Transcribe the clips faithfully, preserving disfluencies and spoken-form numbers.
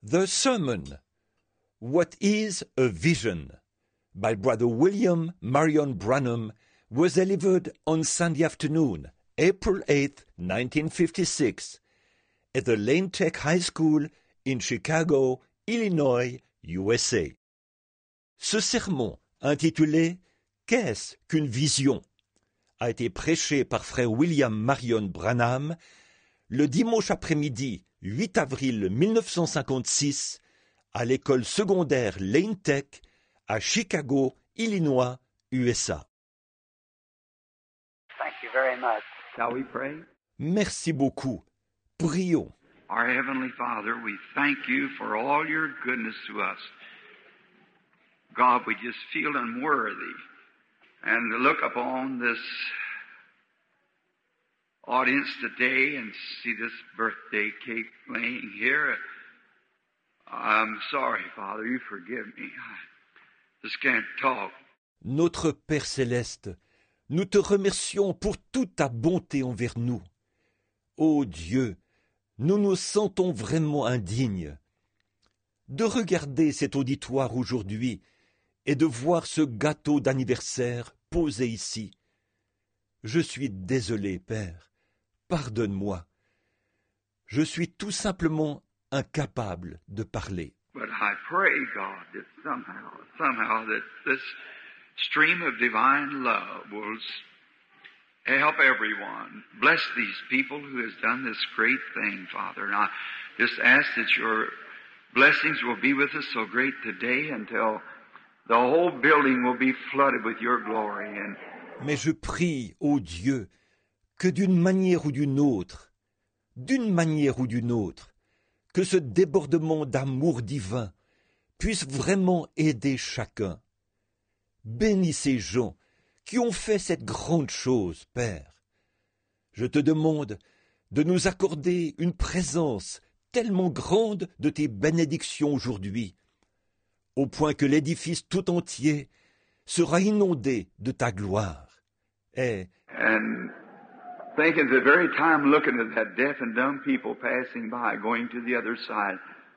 The sermon, What is a Vision, by Brother William Marion Branham, was delivered on Sunday afternoon, April eighth, nineteen fifty-six, at the Lane Tech High School in Chicago, Illinois, U S A. Ce sermon, intitulé « Qu'est-ce qu'une vision ?» a été prêché par frère William Marion Branham le dimanche après-midi huit avril mille neuf cent cinquante-six à l'école secondaire Lane Tech à Chicago, Illinois, U S A. Thank you very much. Shall we pray? Merci beaucoup. Prions. Our Heavenly Father, we thank you for all your goodness to us. God, we just feel unworthy. And to look upon this audience today and see this birthday cake laying here, I'm sorry, Father, you forgive me. I just can't talk. Notre Père céleste, nous te remercions pour toute ta bonté envers nous. Ô Dieu, nous nous sentons vraiment indignes de regarder cet auditoire aujourd'hui et de voir ce gâteau d'anniversaire posé ici. Je suis désolé, Père, pardonne-moi. Je suis tout simplement incapable de parler. But I pray, God, that somehow, somehow that this stream of divine love will help everyone. Bless these people who has done this great thing, Father. And I just ask that your blessings will be with us so great today until the whole building will be flooded with your glory. And Mais je prie, ô Dieu, que d'une manière ou d'une autre, d'une manière ou d'une autre, que ce débordement d'amour divin puisse vraiment aider chacun. Bénis ces gens qui ont fait cette grande chose, Père. Je te demande de nous accorder une présence tellement grande de tes bénédictions aujourd'hui, au point que l'édifice tout entier sera inondé de ta gloire. Et, and thinking the very time looking at that deaf and dumb people passing by, going to the other side.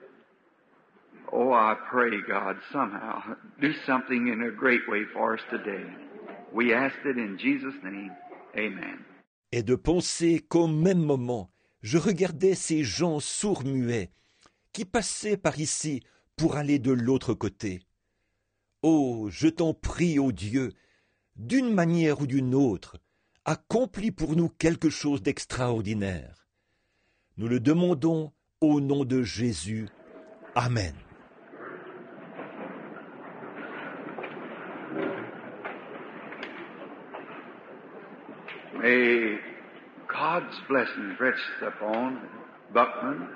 Oh, I pray, God, somehow do something in a great way for us today. We ask it in Jesus' name. Amen. et de penser qu'au même moment, je regardais ces gens sourds-muets qui passaient par ici pour aller de l'autre côté. Oh, je t'en prie, ô Dieu, d'une manière ou d'une autre, accomplis pour nous quelque chose d'extraordinaire. Nous le demandons au nom de Jésus. Amen. May God's blessings rest upon Buckman.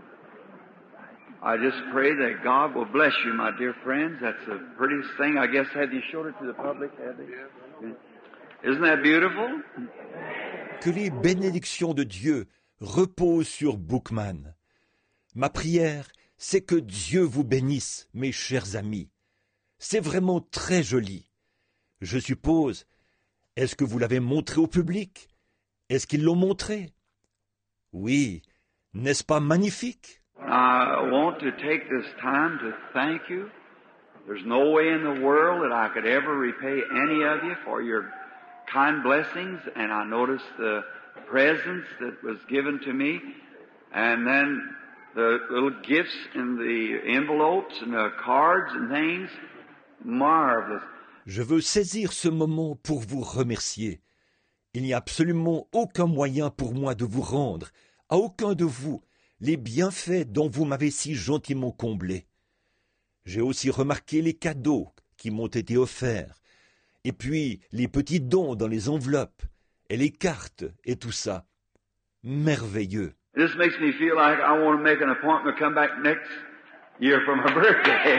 I just pray that God will bless you, my dear friends. That's the prettiest thing. I guess, have you showed it to the public? Have they? Yeah. Isn't that beautiful? Que les bénédictions de Dieu reposent sur Bookman. Ma prière, c'est que Dieu vous bénisse, mes chers amis. C'est vraiment très joli. Je suppose, est-ce que vous l'avez montré au public? Est-ce qu'ils l'ont montré? Oui, n'est-ce pas magnifique? I want to take this time to thank you. There's no way in the world that I could ever repay any of you for your kind blessings, and I noticed the presents that was given to me, and then the little gifts in the envelopes and the cards and things. Marvelous. Je veux saisir ce moment pour vous remercier. Il n'y a absolument aucun moyen pour moi de vous rendre, à aucun de vous, les bienfaits dont vous m'avez si gentiment comblé. J'ai aussi remarqué les cadeaux qui m'ont été offerts, et puis les petits dons dans les enveloppes, et les cartes, et tout ça. Merveilleux. This makes me feel like I want to make an appointment to come back next year for my birthday.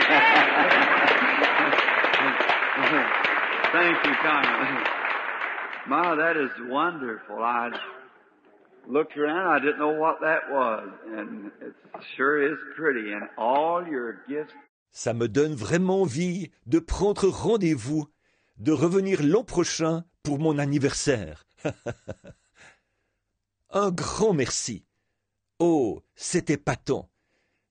Thank you kindly. Ma, that is wonderful. I looked around, I didn't know what that was, and it sure is pretty, and all your gifts. Ça me donne vraiment envie de prendre rendez-vous, de revenir l'an prochain pour mon anniversaire. Un grand merci. Oh, c'est épatant.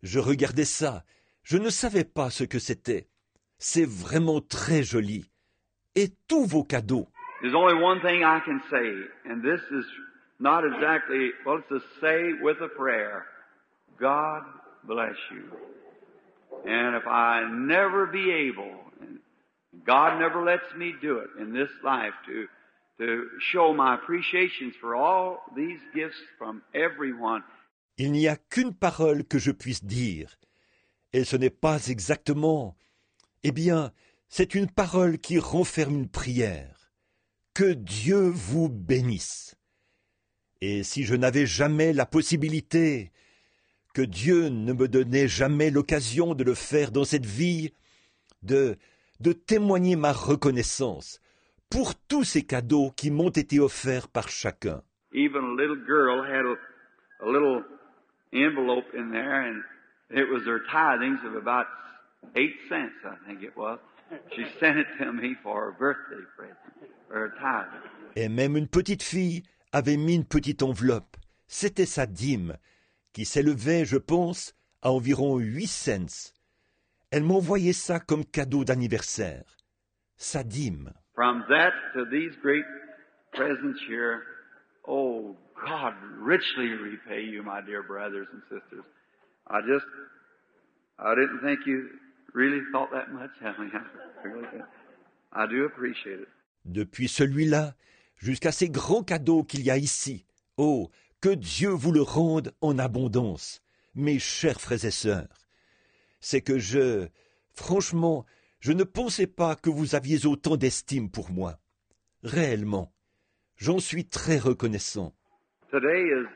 Je regardais ça, je ne savais pas ce que c'était. C'est vraiment très joli. Et tous vos cadeaux. There's only one thing I can say, and this is not exactly, well, it's a say with a prayer. God bless you. And if I never be able, and God never lets me do it in this life, to, to show my appreciations for all these gifts from everyone. Il n'y a qu'une parole que je puisse dire, et ce n'est pas exactement... Eh bien, c'est une parole qui renferme une prière. Que Dieu vous bénisse. Et si je n'avais jamais la possibilité, que Dieu ne me donnait jamais l'occasion de le faire dans cette vie, de, de témoigner ma reconnaissance pour tous ces cadeaux qui m'ont été offerts par chacun. Even a little girl had a, a little envelope in there, and it was her tithings of about eight cents, I think it was. She sent it to me for her birthday present, for her tithing. Et même une petite fille avait mis une petite enveloppe. C'était sa dîme, qui s'élevait, je pense, à environ huit cents. Elle m'envoyait ça comme cadeau d'anniversaire. Sa dîme. From that to these great presents here, oh, God richly repay you, my dear brothers and sisters. I just, I didn't think you really thought that much, Emily. I really did. I do appreciate it. Depuis celui-là, jusqu'à ces grands cadeaux qu'il y a ici. Oh, que Dieu vous le rende en abondance, mes chers frères et sœurs. C'est que je, franchement, je ne pensais pas que vous aviez autant d'estime pour moi. Réellement, j'en suis très reconnaissant. Today is,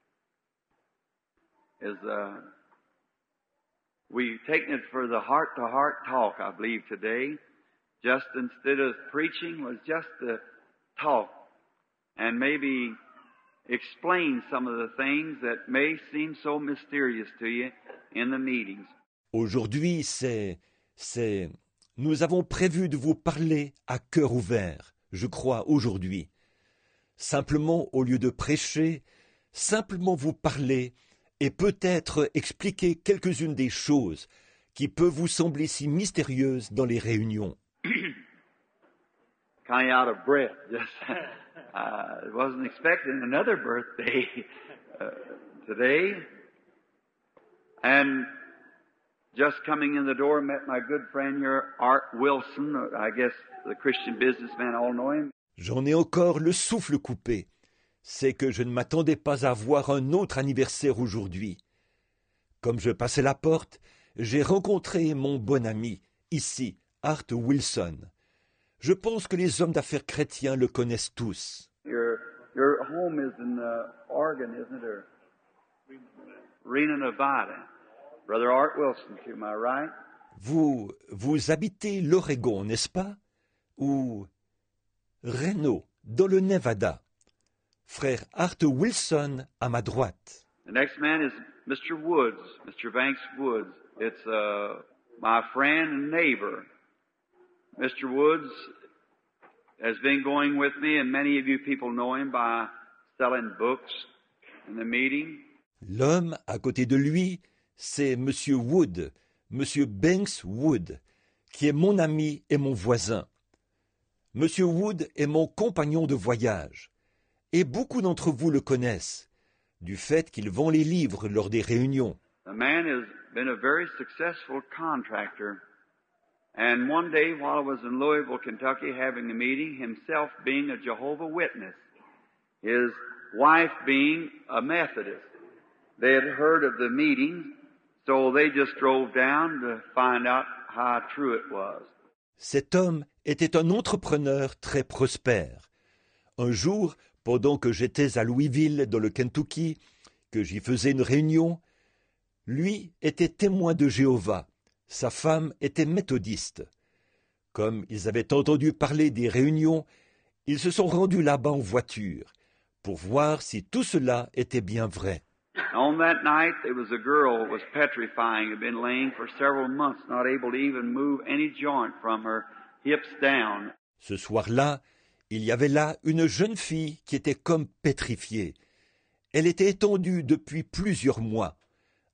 is, uh, we've taken it for the heart-to-heart talk, I believe, today. Just instead of preaching was just to talk and maybe explain some of the things that may seem so mysterious to you in the meetings. Aujourd'hui, c'est, c'est, nous avons prévu de vous parler à cœur ouvert, je crois, aujourd'hui. Simplement, au lieu de prêcher, simplement vous parler et peut-être expliquer quelques-unes des choses qui peuvent vous sembler si mystérieuses dans les réunions. Kind of out of breath. Just, I wasn't expecting another birthday uh, today. And just coming in the door, met my good friend here, Art Wilson. I guess the Christian businessman all know him. J'en ai encore le souffle coupé. C'est que je ne m'attendais pas à voir un autre anniversaire aujourd'hui. Comme je passais la porte, j'ai rencontré mon bon ami, ici, Art Wilson. Je pense que les hommes d'affaires chrétiens le connaissent tous. Your, your home is in uh, Oregon, isn't it? Or Reno, Nevada. Brother Art Wilson, to my right. Vous, vous habitez l'Oregon, n'est-ce pas? Ou Reno, dans le Nevada. Frère Art Wilson à ma droite. The next man is Mister Woods, Mister Banks Woods. It's uh, my friend and neighbor. Mister Woods has been going with me, and many of you people know him by selling books in the meeting. L'homme à côté de lui, c'est Monsieur Wood, Monsieur Banks Wood, qui est mon ami et mon voisin. Monsieur Wood est mon compagnon de voyage, et beaucoup d'entre vous le connaissent, du fait qu'il vend les livres lors des réunions. The man has been a very successful contractor. And one day, while I was in Louisville, Kentucky, having a meeting, himself being a Jehovah's Witness, his wife being a Methodist, they had heard of the meeting, so they just drove down to find out how true it was. Cet homme était un entrepreneur très prospère. Un jour, pendant que j'étais à Louisville, dans le Kentucky, que j'y faisais une réunion, lui était témoin de Jéhovah. Sa femme était méthodiste. Comme ils avaient entendu parler des réunions, ils se sont rendus là-bas en voiture pour voir si tout cela était bien vrai. On that night, there was a girl who was petrifying, had been laying for several months, not able to even move any joint from her hips down. Ce soir-là, il y avait là une jeune fille qui était comme pétrifiée. Elle était étendue depuis plusieurs mois,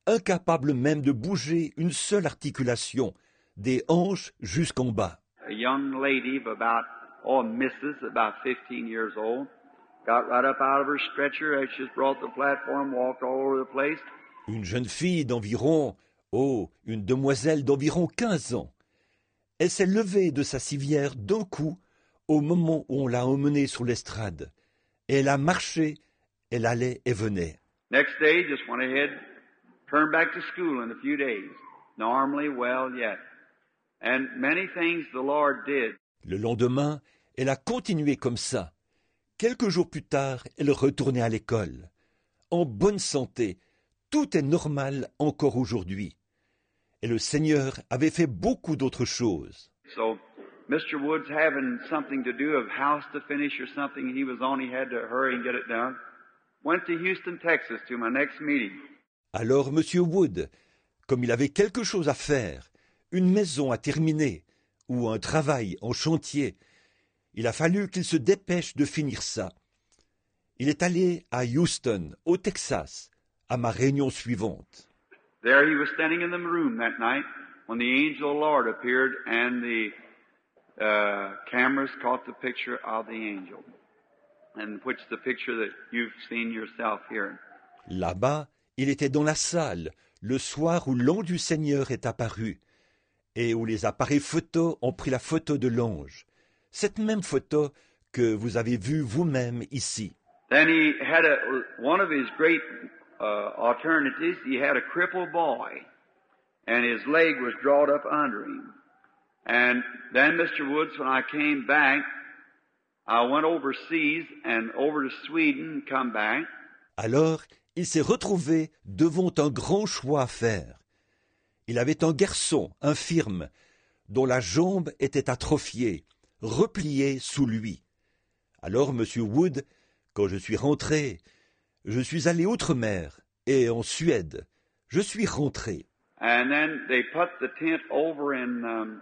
incapable même de bouger une seule articulation, des hanches jusqu'en bas. A young lady of about, oh, a missus, about fifteen years old, got right up out of her stretcher as she brought the platform, walked all over the place. Une jeune fille d'environ, oh, une demoiselle d'environ quinze ans. Elle s'est levée de sa civière d'un coup au moment où on l'a emmenée sur l'estrade. Et elle a marché, elle allait et venait. Next day, just went ahead, turned back to school in a few days. Normally well yet. And many things the Lord did. Le lendemain, elle a continué comme ça. Quelques jours plus tard, elle retournait à l'école. En bonne santé, tout est normal encore aujourd'hui. Et le Seigneur avait fait beaucoup d'autres choses. So, Mister Woods having something to do, of house to finish or something he was on, he had to hurry and get it done. Went to Houston, Texas to my next meeting. Alors M. Wood, comme il avait quelque chose à faire, une maison à terminer ou un travail en chantier, il a fallu qu'il se dépêche de finir ça. Il est allé à Houston, au Texas, à ma réunion suivante. There he was standing in the room that night when the angel of the Lord appeared and the uh, cameras caught the picture of the angel, and which the picture that you've seen yourself here. Là-bas, il était dans la salle, le soir où l'ange du Seigneur est apparu, et où les appareils photos ont pris la photo de l'ange. Cette même photo que vous avez vue vous-même ici. Then he had a, one of his great uh, alternatives, he had a crippled boy, and his leg was drawn up under him. And then Mister Woods, when I came back, I went overseas and over to Sweden, come back. Alors, il s'est retrouvé devant un grand choix à faire. Il avait un garçon infirme, dont la jambe était atrophiée, repliée sous lui. Alors, M. Wood, quand je suis rentré, je suis allé outre-mer, et en Suède, je suis rentré. And then they put the tent over in, um,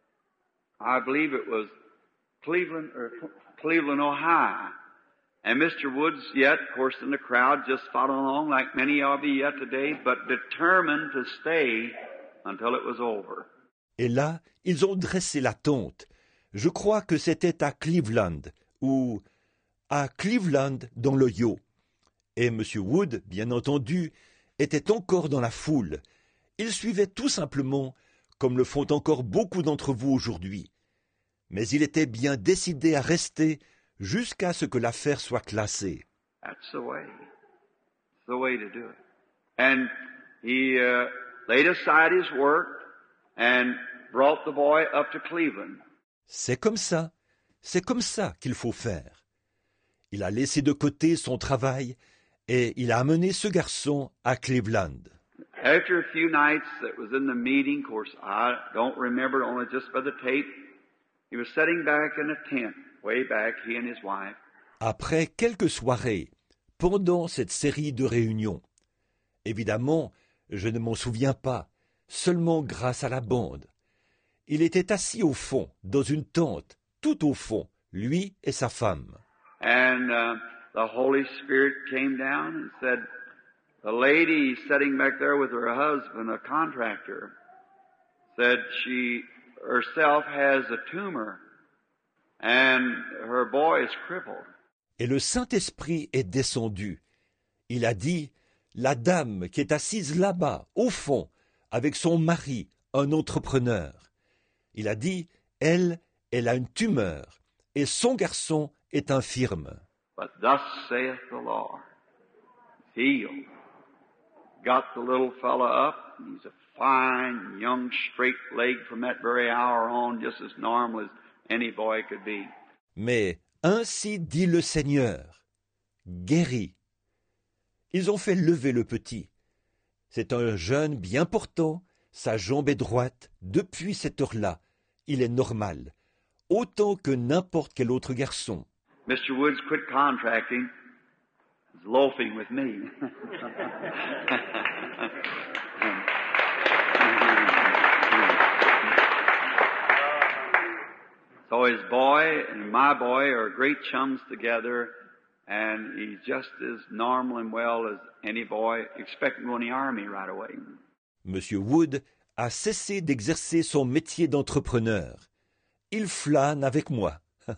I believe it was Cleveland, or Cleveland, Ohio. And Mister Woods, yet, of course, in the crowd, just following along like many of you yet today, but determined to stay until it was over. Et là, ils ont dressé la tente. Je crois que c'était à Cleveland, ou à Cleveland dans l'Ohio. Et M. Wood, bien entendu, était encore dans la foule. Il suivait tout simplement, comme le font encore beaucoup d'entre vous aujourd'hui. Mais il était bien décidé à rester jusqu'à ce que l'affaire soit classée. That's the way. It's the way to do it. And he uh, laid aside his work and brought the boy up to Cleveland. C'est comme ça, c'est comme ça qu'il faut faire. Il a laissé de côté son travail et il a amené ce garçon à Cleveland. After a few nights that was in the meeting, of course, I don't remember, only just by the tape, he was sitting back in a tent, way back, he and his wife. Après quelques soirées, pendant cette série de réunions, évidemment, je ne m'en souviens pas, seulement grâce à la bande. Il était assis au fond, dans une tente, tout au fond, lui et sa femme. And uh, the Holy Spirit came down and said, the lady sitting back there with her husband, a contractor, said she herself has a tumor and her boy is crippled. Et le Saint-Esprit est descendu. Il a dit, la dame qui est assise là-bas, au fond, avec son mari, un entrepreneur. Il a dit, elle, elle a une tumeur, et son garçon est infirme. But thus saith the Lord, healed. Got the little fella up. He's a fine, young, straight leg from that very hour on, just as normal as any boy could be. Mais ainsi dit le Seigneur, guéri. Ils ont fait lever le petit. C'est un jeune bien portant, sa jambe est droite, depuis cette heure-là. Il est normal, autant que n'importe quel autre garçon. Mister Woods quit contracting. He's loafing with me. So his boy and my boy are great chums together, And he's just as normal and well as any boy expecting to go in the army right away. Monsieur Wood a cessé d'exercer son métier d'entrepreneur. Il flâne avec moi.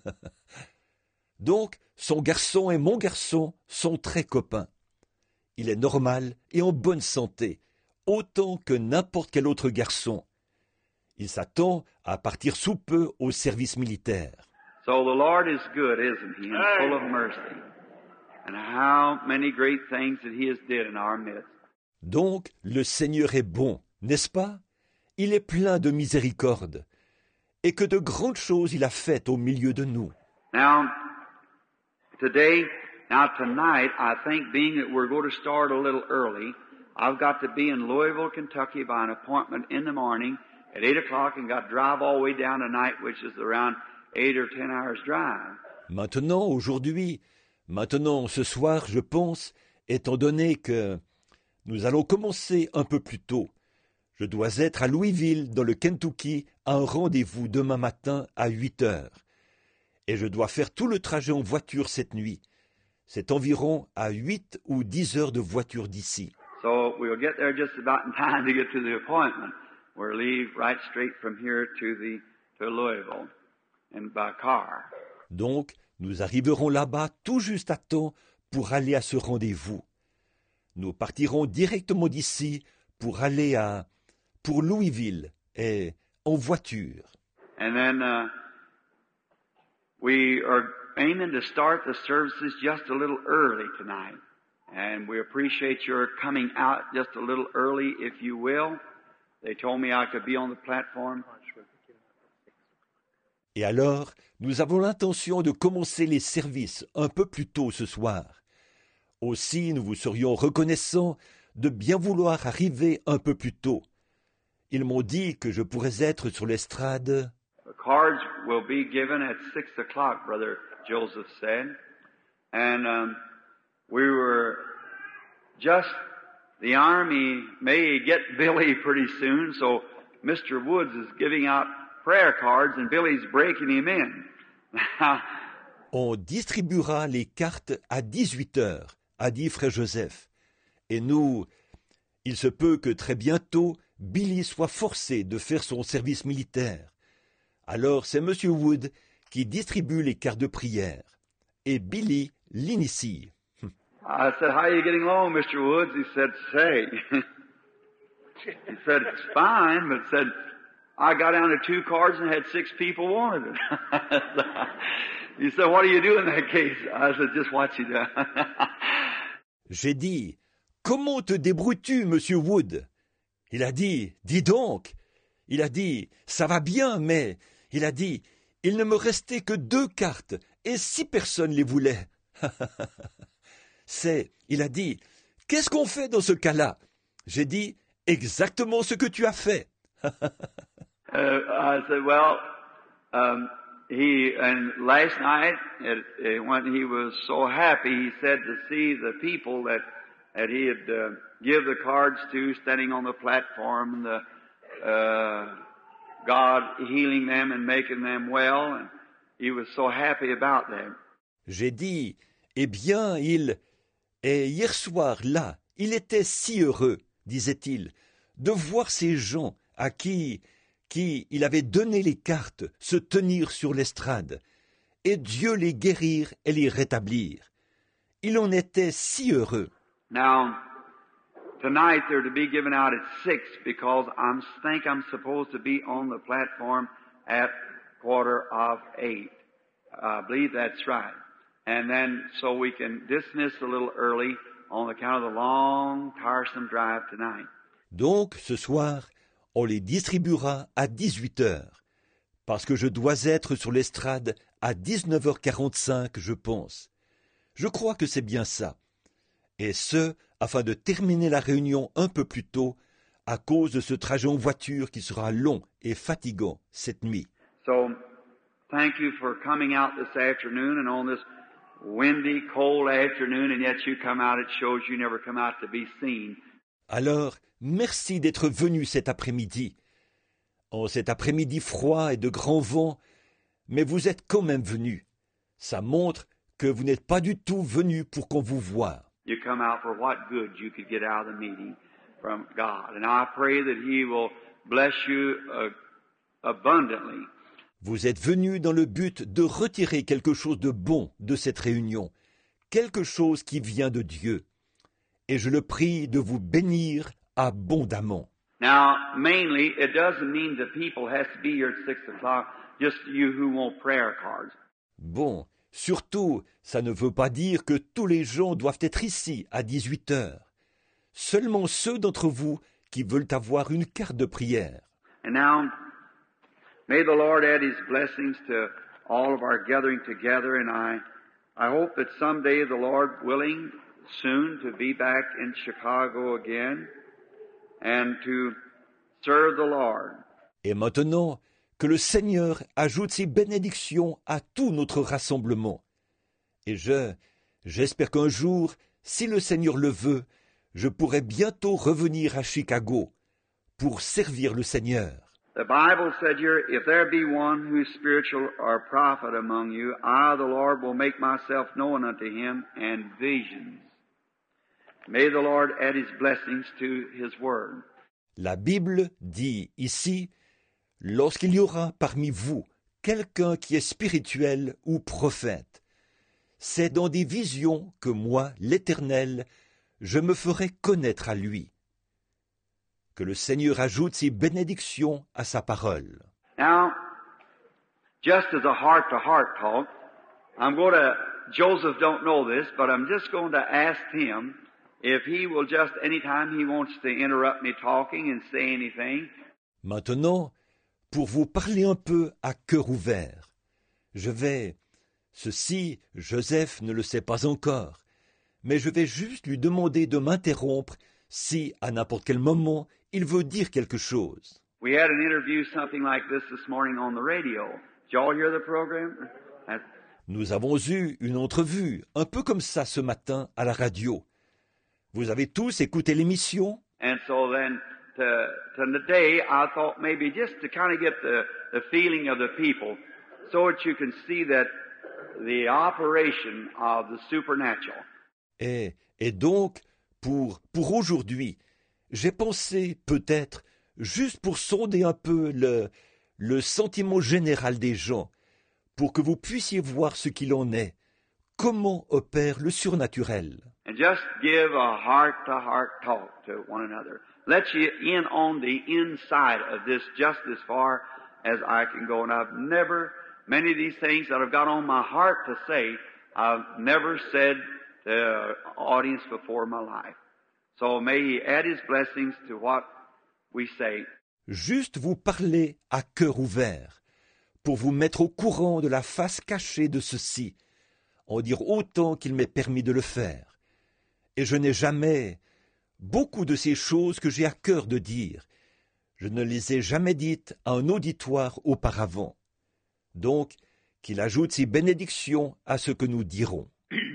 Donc, son garçon et mon garçon sont très copains. Il est normal et en bonne santé, autant que n'importe quel autre garçon. Il s'attend à partir sous peu au service militaire. So the Lord is good, isn't he, and full of mercy. And how many great things that he has did in our midst. Donc, le Seigneur est bon, n'est-ce pas? Il est plein de miséricorde, et que de grandes choses il a faites au milieu de nous. Now, today, now tonight, I think being that we're going to start a little early, I've got to be in Louisville, Kentucky by an appointment in the morning at eight o'clock and got to drive all the way down tonight, which is around eight or ten hours drive. Maintenant, aujourd'hui, maintenant, ce soir, je pense, étant donné que nous allons commencer un peu plus tôt, je dois être à Louisville, dans le Kentucky, à un rendez-vous demain matin à huit heures. Et je dois faire tout le trajet en voiture cette nuit. C'est environ à huit ou dix heures de voiture d'ici. So we'll get there just about in time to get to the appointment. We'll leave right straight from here to the to Louisville and by car. Donc, nous arriverons là-bas tout juste à temps pour aller à ce rendez-vous. Nous partirons directement d'ici pour aller à pour Louisville et en voiture. And then uh, we are aiming to start the services just a little early tonight. And we appreciate your coming out just a little early, if you will. They told me I could be on the platform. Et alors, nous avons l'intention de commencer les services un peu plus tôt ce soir. Aussi, nous vous serions reconnaissants de bien vouloir arriver un peu plus tôt. Ils m'ont dit que je pourrais être sur l'estrade. The cards will be given at six o'clock, Brother Joseph said. And um, we were just, the Army may get Billy pretty soon, so Mister Woods is giving out prayer cards and Billy's breaking him in. On distribuera les cartes à dix-huit heures, a dit Frère Joseph. Et nous, il se peut que très bientôt, Billy soit forcé de faire son service militaire. Alors c'est Monsieur Wood qui distribue les cartes de prière. Et Billy l'initie. I said, how are you getting along, Mister Woods? He said, say. He said, it's fine, but said, I got down to two cards and had six people wanted it. He said, what do you do in that case? I said, just what you do. J'ai dit, comment te débrouilles-tu, Monsieur Wood? Il a dit, dis donc. Il a dit, ça va bien, mais... Il a dit, il ne me restait que deux cartes, et six personnes les voulaient. C'est, il a dit, qu'est-ce qu'on fait dans ce cas-là? J'ai dit, exactement ce que tu as fait. uh, I said, well, um, he, and last night, it, it, when he was so happy, he said to see the people that, that he had uh, give the cards to standing on the platform, the, uh, God healing them and making them well, and he was so happy about them. J'ai dit, eh bien, il... Et hier soir, là, il était si heureux, disait-il, de voir ces gens à qui, qui il avait donné les cartes se tenir sur l'estrade, et Dieu les guérir et les rétablir. Il en était si heureux. Now, tonight they're to be given out at six because I think I'm supposed to be on the platform at quarter of eight. I believe that's right. And then, so we can dismiss a little early on account of the long, tiresome drive tonight. Donc, ce soir, on les distribuera à dix-huit heures, parce que je dois être sur l'estrade à dix-neuf heures quarante-cinq, je pense. Je crois que c'est bien ça. Et ce, afin de terminer la réunion un peu plus tôt, à cause de ce trajet en voiture qui sera long et fatigant cette nuit. So, thank you for coming out this afternoon and on this windy, cold afternoon, and yet you come out, it shows you never come out to be seen. Alors, merci d'être venu cet après-midi. En cet après-midi froid et de grand vent, mais vous êtes quand même venu. Ça montre que vous n'êtes pas du tout venu pour qu'on vous voie. You come out for what good you could get out of the meeting from God. And I pray that He will bless you uh, abundantly. Vous êtes venu dans le but de retirer quelque chose de bon de cette réunion, quelque chose qui vient de Dieu. Et je le prie de vous bénir abondamment. Now, mainly, it doesn't mean the people has to be here at six o'clock, just you who want prayer cards. Bon, surtout, ça ne veut pas dire que tous les gens doivent être ici à dix-huit heures. Seulement ceux d'entre vous qui veulent avoir une carte de prière. And now, may the Lord add His blessings to all of our gathering together, and I, I hope that someday the Lord willing, soon to be back in Chicago again, and to serve the Lord. Et maintenant, que le Seigneur ajoute ses bénédictions à tout notre rassemblement. Et je, j'espère qu'un jour, si le Seigneur le veut, je pourrai bientôt revenir à Chicago pour servir le Seigneur. The Bible said here, if there be one who is spiritual or prophet among you, I, the Lord, will make myself known unto him and visions. May the Lord add His blessings to His word. La Bible dit ici, lorsqu'il y aura parmi vous quelqu'un qui est spirituel ou prophète, c'est dans des visions que moi, l'Éternel, je me ferai connaître à lui. Que le Seigneur ajoute ses bénédictions à sa parole. Now, just as a heart-to-heart talk, I'm going to, Joseph don't know this, but I'm just going to ask him if he will just, anytime he wants to interrupt me talking and say anything. Maintenant, pour vous parler un peu à cœur ouvert, je vais, ceci, Joseph ne le sait pas encore, mais je vais juste lui demander de m'interrompre si, à n'importe quel moment, il veut dire quelque chose. We had an interview, something like this this morning on the radio. Did you all hear the program? That's... Nous avons eu une entrevue, un peu comme ça ce matin, à la radio. Vous avez tous écouté l'émission? And so then, to, to today, I thought maybe just to kind of get the, the feeling of the people, so that you can see that the operation of the supernatural. Et, et donc, pour, pour aujourd'hui, j'ai pensé peut-être, juste pour sonder un peu le, le sentiment général des gens, pour que vous puissiez voir ce qu'il en est, comment opère le surnaturel. And just give a heart-to-heart talk to one another. Let you in on the inside of this just as far as I can go. And I've never, many of these things that I've got on my heart to say, I've never said to an audience before in my life. So may He add His blessings to what we say. Juste vous parler à cœur ouvert, pour vous mettre au courant de la face cachée de ceci, en dire autant qu'il m'est permis de le faire. Et je n'ai jamais, beaucoup de ces choses que j'ai à cœur de dire, je ne les ai jamais dites à un auditoire auparavant. Donc, qu'il ajoute ses bénédictions à ce que nous dirons.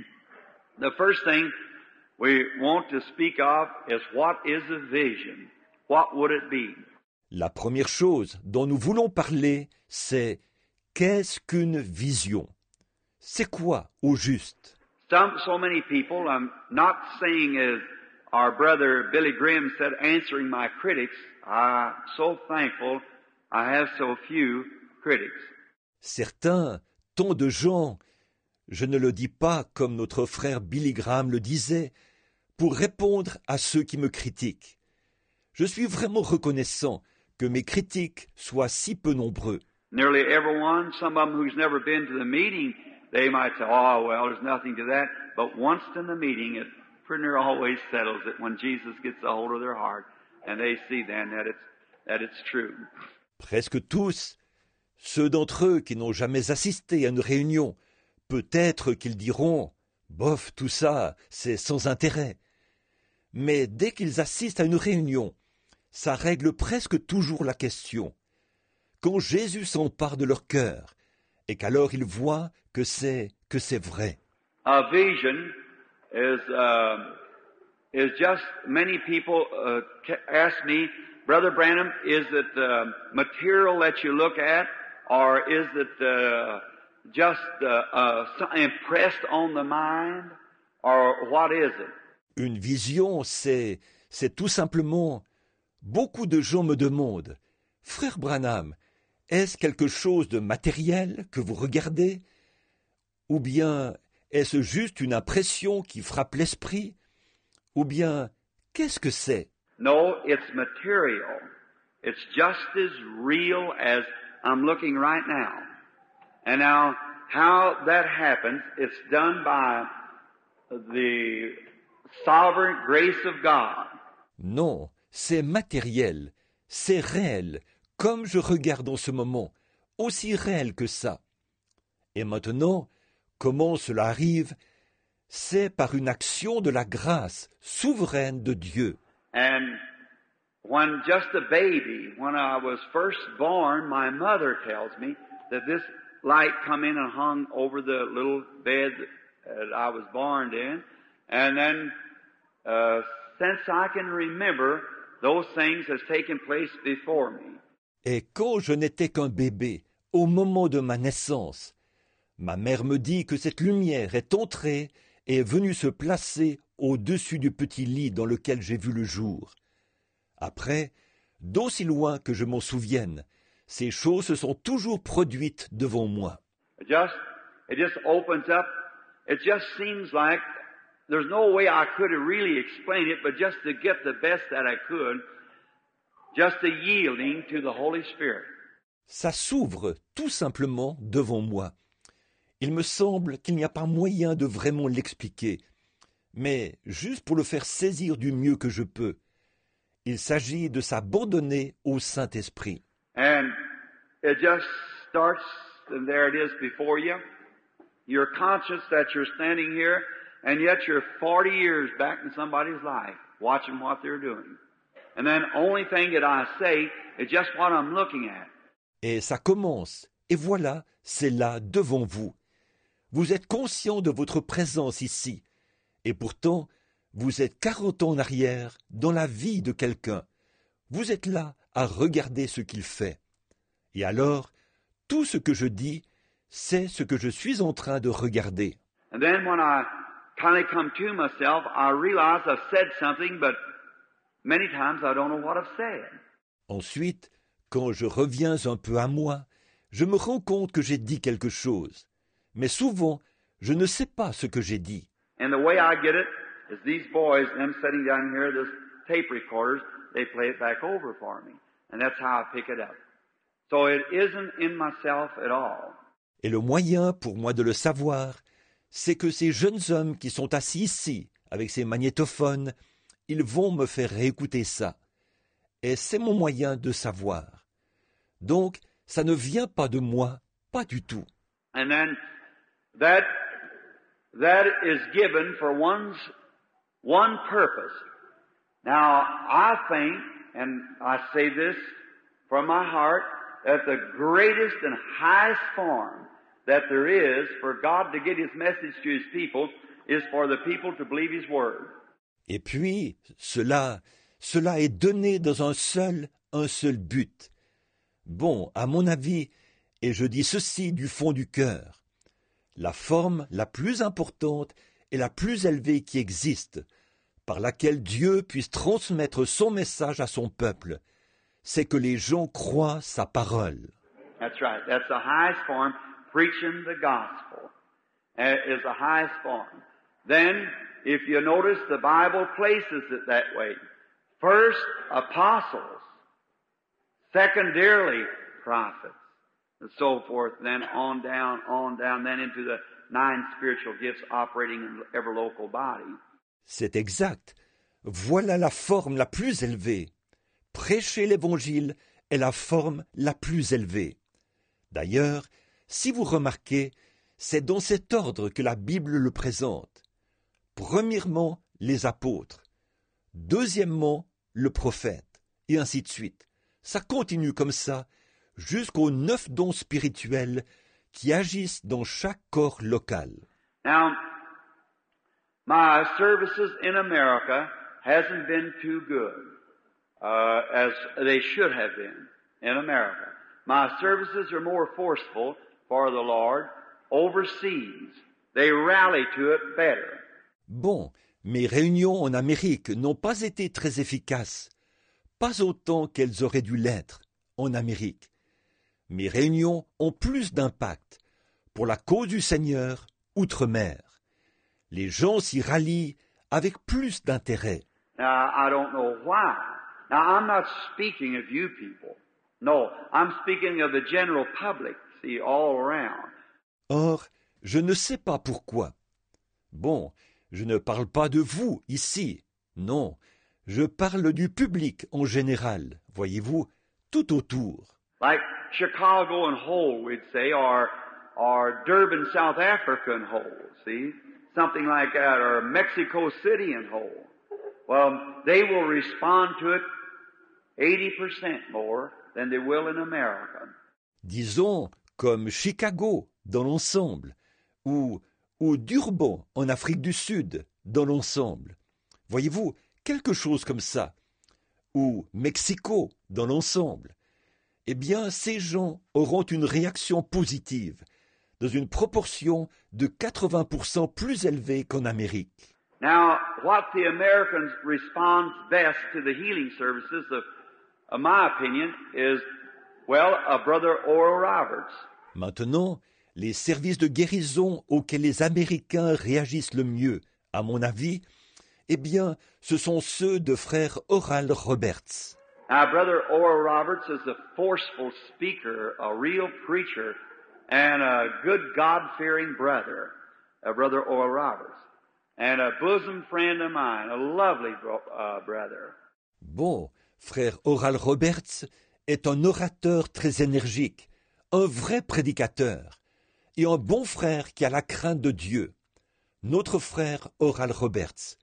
The first thing we want to speak of is what is a vision? What would it be? La première chose dont nous voulons parler, c'est qu'est-ce qu'une vision? C'est quoi, au juste? Some, so many people, I'm not saying as our brother Billy Graham said, answering my critics, I'm so thankful I have so few critics. Certains, tant de gens, je ne le dis pas comme notre frère Billy Graham le disait, pour répondre à ceux qui me critiquent. Je suis vraiment reconnaissant que mes critiques soient si peu nombreux. Nearly everyone, some of them who's never been to the meeting, they might say, oh, well, there's nothing to that. But once in the meeting, it pretty near always settles it when Jesus gets a hold of their heart. And they see then that it's, that it's true. Presque tous, ceux d'entre eux qui n'ont jamais assisté à une réunion, peut-être qu'ils diront « Bof, tout ça, c'est sans intérêt ». Mais dès qu'ils assistent à une réunion, ça règle presque toujours la question. Quand Jésus s'empare de leur cœur, et qu'alors ils voient que c'est, que c'est vrai. A vision is, uh, is just, many people uh, ask me, Brother Branham, is it uh, material that you look at, or is it uh, just uh, uh, so- impressed on the mind, or what is it? Une vision, c'est, c'est tout simplement, beaucoup de gens me demandent, Frère Branham, est-ce quelque chose de matériel que vous regardez? Ou bien est-ce juste une impression qui frappe l'esprit? Ou bien qu'est-ce que c'est? No, it's material. It's just as real as I'm looking right now. And now, how that happens, it's done by the sovereign grace of God. Non, c'est matériel, c'est réel, comme je regarde en ce moment, aussi réel que ça. Et maintenant, comment cela arrive? C'est par une action de la grâce souveraine de Dieu. And when just a baby, when I was first born, my mother tells me that this light come in and hung over the little bed that I was born in. And then, uh, since I can remember, those things has taken place before me. Et quand je n'étais qu'un bébé, au moment de ma naissance, ma mère me dit que cette lumière est entrée et est venue se placer au-dessus du petit lit dans lequel j'ai vu le jour. Après, d'aussi loin que je m'en souvienne, ces choses se sont toujours produites devant moi. It just, it just opens up. It just seems like there's no way I could really explain it, but just to get the best that I could, just a yielding to the Holy Spirit. Ça s'ouvre tout simplement devant moi. Il me semble qu'il n'y a pas moyen de vraiment l'expliquer, mais juste pour le faire saisir du mieux que je peux. Il s'agit de s'abandonner au Saint-Esprit. And it just starts, and there it is before you. You're conscious that you're standing here, and yet you're forty years back in somebody's life, watching what they're doing. And then only thing that I say is just what I'm looking at. Et ça commence, et voilà, c'est là, devant vous. Vous êtes conscient de votre présence ici, et pourtant, vous êtes quarante ans en arrière dans la vie de quelqu'un. Vous êtes là à regarder ce qu'il fait. Et alors, tout ce que je dis, c'est ce que je suis en train de regarder. And then when I kind of come to myself, I realize I've said something, but many times I don't know what I've said. Ensuite, quand je reviens un peu à moi, je me rends compte que j'ai dit quelque chose. Mais souvent, je ne sais pas ce que j'ai dit. And the way I get it is these boys, them sitting down here, this tape recorders, they play it back over for me. And that's how I pick it up. So it isn't in myself at all. Et le moyen pour moi de le savoir, c'est que ces jeunes hommes qui sont assis ici, avec ces magnétophones, ils vont me faire réécouter ça. Et c'est mon moyen de savoir. Donc, ça ne vient pas de moi, pas du tout. And then that, that is given for one's, one purpose. Now, I think, and I say this from my heart, that the greatest and highest form that there is for God to get His message to His people is for the people to believe His word. Et puis, cela, cela est donné dans un seul, un seul but. Bon, à mon avis, et je dis ceci du fond du cœur, la forme la plus importante et la plus élevée qui existe, par laquelle Dieu puisse transmettre son message à son peuple, c'est que les gens croient sa parole. That's right. That's the highest form. Preaching the gospel uh, is the highest form. Then, if you notice, the Bible places it that way. First, apostles. Secondarily, prophets. And so forth. Then on down, on down, then into the nine spiritual gifts operating in every local body. C'est exact. Voilà la forme la plus élevée. Prêcher l'Évangile est la forme la plus élevée. D'ailleurs, si vous remarquez, c'est dans cet ordre que la Bible le présente. Premièrement, les apôtres. Deuxièmement, le prophète. Et ainsi de suite. Ça continue comme ça jusqu'aux neuf dons spirituels qui agissent dans chaque corps local. Now, my services in America hasn't been too good, uh, as they should have been in America. My services are more forceful for the Lord overseas. They rally to it better. Bon, mes réunions en Amérique n'ont pas été très efficaces, pas autant qu'elles auraient dû l'être en Amérique. Mes réunions ont plus d'impact pour la cause du Seigneur outre-mer. Les gens s'y rallient avec plus d'intérêt. Now, I don't know why. Now, I'm not speaking of you people. No, I'm speaking of the general public, see, all around. Or, je ne sais pas pourquoi. Bon, je ne parle pas de vous ici, non, je parle du public en général, voyez-vous, tout autour. Like Chicago and whole, we'd say, or, or Durban, South Africa and whole, see? Something like that, or Mexico City and whole. Well, they will respond to it eighty percent more than they will in America. Disons comme Chicago dans l'ensemble, ou, ou Durban en Afrique du Sud dans l'ensemble. Voyez-vous, quelque chose comme ça. Ou Mexico dans l'ensemble. Eh bien, ces gens auront une réaction positive, dans une proportion de quatre-vingts pour cent plus élevée qu'en Amérique. Now, what the Americans respond best to the healing services, of, of my opinion, is, well, a brother Oral Roberts. Maintenant, les services de guérison auxquels les Américains réagissent le mieux, à mon avis, eh bien, ce sont ceux de frère Oral Roberts. Now, brother Oral Roberts is a forceful speaker, a real preacher, and a good God-fearing brother, a brother Oral Roberts. And a bosom friend of mine, a lovely uh, brother. Bon, frère Oral Roberts est un orateur très énergique, un vrai prédicateur, et un bon frère qui a la crainte de Dieu. Notre frère Oral Roberts.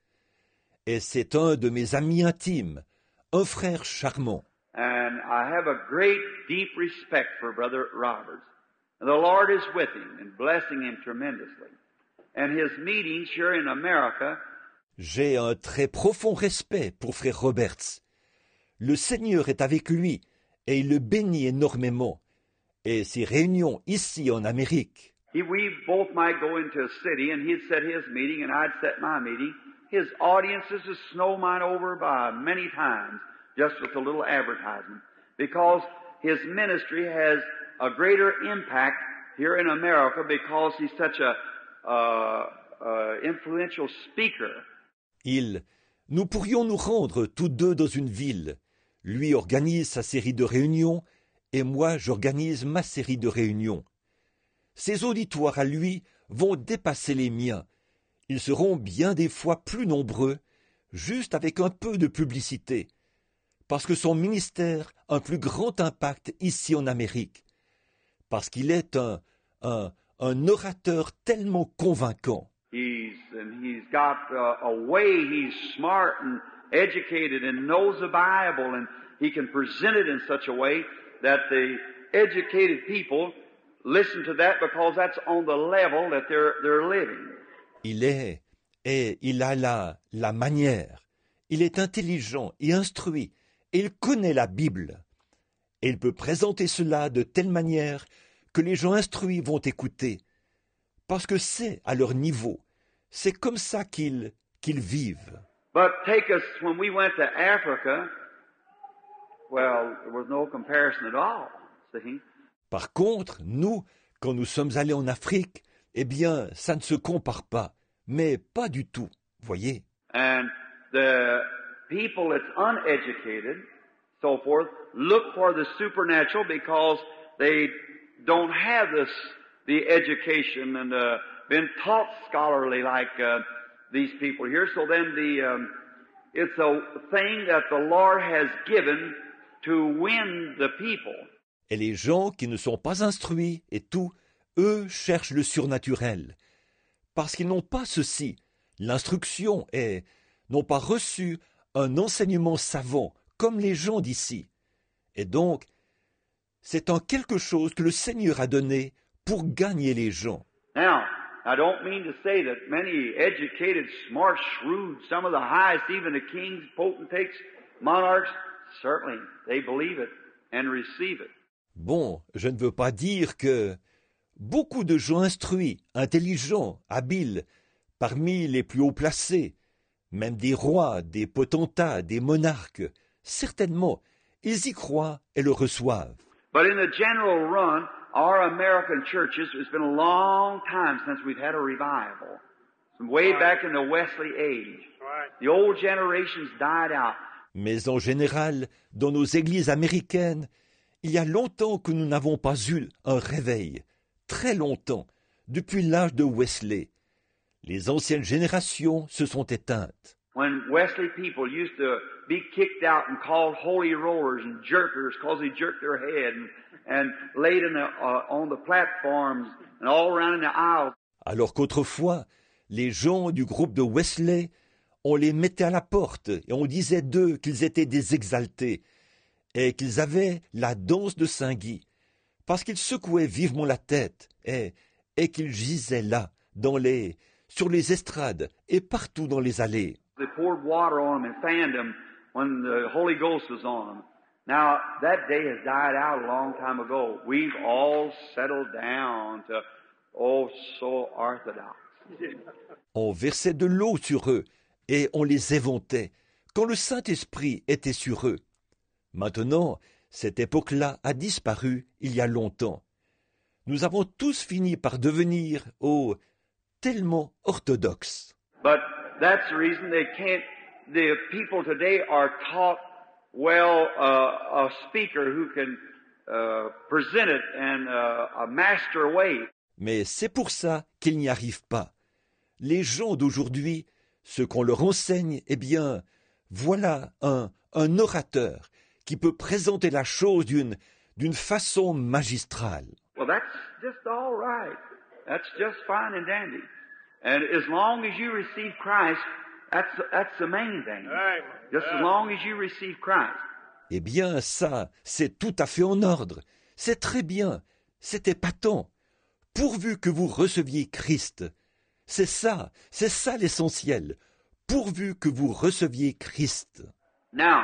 Et c'est un de mes amis intimes, un frère charmant. And I have a great, deep respect for brother Roberts. And the Lord is with him and blessing him tremendously. And his meetings here in America. J'ai un très profond respect pour frère Roberts. Le Seigneur est avec lui et il le bénit énormément. Et ses réunions ici en Amérique. He, we both might go into a city and he'd set his meeting and I'd set my meeting. His audiences would snow mine over by many times just with a little advertisement because his ministry has a greater impact here in America because he's such a Uh, uh, influential speaker. Il, nous pourrions nous rendre tous deux dans une ville. Lui organise sa série de réunions et moi j'organise ma série de réunions. Ses auditoires à lui vont dépasser les miens. Ils seront bien des fois plus nombreux, juste avec un peu de publicité, parce que son ministère a un plus grand impact ici en Amérique, parce qu'il est un, un un orateur tellement convaincant. He's, and he's got a, a way, he's smart and educated and knows the Bible and he can present it in such a way that the educated people listen to that because that's on the level that they're, they're living. Il est, et il a la, la manière, il est intelligent et instruit et il connaît la Bible. Et il peut présenter cela de telle manière que les gens instruits vont écouter, parce que c'est à leur niveau. C'est comme ça qu'ils, qu'ils vivent. But take us, when we went to Africa, well, there was no comparison at all, see? Par contre, nous, quand nous sommes allés en Afrique, eh bien, ça ne se compare pas, mais pas du tout, voyez. And the people that's uneducated, so forth, look for the supernatural because they don't have this, the education and uh, been taught scholarly like uh, these people here. So then the um, it's a thing that the Lord has given to win the people. Et les gens qui ne sont pas instruits et tout, eux cherchent le surnaturel, parce qu'ils n'ont pas ceci, l'instruction et n'ont pas reçu un enseignement savant comme les gens d'ici. Et donc, c'est en quelque chose que le Seigneur a donné pour gagner les gens. Now, I don't mean to say that many educated, smart, shrewd, some of the highest, even the kings, potentates, monarchs, certainly they believe it and receive it. Bon, je ne veux pas dire que, beaucoup de gens instruits, intelligents, habiles, parmi les plus haut placés, même des rois, des potentats, des monarques, certainement, ils y croient et le reçoivent. But in the general run, our American churches, it's been a long time since we've had a revival. From way back in the Wesley age. The old generations died out. Mais en général, dans nos églises américaines, il y a longtemps que nous n'avons pas eu un réveil, très longtemps, depuis l'âge de Wesley. Les anciennes générations se sont éteintes. When Wesley people used to be kicked out and called holy rollers and jerkers because they jerked their head and, and laid in the, uh, on the platforms and all around in the aisles. Alors qu'autrefois, les gens du groupe de Wesley, on les mettait à la porte et on disait d'eux qu'ils étaient des exaltés et qu'ils avaient la danse de Saint-Guy parce qu'ils secouaient vivement la tête et, et qu'ils gisaient là, dans les, sur les estrades et partout dans les allées. They poured water on them and fanned them when the Holy Ghost was on them. Now, that day has died out a long time ago. We've all settled down to, oh, so orthodox. On versait de l'eau sur eux et on les éventait quand le Saint-Esprit était sur eux. Maintenant, cette époque-là a disparu il y a longtemps. Nous avons tous fini par devenir, oh, tellement orthodoxes. But that's the reason they can't, the people today are taught, well, uh, a speaker who can uh, present it in uh, a master way. Mais c'est pour ça qu'ils n'y arrivent pas. Les gens d'aujourd'hui, ce qu'on leur enseigne, eh bien, voilà un, un orateur qui peut présenter la chose d'une, d'une façon magistrale. Well, that's just all right. That's just fine and dandy. And as long as you receive Christ, that's, that's the main thing. Just as long as you receive Christ. Eh bien, ça, c'est tout à fait en ordre. C'est très bien. C'est épatant. Pourvu que vous receviez Christ. C'est ça, c'est ça l'essentiel. Pourvu que vous receviez Christ. Now,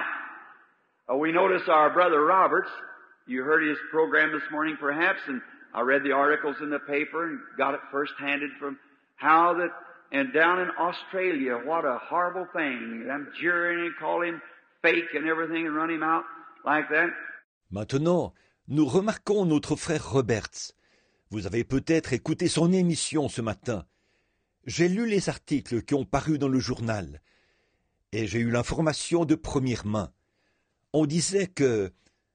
uh, we notice our brother Roberts. You heard his program this morning, perhaps, and I read the articles in the paper and got it first-handed from how that, and down in Australia, what a horrible thing. I'm jeering and call him fake and everything and run him out like that. Maintenant, nous remarquons notre frère Roberts. Vous avez peut-être écouté son émission ce matin. J'ai lu les articles qui ont paru dans le journal et j'ai eu l'information de première main. On disait que,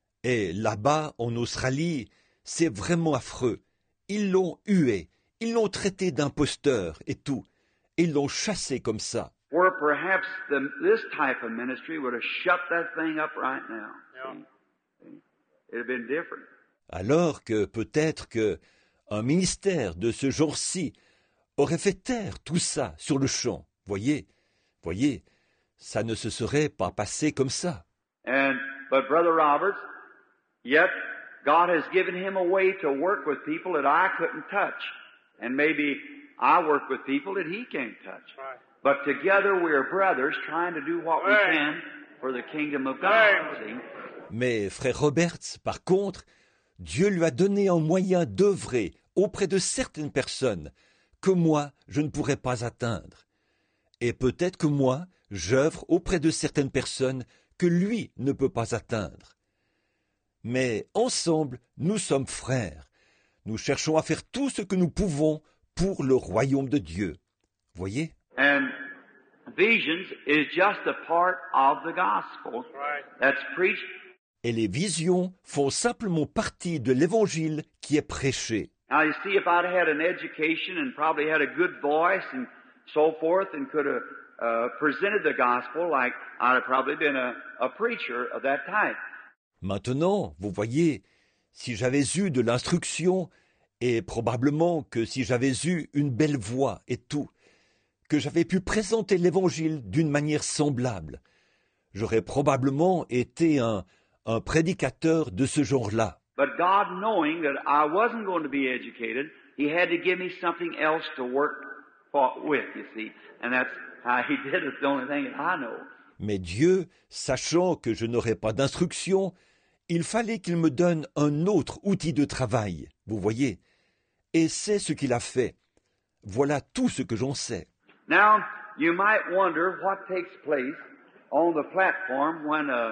et là-bas en Australie, c'est vraiment affreux. Ils l'ont hué, ils l'ont traité d'imposteur et tout. Et ils l'ont chassé comme ça. Where perhaps the, this type of ministry would have shut that thing up right now. Yeah. See? It'd have been different. Alors que peut-être que un ministère de ce genre-ci aurait fait taire tout ça sur le champ. Voyez, voyez, ça ne se serait pas passé comme ça. And but Brother Roberts, yet God has given him a way to work with people that I couldn't touch, and maybe I work with people that he can't touch. Right. But together we are brothers trying to do what we Right. can for the kingdom of God. Right. See? Mais frère Roberts, par contre, Dieu lui a donné un moyen d'œuvrer auprès de certaines personnes que moi, je ne pourrais pas atteindre. Et peut-être que moi, j'œuvre auprès de certaines personnes que lui ne peut pas atteindre. Mais ensemble, nous sommes frères. Nous cherchons à faire tout ce que nous pouvons pour le royaume de Dieu. Voyez? And visions is just a part of the gospel Right. that's preached. Et les visions font simplement partie de l'évangile qui est prêché. Now you see, if I'd had an education and probably had a good voice and so forth and could have uh, presented the gospel, like I'd have probably been a, a preacher of that type. Maintenant, vous voyez, si j'avais eu de l'instruction, et probablement que si j'avais eu une belle voix et tout, que j'avais pu présenter l'évangile d'une manière semblable, j'aurais probablement été un, un prédicateur de ce genre-là. But God, knowing that I wasn't going to be educated, He had to give me something else to work for, with, you see. And that's how He did it. It's the only thing that I know. Mais Dieu, sachant que je n'aurais pas d'instruction, il fallait qu'il me donne un autre outil de travail, vous voyez. et sait ce qu'il a fait. Voilà tout ce que j'en sais. Now, you might wonder what takes place on the platform when a,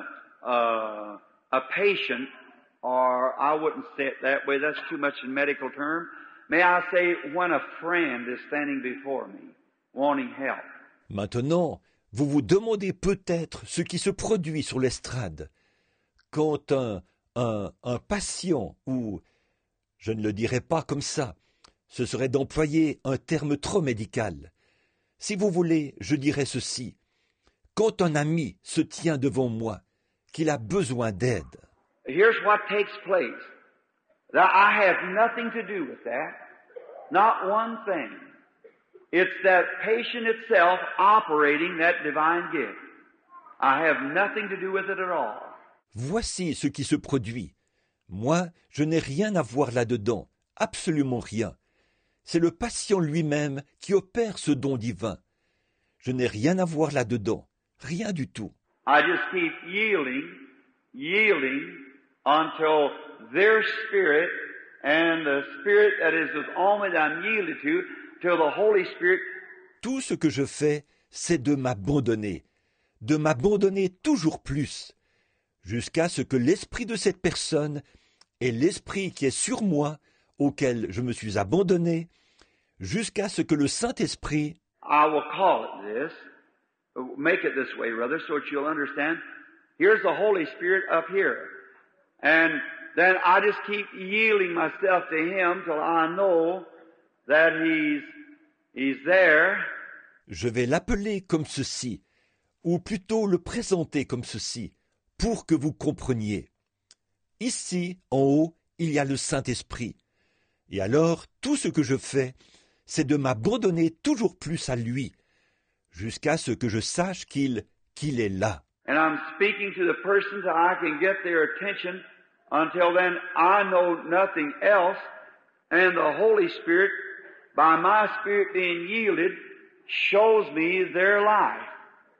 a, a patient, or I wouldn't say it that way, that's too much in medical term. May I say when a friend is standing before me, wanting help. Maintenant, vous vous demandez peut-être ce qui se produit sur l'estrade quand un, un, un patient, ou je ne le dirais pas comme ça, ce serait d'employer un terme trop médical. Si vous voulez, je dirais ceci. Quand un ami se tient devant moi, qu'il a besoin d'aide. Here's what takes place. That I have nothing to do with that. Not one thing. It's that patient itself operating that divine gift. I have nothing to do with it at all. Voici ce qui se produit. Moi, je n'ai rien à voir là-dedans, absolument rien. C'est le patient lui-même qui opère ce don divin. Je n'ai rien à voir là-dedans, rien du tout. I just keep yielding, yielding until their spirit and the spirit that is within me that I'm yielded to, till the Holy Spirit. Tout ce que je fais, c'est de m'abandonner, de m'abandonner toujours plus, jusqu'à ce que l'esprit de cette personne et l'esprit qui est sur moi, auquel je me suis abandonné, jusqu'à ce que le Saint-Esprit, I will call it this, make it this way rather, so that you'll understand. Here's the Holy Spirit up here. And then I just keep yielding myself to Him till I know that He's, He's there. je vais l'appeler comme ceci, ou plutôt le présenter comme ceci, pour que vous compreniez. Ici, en haut, il y a le Saint-Esprit. Et alors, tout ce que je fais, c'est de m'abandonner toujours plus à lui, jusqu'à ce que je sache qu'il, qu'il est là. And I'm speaking to the person so I can get their attention. Until then, I know nothing else. And the Holy Spirit, by my spirit being yielded, shows me their life.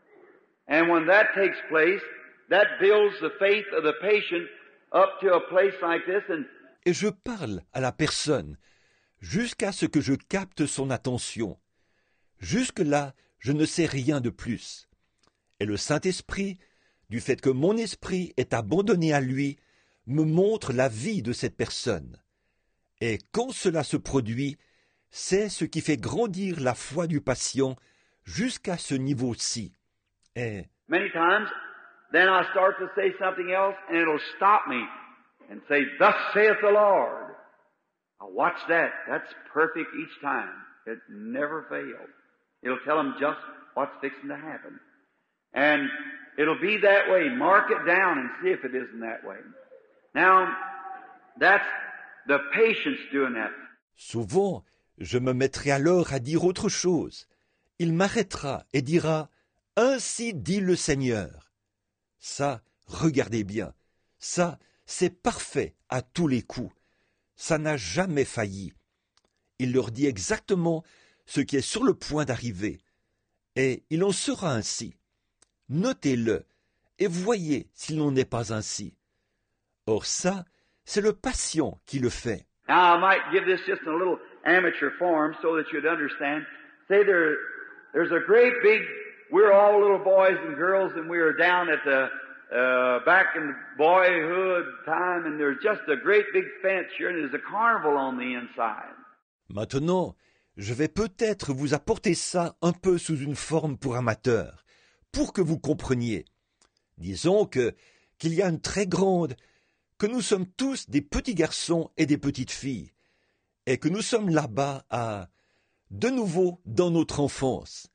And when that takes place, that builds the faith of the patient up to a place like this. And Et je parle à la personne, jusqu'à ce que je capte son attention. Jusque-là, je ne sais rien de plus. Et le Saint-Esprit, du fait que mon esprit est abandonné à lui, me montre la vie de cette personne. Et quand cela se produit, c'est ce qui fait grandir la foi du patient jusqu'à ce niveau-ci. Et many times, then I start to say something else and it'll stop me and say, "Thus saith the Lord." Now watch that. That's perfect each time. It never fails. It'll tell them just what's fixing to happen. And it'll be that way. Mark it down and see if it isn't that way. Now, that's the patience doing that. souvent, je me mettrai alors à dire autre chose. Il m'arrêtera et dira « Ainsi dit le Seigneur ». Ça, regardez bien, ça, c'est parfait à tous les coups. Ça n'a jamais failli. Il leur dit exactement ce qui est sur le point d'arriver. Et il en sera ainsi. Notez-le et voyez s'il n'en est pas ainsi. Or ça, c'est le patient qui le fait. Now, I might give this just in a little amateur form so that you'd understand. Say there, there's a great big, we're all little boys and girls and we were down at the, uh, back in boyhood time and there's just a great big fence here and there's a carnival on the inside. Maintenant, je vais peut-être vous apporter ça un peu sous une forme pour amateurs, pour que vous compreniez. Disons que, qu'il y a une très grande, que nous sommes tous des petits garçons et des petites filles, et que nous sommes là-bas à, de nouveau dans notre enfance.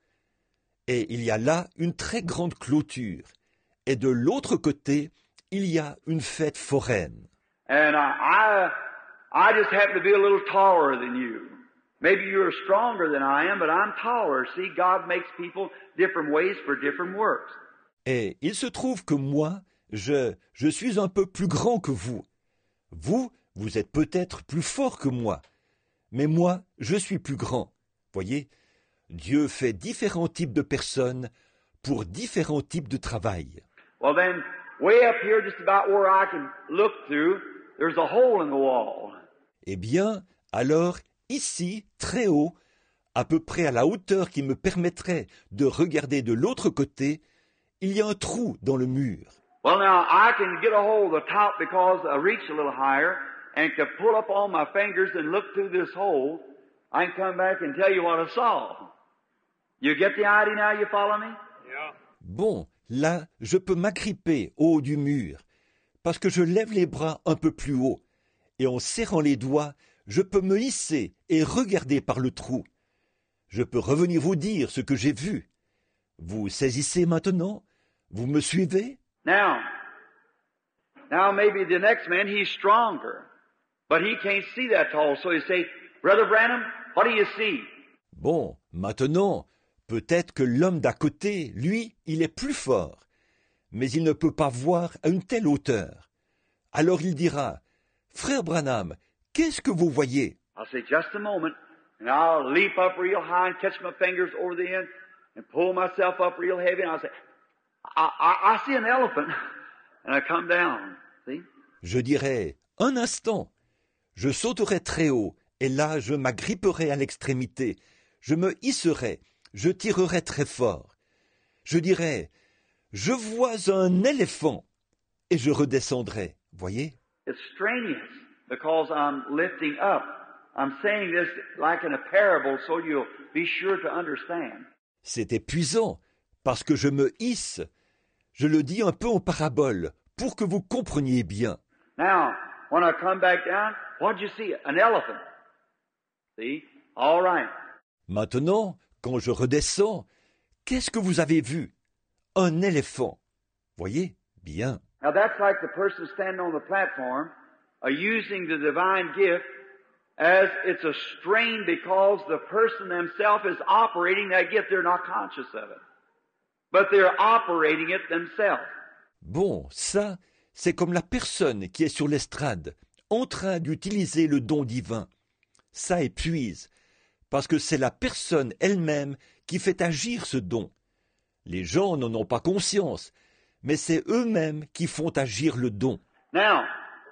Et il y a là une très grande clôture, et de l'autre côté, il y a une fête foraine. And I, I, I just happen to be a little taller than you. Maybe you're stronger than I am, but I'm taller. See, God makes people different ways for different works. Et il se trouve que moi, je, je suis un peu plus grand que vous. Vous, vous êtes peut-être plus fort que moi. Mais moi, je suis plus grand. Voyez, Dieu fait différents types de personnes pour différents types de travail. Well then, way up here, just about where I can look through, there's a hole in the wall. Eh bien, alors, ici, très haut, à peu près à la hauteur qui me permettrait de regarder de l'autre côté, il y a un trou dans le mur. Well, now, I can get a hold of the top because I reach a little higher and can pull up all my fingers and look through this hole. I can come back and tell you what I saw. You get the idea now? You follow me? Yeah. Bon, là, je peux m'agripper au haut du mur, parce que je lève les bras un peu plus haut, et en serrant les doigts, je peux me hisser et regarder par le trou. Je peux revenir vous dire ce que j'ai vu. Vous saisissez maintenant? Vous me suivez? Now, now maybe the next man, he's stronger, but he can't see that tall. So you say, Brother Branham, what do you see? Bon, maintenant, peut-être que l'homme d'à côté, lui, il est plus fort, mais il ne peut pas voir à une telle hauteur. Alors il dira, Frère Branham, qu'est-ce que vous voyez? I'll say, just a moment, and I'll leap up real high and catch my fingers over the end and pull myself up real heavy, and I'll say, I, I, I see an elephant, and I come down, see? Je dirai, un instant, je sauterai très haut, et là je m'agripperai à l'extrémité, je me hisserai, je tirerai très fort. Je dirai, je vois un éléphant, et je redescendrai, voyez? It's strenuous because I'm lifting up. I'm saying this like in a parable so you'll be sure to understand. C'est épuisant, parce que je me hisse. Je le dis un peu en parabole, pour que vous compreniez bien. Now, when I come back down, what'd you see? An elephant. See? All right. Maintenant, quand je redescends, qu'est-ce que vous avez vu? Un éléphant. Voyez? Bien. Now that's like the person standing on the platform uh, using the divine gift as it's a strain because the person themselves is operating that gift. They're not conscious of it. But they're operating it themselves. Bon, ça, c'est comme la personne qui est sur l'estrade, en train d'utiliser le don divin. Ça épuise, parce que c'est la personne elle-même qui fait agir ce don. Les gens n'en ont pas conscience, mais c'est eux-mêmes qui font agir le don. Now,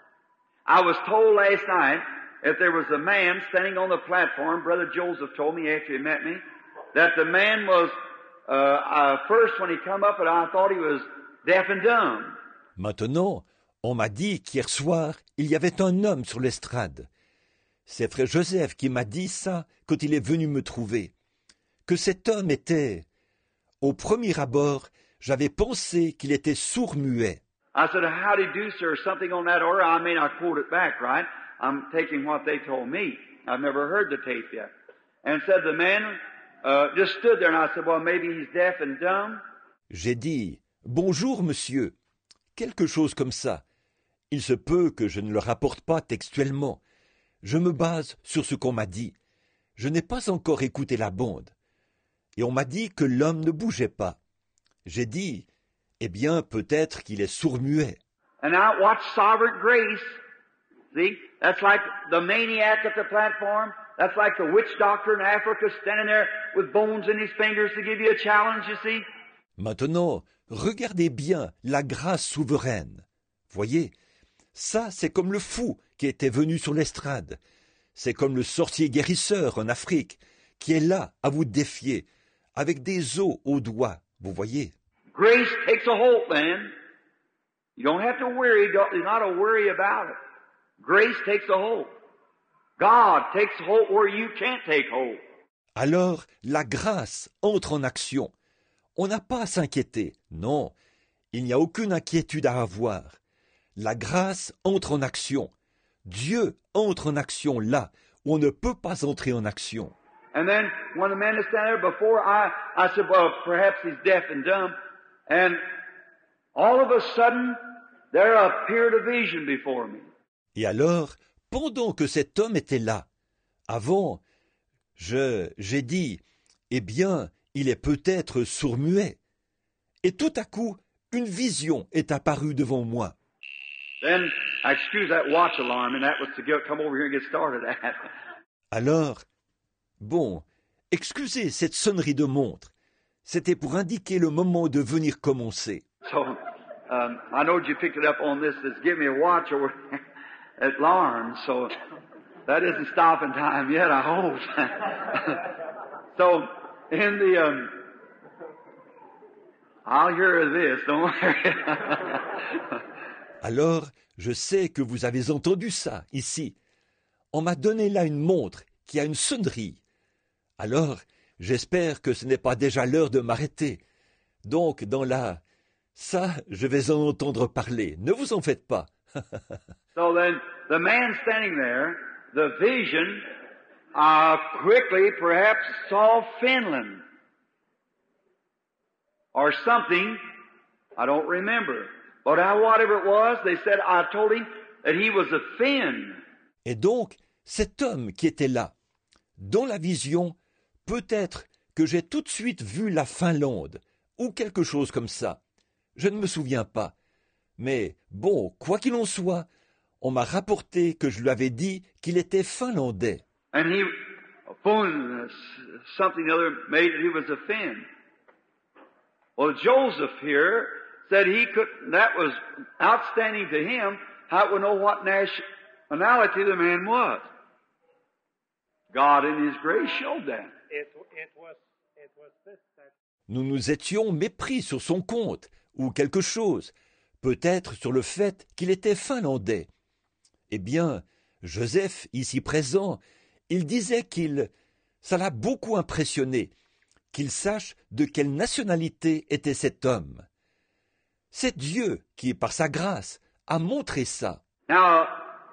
I was told last night if there was a man standing on the platform, Brother Joseph told me after he met me, that the man was, uh, uh, first when he come up, and I thought he was deaf and dumb. Maintenant, on m'a dit qu'hier soir, il y avait un homme sur l'estrade. C'est frère Joseph qui m'a dit ça quand il est venu me trouver. Que cet homme était... Au premier abord, j'avais pensé qu'il était sourd-muet. I said, how do you do, sir? Something on that order. I may not quote it back, right? I'm taking what they told me. I've never heard the tape yet. And said the man uh, just stood there, and I said, well, maybe he's deaf and dumb. J'ai dit, bonjour, monsieur. Quelque chose comme ça. Il se peut que je ne le rapporte pas textuellement. Je me base sur ce qu'on m'a dit. Je n'ai pas encore écouté la bande. Et on m'a dit que l'homme ne bougeait pas. J'ai dit, eh bien, peut-être qu'il est sourd-muet. And now watch sovereign grace. See? That's like the maniac at the platform. That's like the witch doctor in Africa standing there with bones in his fingers to give you a challenge, you see? Maintenant, regardez bien la grâce souveraine. Voyez, ça c'est comme le fou qui était venu sur l'estrade. C'est comme le sorcier guérisseur en Afrique qui est là à vous défier, avec des os aux doigts, vous voyez. Grace takes a hold, man. You don't have to worry. There's not a worry about it. Grace takes a hold. God takes hold where you can't take hold. Alors, la grâce entre en action. On n'a pas à s'inquiéter. Non, il n'y a aucune inquiétude à avoir. La grâce entre en action. Dieu entre en action là où on ne peut pas entrer en action. And then when the man is standing there before, I, I said, well, perhaps he's deaf and dumb. And all of a sudden, there appeared a vision before me. Et alors, pendant que cet homme était là, avant, je, j'ai dit, eh bien, il est peut-être sourd-muet. Et tout à coup, une vision est apparue devant moi. Then, I excuse that watch alarm, and that was to get, come over here and get started at. Alors, bon, excusez cette sonnerie de montre. C'était pour indiquer le moment de venir commencer. So, um, I know you picked it up on this. It's give me a watch or alarm. So, That isn't stopping time yet, I hope. So, in the, um, I'll hear this, don't worry. Alors, je sais que vous avez entendu ça, ici. On m'a donné là une montre qui a une sonnerie. Alors, j'espère que ce n'est pas déjà l'heure de m'arrêter. Donc, dans la... Ça, je vais en entendre parler. Ne vous en faites pas. So then, the man standing there, the vision, uh, quickly perhaps saw Finland. Or something, I don't remember. But how, whatever it was, they said, I told him that he was a Finn. Et donc, cet homme qui était là, dans la vision, peut-être que j'ai tout de suite vu la Finlande, ou quelque chose comme ça. Je ne me souviens pas. Mais bon, quoi qu'il en soit, on m'a rapporté que je lui avais dit qu'il était finlandais. And he, phone, something other made it he was a Finn. Well, Joseph here said he could, that was outstanding to him, how to know what nationality the man was. God in His grace showed that. It, it was, it was this that... Nous nous étions mépris sur son compte, ou quelque chose, peut-être sur le fait qu'il était finlandais. Eh bien, Joseph, ici présent, il disait qu'il, ça l'a beaucoup impressionné, qu'il sache de quelle nationalité était cet homme. C'est Dieu qui, par sa grâce, a montré ça. Now,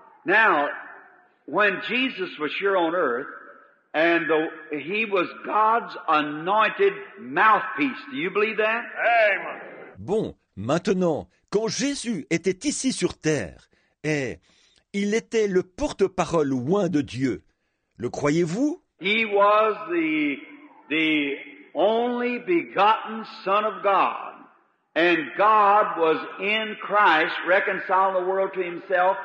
now, when Jesus was here on earth, and the, He was God's anointed mouthpiece, do you believe that? Amen. Bon, maintenant, quand Jésus était ici sur terre, et il était le porte-parole loin de Dieu, le croyez-vous? He was the, the only begotten Son of God. And God was in Christ reconciling the world to Himself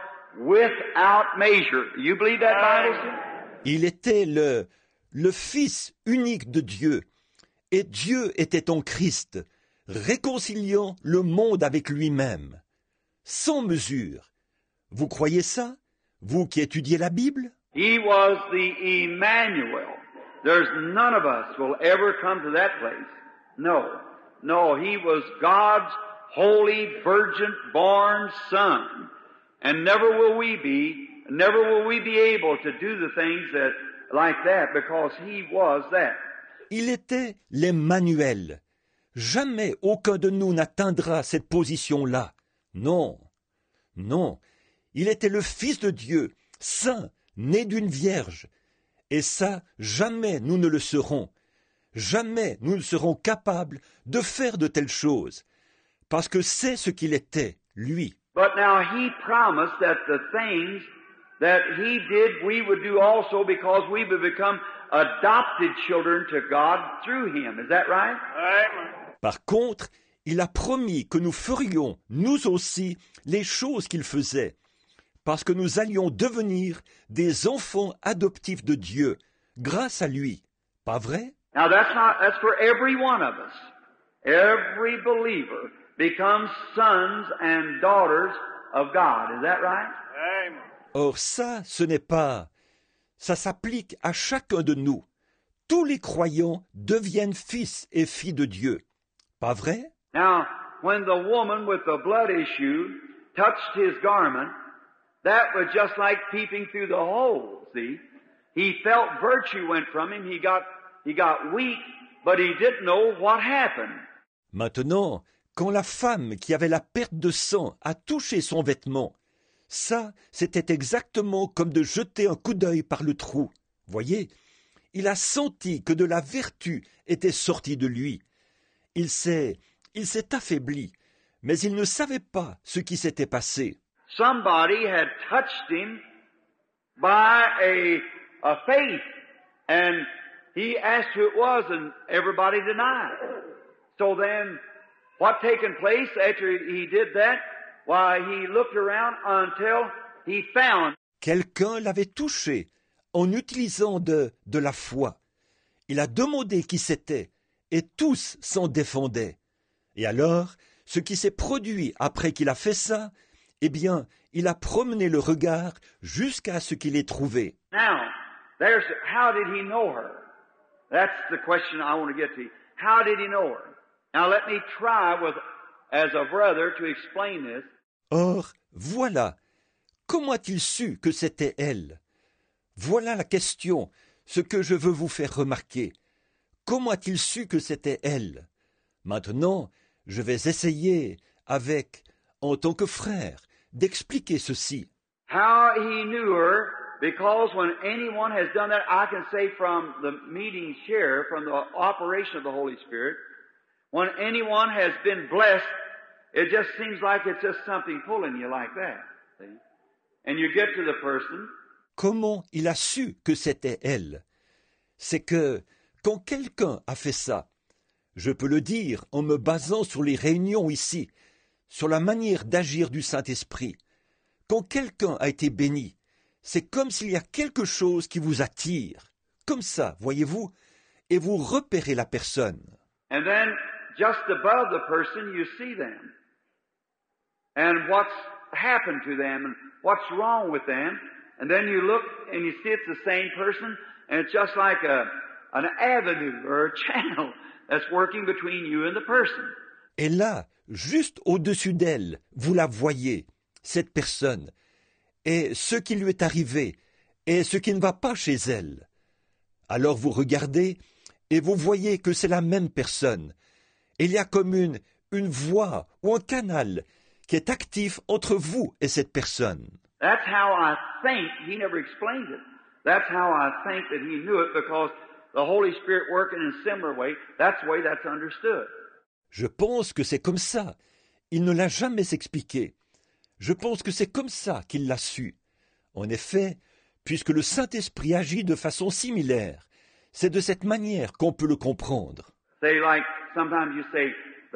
without measure. You believe that, Bible? Il était le, le Fils unique de Dieu, et Dieu était en Christ, réconciliant le monde avec lui-même, sans mesure. Vous croyez ça, vous qui étudiez la Bible? He was the Emmanuel. There's none of us will ever come to that place. No. No, He was God's holy, virgin-born Son. And never will we be, never will we be able to do the things that, like that, because He was that. Il était l'Emmanuel. Jamais aucun de nous n'atteindra cette position-là. Non, non. Il était le Fils de Dieu, saint, né d'une vierge. Et ça, jamais nous ne le serons. Jamais nous ne serons capables de faire de telles choses, parce que c'est ce qu'il était, lui. But now He promised that the things that He did, we would do also, because we would become adopted children to God through Him. Is that right? Amen. Par contre, il a promis que nous ferions, nous aussi, les choses qu'il faisait, parce que nous allions devenir des enfants adoptifs de Dieu, grâce à lui. Pas vrai? Now that's not, that's for every one of us. Every believer becomes sons and daughters of God. Is that right? Amen. Or ça, ce n'est pas... Ça s'applique à chacun de nous. Tous les croyants deviennent fils et filles de Dieu. Pas vrai? Now, when the woman with the blood issue touched His garment, that was just like peeping through the hole, see? He felt virtue went from him, he got, he got weak, but he didn't know what happened. Maintenant, quand la femme qui avait la perte de sang a touché son vêtement, ça, c'était exactement comme de jeter un coup d'œil par le trou. Voyez, il a senti que de la vertu était sortie de lui. Il s'est, il s'est affaibli, mais il ne savait pas ce qui s'était passé. Somebody had touched him by a, a faith, and he asked who it was, and everybody denied. So then, what taken place after he did that? Why, he looked around until he found. Quelqu'un l'avait touché en utilisant de, de la foi. Il a demandé qui c'était, et tous s'en défendaient. Et alors, ce qui s'est produit après qu'il a fait ça, Eh bien, il a promené le regard jusqu'à ce qu'il ait trouvé. Now, there's, how did he know her? That's the question I want to get to. How did he know her? Now let me try with, as a brother, to explain this. Or, voilà. Comment a-t-il su que c'était elle? Voilà la question, ce que je veux vous faire remarquer. Comment a-t-il su que c'était elle? Maintenant, je vais essayer, avec, en tant que frère, d'expliquer ceci. How he knew her, because when anyone has done that, I can say from the meetings here, from the operation of the Holy Spirit, when anyone has been blessed, it just seems like it's just something pulling you like that. See? And you get to the person. Comment il a su que c'était elle? C'est que, quand quelqu'un a fait ça, je peux le dire en me basant sur les réunions ici, sur la manière d'agir du Saint-Esprit. Quand quelqu'un a été béni, c'est comme s'il y a quelque chose qui vous attire, comme ça, voyez-vous, et vous repérez la personne. And then, just above the person, you see them. And what's happened to them, and what's wrong with them. And then you look and you see it's the same person, and it's just like a, an avenue or a channel that's working between you and the person. Et là, juste au-dessus d'elle, vous la voyez, cette personne, et ce qui lui est arrivé, et ce qui ne va pas chez elle. Alors vous regardez, et vous voyez que c'est la même personne. Il y a comme une, une voie ou un canal qui est actif entre vous et cette personne. That's how I think, he never explained it. That's how I think that he knew it, because the Holy Spirit working in a similar way, that's the way that's understood. Je pense que c'est comme ça. Il ne l'a jamais expliqué. Je pense que c'est comme ça qu'il l'a su. En effet, puisque le Saint-Esprit agit de façon similaire, c'est de cette manière qu'on peut le comprendre. Say like, sometimes you say,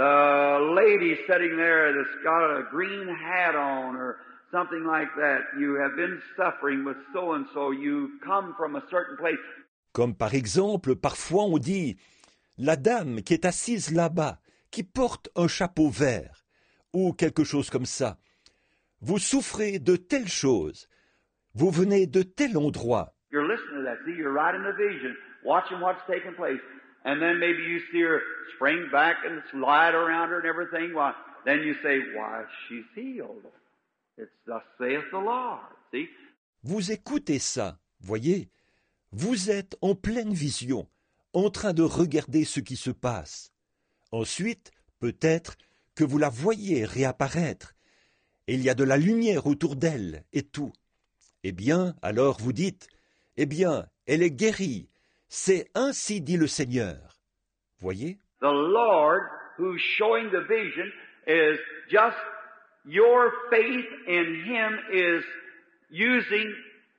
the lady sitting there that's got a green hat on, or something like that. You have been suffering with so-and-so. You come from a certain place. Comme par exemple, parfois on dit « la dame qui est assise là-bas, qui porte un chapeau vert » ou quelque chose comme ça. Vous souffrez de telle chose. Vous venez de tel endroit. You're listening to that. See, you're right in the vision, watching what's taking place. And then maybe you see her spring back and slide around her and everything. Well, then you say, why, she's healed. It's thus saith the Lord. See? Vous écoutez ça, voyez? Vous êtes en pleine vision, en train de regarder ce qui se passe. Ensuite, peut-être que vous la voyez réapparaître. Et il y a de la lumière autour d'elle et tout. Eh bien, alors vous dites, eh bien, elle est guérie. C'est ainsi dit le Seigneur. Voyez? The Lord who's showing the vision is just your faith in Him is using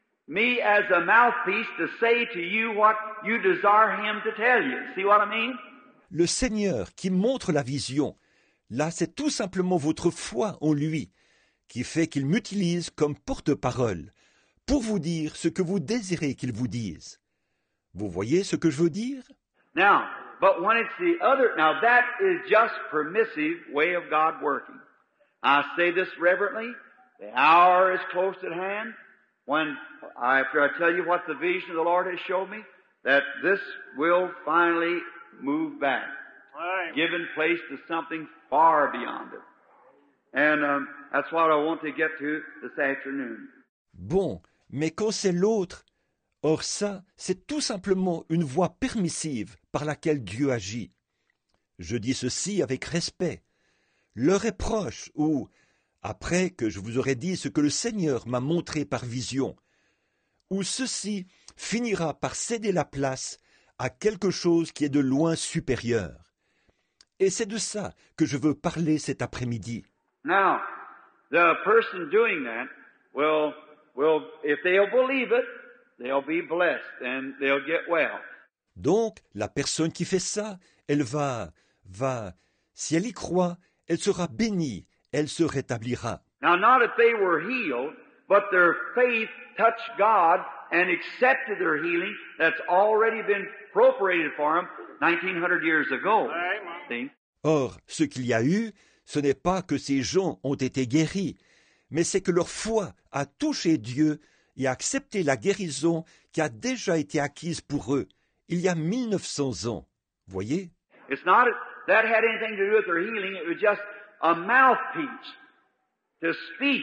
me as a mouthpiece to say to you what you desire Him to tell you. See what I mean? Le Seigneur qui montre la vision, là c'est tout simplement votre foi en lui, qui fait qu'il m'utilise comme porte-parole, pour vous dire ce que vous désirez qu'il vous dise. Vous voyez ce que je veux dire? Now, but when it's the other, now that is just permissive way of God working. I say this reverently, the hour is close at hand, when, after I tell you what the vision of the Lord has showed me, that this will finally move back, Aye. giving place to something far beyond it. And um, that's what I want to get to this afternoon. Bon, mais quand c'est l'autre, or ça, c'est tout simplement une voie permissive par laquelle Dieu agit. Je dis ceci avec respect. L'heure est proche où, après que je vous aurai dit ce que le Seigneur m'a montré par vision, où ceci finira par céder la place à quelque chose qui est de loin supérieur. Et c'est de ça que je veux parler cet après-midi. Now, the person doing that will, will, if they'll believe it, they'll be blessed and they'll get well. Donc, la personne qui fait ça, elle va, va, si elle y croit, elle sera bénie, elle se rétablira. Now, not if they were healed, but their faith touched God and accepted their healing that's already been appropriated for them nineteen hundred years ago. Amen. See? Or, ce qu'il y a eu, ce n'est pas que ces gens ont été guéris, mais c'est que leur foi a touché Dieu et a accepté la guérison qui a déjà été acquise pour eux il y a mille neuf cents ans. Voyez? It's not that had anything to do with their healing. It was just a mouthpiece to speak.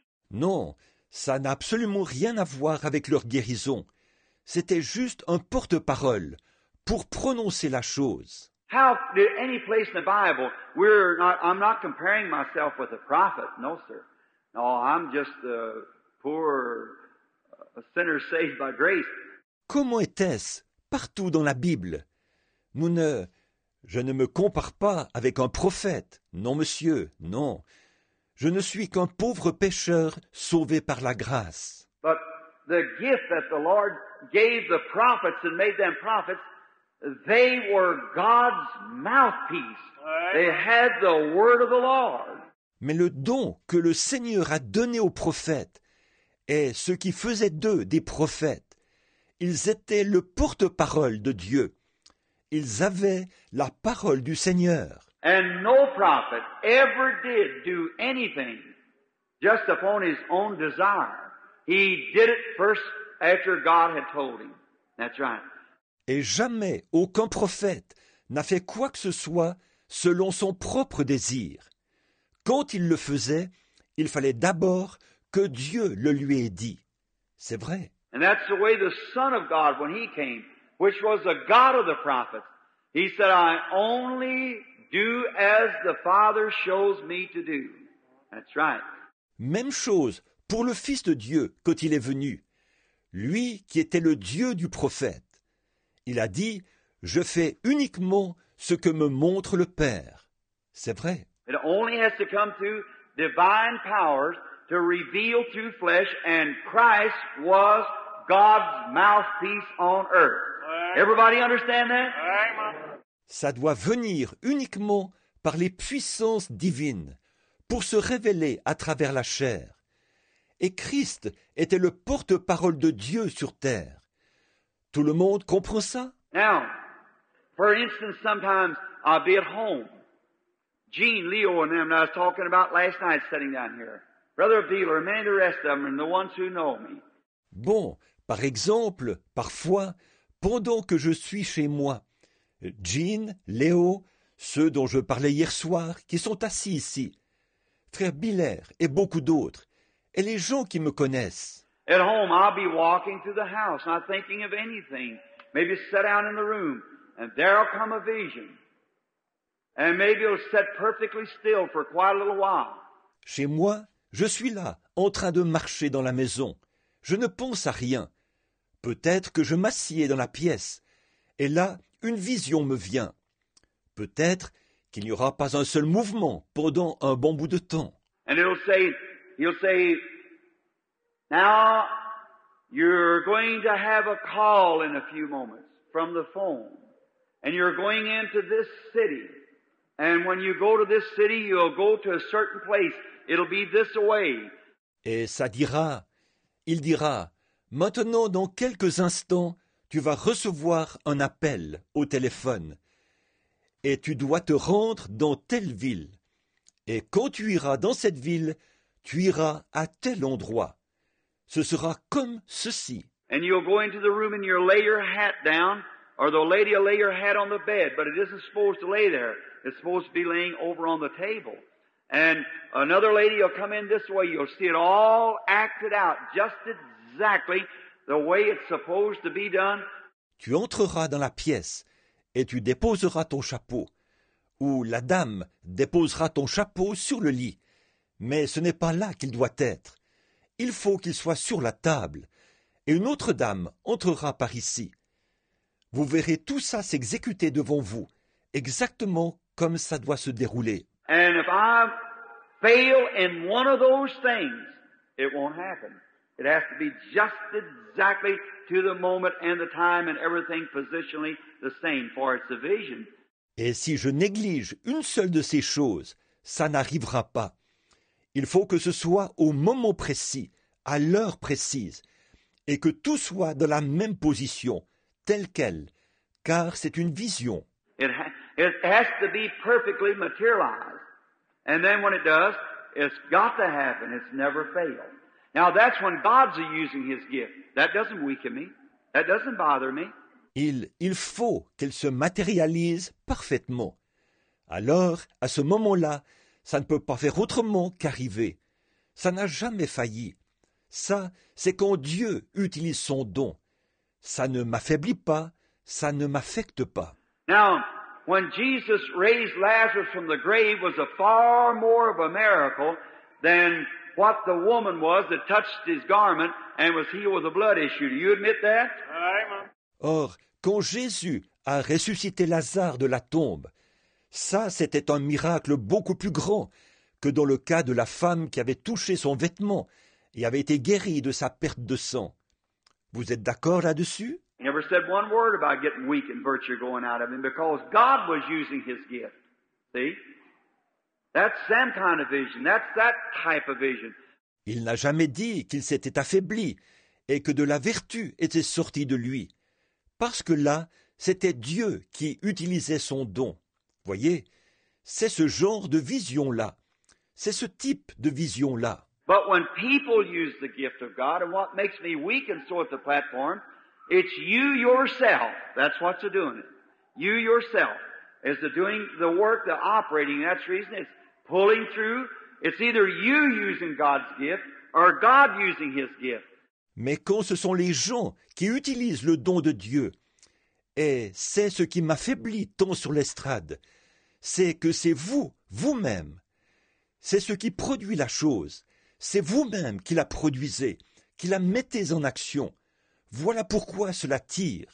Non, ça n'a absolument rien à voir avec leur guérison. C'était juste un porte-parole pour prononcer la chose. How did any place in the Bible, we're not, I'm not comparing myself with a prophet. No, sir. No, I'm just a poor a sinner saved by grace. Comment était-ce partout dans la Bible? Nous ne... Je ne me compare pas avec un prophète. Non, monsieur, non. Je ne suis qu'un pauvre pécheur sauvé par la grâce. But the gift that the Lord gave the prophets and made them prophets, they were God's mouthpiece. They had the word of the Lord. Mais le don que le Seigneur a donné aux prophètes est ce qui faisait d'eux des prophètes. Ils étaient le porte-parole de Dieu. Ils avaient la parole du Seigneur. And no prophet ever did do anything just upon his own desire. He did it first after God had told him. That's right. Et jamais aucun prophète n'a fait quoi que ce soit selon son propre désir. Quand il le faisait, il fallait d'abord que Dieu le lui ait dit. C'est vrai. And that's the way the Son of God, when He came, which was the God of the prophets, He said, I only do as the Father shows me to do. That's right. Même chose pour le Fils de Dieu quand il est venu. Lui qui était le Dieu du prophète. Il a dit, je fais uniquement ce que me montre le Père. C'est vrai. It only has to come through divine powers to reveal through flesh, and Christ was God's mouthpiece on earth. Everybody understand that? Ça doit venir uniquement par les puissances divines pour se révéler à travers la chair. Et Christ était le porte-parole de Dieu sur terre. Tout le monde comprend ça? Now, for instance, sometimes I'll be at home. Gene, Leo, and them that I was talking about last night sitting down here. Brother Beeler, and many of the rest of them, and the ones who know me. Bon, par exemple, parfois, pendant que je suis chez moi, Jean, Léo, ceux dont je parlais hier soir, qui sont assis ici, frère Biller et beaucoup d'autres, et les gens qui me connaissent. At home, I'll be walking through the house, not thinking of anything. Maybe sit down in the room, and there'll come a vision. And maybe it'll sit perfectly still for quite a little while. Chez moi, je suis là, en train de marcher dans la maison. Je ne pense à rien. Peut-être que je m'assieds dans la pièce, et là, une vision me vient. Peut-être qu'il n'y aura pas un seul mouvement pendant un bon bout de temps. And it'll say, he'll say, now you're going to have a call in a few moments from the phone, and you're going into this city. And when you go to this city, you'll go to a certain place. It'll be this way. Et ça dira, il dira, maintenant dans quelques instants, tu vas recevoir un appel au téléphone. Et tu dois te rendre dans telle ville. Et quand tu iras dans cette ville, tu iras à tel endroit. Ce sera comme ceci. And you'll go into the room and you'll lay your hat down, or the lady will lay your hat on the bed, but it isn't supposed to lay there. It's supposed to be laying over on the table. And another lady will come in this way. You'll see it all acted out just exactly the way it's supposed to be done. Tu entreras dans la pièce et tu déposeras ton chapeau, ou la dame déposera ton chapeau sur le lit. Mais ce n'est pas là qu'il doit être. Il faut qu'il soit sur la table, et une autre dame entrera par ici. Vous verrez tout ça s'exécuter devant vous, exactement comme ça doit se dérouler. And if I fail in one of those things, it won't happen. It has to be just exactly to the moment and the time and everything positionally the same, for it's a vision. Et si je néglige une seule de ces choses, ça n'arrivera pas. Il faut que ce soit au moment précis, à l'heure précise, et que tout soit dans la même position, telle qu'elle, car c'est une vision. It, ha- it has to be perfectly materialized. And then when it does, It's got to happen. It's never failed. Now that's when God's using His gift. That doesn't weaken me. That doesn't bother me. Il, il faut qu'elle se matérialise parfaitement. Alors, à ce moment-là, ça ne peut pas faire autrement qu'arriver. Ça n'a jamais failli. Ça, c'est quand Dieu utilise son don. Ça ne m'affaiblit pas, ça ne m'affecte pas. Now, when Jesus raised Lazarus from the grave was a far more of a miracle than what the woman was that touched his garment and was healed with a blood issue. Do you admit that? Amen. Or, quand Jésus a ressuscité Lazare de la tombe, ça, c'était un miracle beaucoup plus grand que dans le cas de la femme qui avait touché son vêtement et avait été guérie de sa perte de sang. Vous êtes d'accord là-dessus? He never said one word about getting weak and virtue going out of him because God was using His gift. See? That's some kind of vision. That's that type of vision. Il n'a jamais dit qu'il s'était affaibli et que de la vertu était sortie de lui. Parce que là, c'était Dieu qui utilisait son don. Voyez, c'est ce genre de vision-là. C'est ce type de vision-là. But when people use the gift of God, and what makes me weak and so at the platform, it's you yourself. That's what's doing it. You yourself is the doing the work, the operating. That's the reason it's pulling through. It's either you using God's gift or God using His gift. Mais quand ce sont les gens qui utilisent le don de Dieu, et c'est ce qui m'affaiblit tant sur l'estrade, c'est que c'est vous, vous-même. C'est ce qui produit la chose. C'est vous-même qui la produisez, qui la mettez en action. Voilà pourquoi cela tire.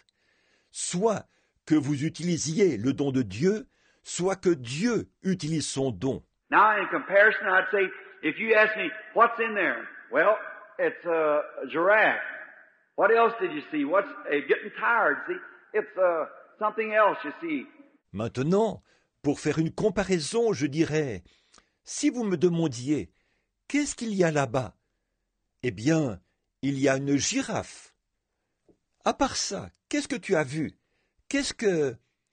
Soit que vous utilisiez le don de Dieu, soit que Dieu utilise son don. Now, in comparison, I'd say, if you ask me, what's in there? Well, it's a giraffe. What else did you see? What's uh, getting tired? See, it's uh, something else, you see. Maintenant, pour faire une comparaison, je dirais, si vous me demandiez, qu'est-ce qu'il y a là-bas? Eh bien, il y a une girafe. À part ça, qu'est-ce que tu as vu? Qu'est-ce que...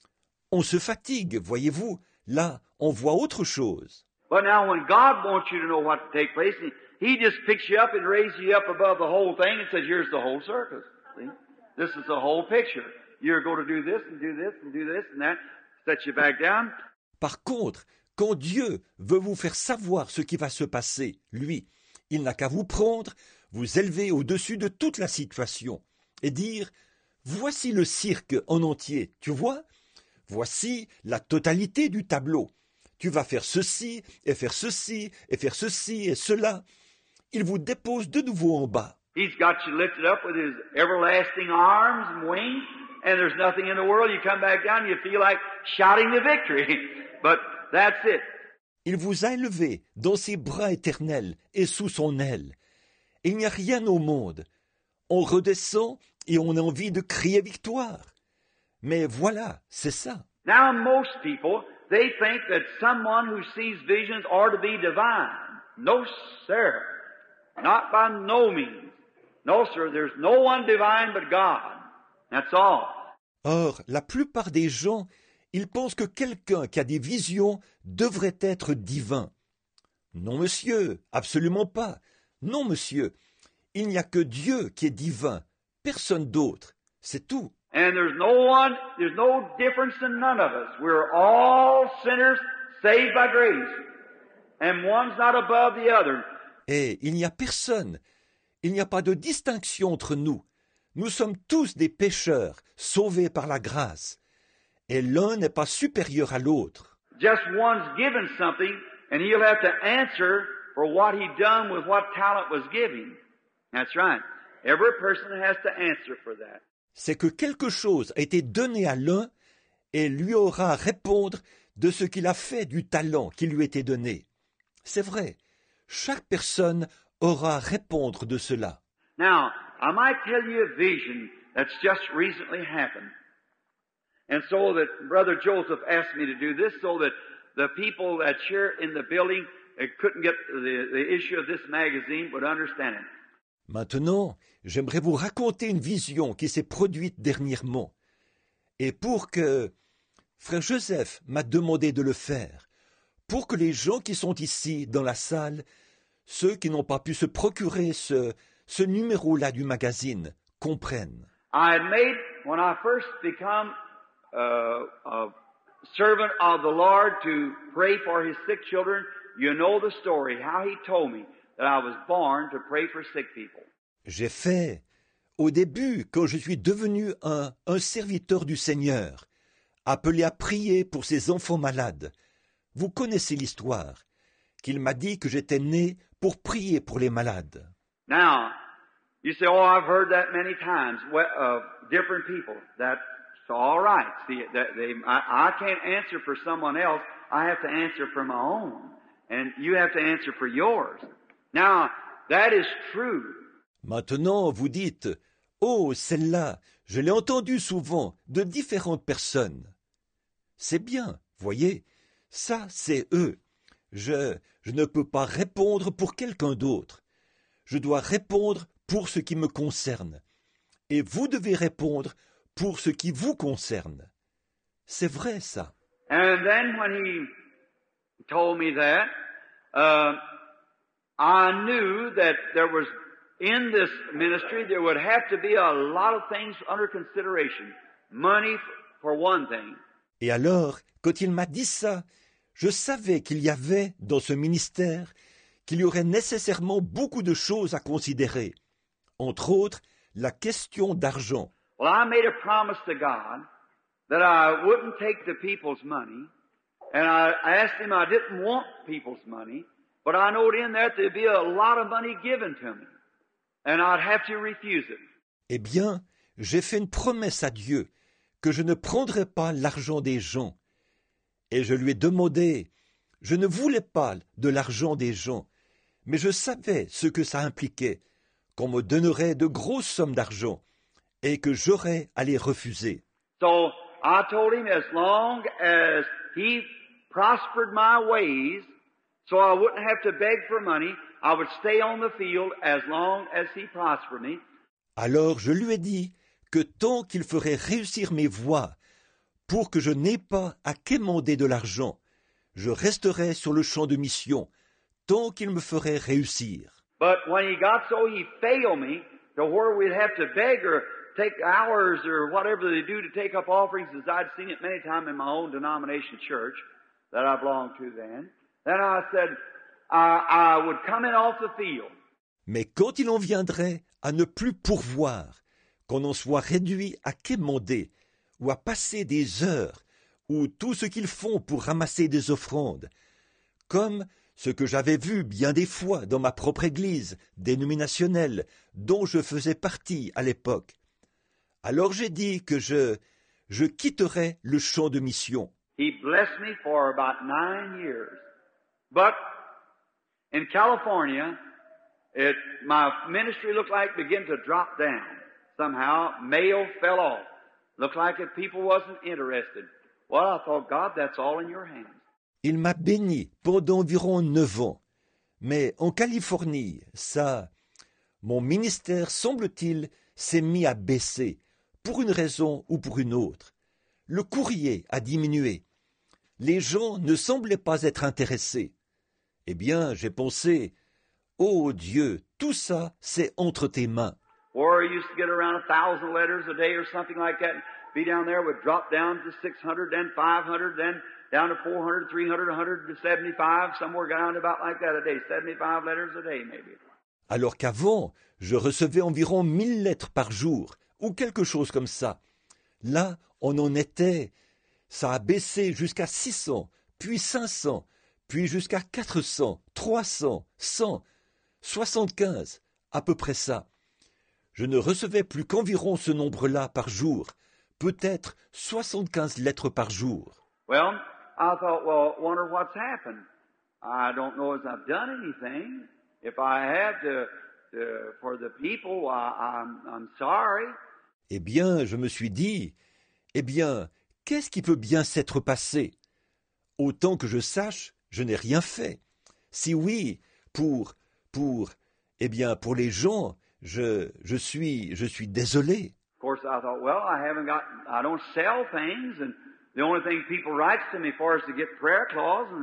On se fatigue, voyez-vous. Là, on voit autre chose. But now when God wants you to know what to take place, He just picks you up and raises you up above the whole thing and says, here's the whole circus. See? This is the whole picture. You're going to do this and do this and do this and that. Set you back down. Par contre, quand Dieu veut vous faire savoir ce qui va se passer, lui, il n'a qu'à vous prendre, vous élever au-dessus de toute la situation et dire, voici le cirque en entier, tu vois? Voici la totalité du tableau. Tu vas faire ceci, et faire ceci, et faire ceci, et cela. Il vous dépose de nouveau en bas. He's got you lifted up with His everlasting arms and wings, and there's nothing in the world. You come back down, you feel like shouting the victory. But that's it. Il vous a élevé dans ses bras éternels et sous son aile. Il n'y a rien au monde. On redescend et on a envie de crier victoire. Mais voilà, c'est ça. Now most people, they think that someone who sees visions ought to be divine. No, sir. Not by no means. No, sir. There's no one divine but God. That's all. Or, la plupart des gens, ils pensent que quelqu'un qui a des visions devrait être divin. Non, monsieur, absolument pas. Non, monsieur, il n'y a que Dieu qui est divin, personne d'autre. C'est tout. And there's no one, there's no difference in none of us. We're all sinners saved by grace. And one's not above the other. Et il n'y a personne, il n'y a pas de distinction entre nous. Nous sommes tous des pécheurs, sauvés par la grâce. Et l'un n'est pas supérieur à l'autre. Just one's given something, and he'll have to answer for what he done with what talent was given. That's right. Every person has to answer for that. C'est que quelque chose a été donné à l'un, et lui aura à répondre de ce qu'il a fait du talent qui lui était donné. C'est vrai, chaque personne aura à répondre de cela. Now, I might tell you a vision that's just recently happened. And so that Brother Joseph asked me to do this so that the people that share in the building uh, couldn't get the, the issue of this magazine would understand it. Maintenant, j'aimerais vous raconter une vision qui s'est produite dernièrement. Et pour que Frère Joseph m'a demandé de le faire, pour que les gens qui sont ici dans la salle, ceux qui n'ont pas pu se procurer ce, ce numéro-là du magazine, comprennent. I had made, when I first become uh, a servant of the Lord to pray for His sick children, you know the story, how He told me that I was born to pray for sick people. J'ai fait, au début, quand je suis devenu un, un serviteur du Seigneur, appelé à prier pour ses enfants malades. Vous connaissez l'histoire, qu'il m'a dit que j'étais né pour prier pour les malades. Now, you say, oh, I've heard that many times, well, uh, different people. That's all right. See, that they, I, I can't answer for someone else. I have to answer for my own. And you have to answer for yours. Now, that is true. Maintenant, vous dites, oh, celle-là, je l'ai entendue souvent de différentes personnes. C'est bien, voyez, ça, c'est eux. Je, je ne peux pas répondre pour quelqu'un d'autre. Je dois répondre pour ce qui me concerne. Et vous devez répondre pour ce qui vous concerne. C'est vrai, ça. And then when he told me that, uh, I knew that there was, in this ministry, there would have to be a lot of things under consideration. Money, for one thing. Et alors, quand il m'a dit ça, je savais qu'il y avait, dans ce ministère, qu'il y aurait nécessairement beaucoup de choses à considérer. Entre autres, la question d'argent. Well, I made a promise to God that I wouldn't take the people's money, and I asked Him I didn't want people's money, but I knowed in that there'd be a lot of money given to me, and I'd have to refuse it. Eh bien, j'ai fait une promesse à Dieu que je ne prendrais pas l'argent des gens. Et je lui ai demandé, je ne voulais pas de l'argent des gens, mais je savais ce que ça impliquait, qu'on me donnerait de grosses sommes d'argent, et que j'aurais à les refuser. So I told him as long as he prospered my ways, so I wouldn't have to beg for money, I would stay on the field as long as he prospered me. Alors je lui ai dit que tant qu'il ferait réussir mes voies, pour que je n'aie pas à quémander de l'argent, je resterai sur le champ de mission, tant qu'il me ferait réussir. But when he got so he failed me to where we'd have to beg or take hours or whatever they do to take up offerings, as I'd seen it many times in my own denomination church that I belonged to then, then I said I, I would come in off the field. Mais quand il en viendrait à ne plus pourvoir, qu'on en soit réduit à quémander, ou à passer des heures, ou tout ce qu'ils font pour ramasser des offrandes, comme ce que j'avais vu bien des fois dans ma propre église dénominationnelle, dont je faisais partie à l'époque. Alors j'ai dit que je, je quitterais le champ de mission. He blessed me for about nine years. But in California, it, my ministry looked like it began to drop down. Somehow, mail fell off. Looked like it, people wasn't interested. Well, I thought, God, that's all in your hands. Il m'a béni pendant environ neuf ans. Mais en Californie, ça, mon ministère, semble-t-il, s'est mis à baisser, pour une raison ou pour une autre. Le courrier a diminué. Les gens ne semblaient pas être intéressés. Eh bien, j'ai pensé, oh Dieu, tout ça, c'est entre tes mains. Or I used to get around a thousand letters a day or something like that. Be down there, would drop down to six hundred, then five hundred, then down to four hundred, three hundred, one hundred seventy-five, somewhere down about like that a day. seventy-five letters a day, maybe. Alors qu'avant, je recevais environ mille lettres par jour, ou quelque chose comme ça. Là, on en était. Ça a baissé jusqu'à six cents, puis cinq cents, puis jusqu'à quatre cents, trois cents, cent, soixante-quinze, à peu près ça. Je ne recevais plus qu'environ ce nombre-là par jour, peut-être soixante-quinze lettres par jour. Well, I thought, well, wonder what's happened. I don't know if I've done anything. If I have to, to for the people, I, I'm, I'm sorry. Eh bien, je me suis dit, eh bien, qu'est-ce qui peut bien s'être passé? Autant que je sache, je n'ai rien fait. Si oui, pour, pour, eh bien, pour les gens, je, je suis, je suis désolé. Of course, I thought, well, I haven't got, I don't sell things, and the only thing people writes to me for is to get prayer clause, and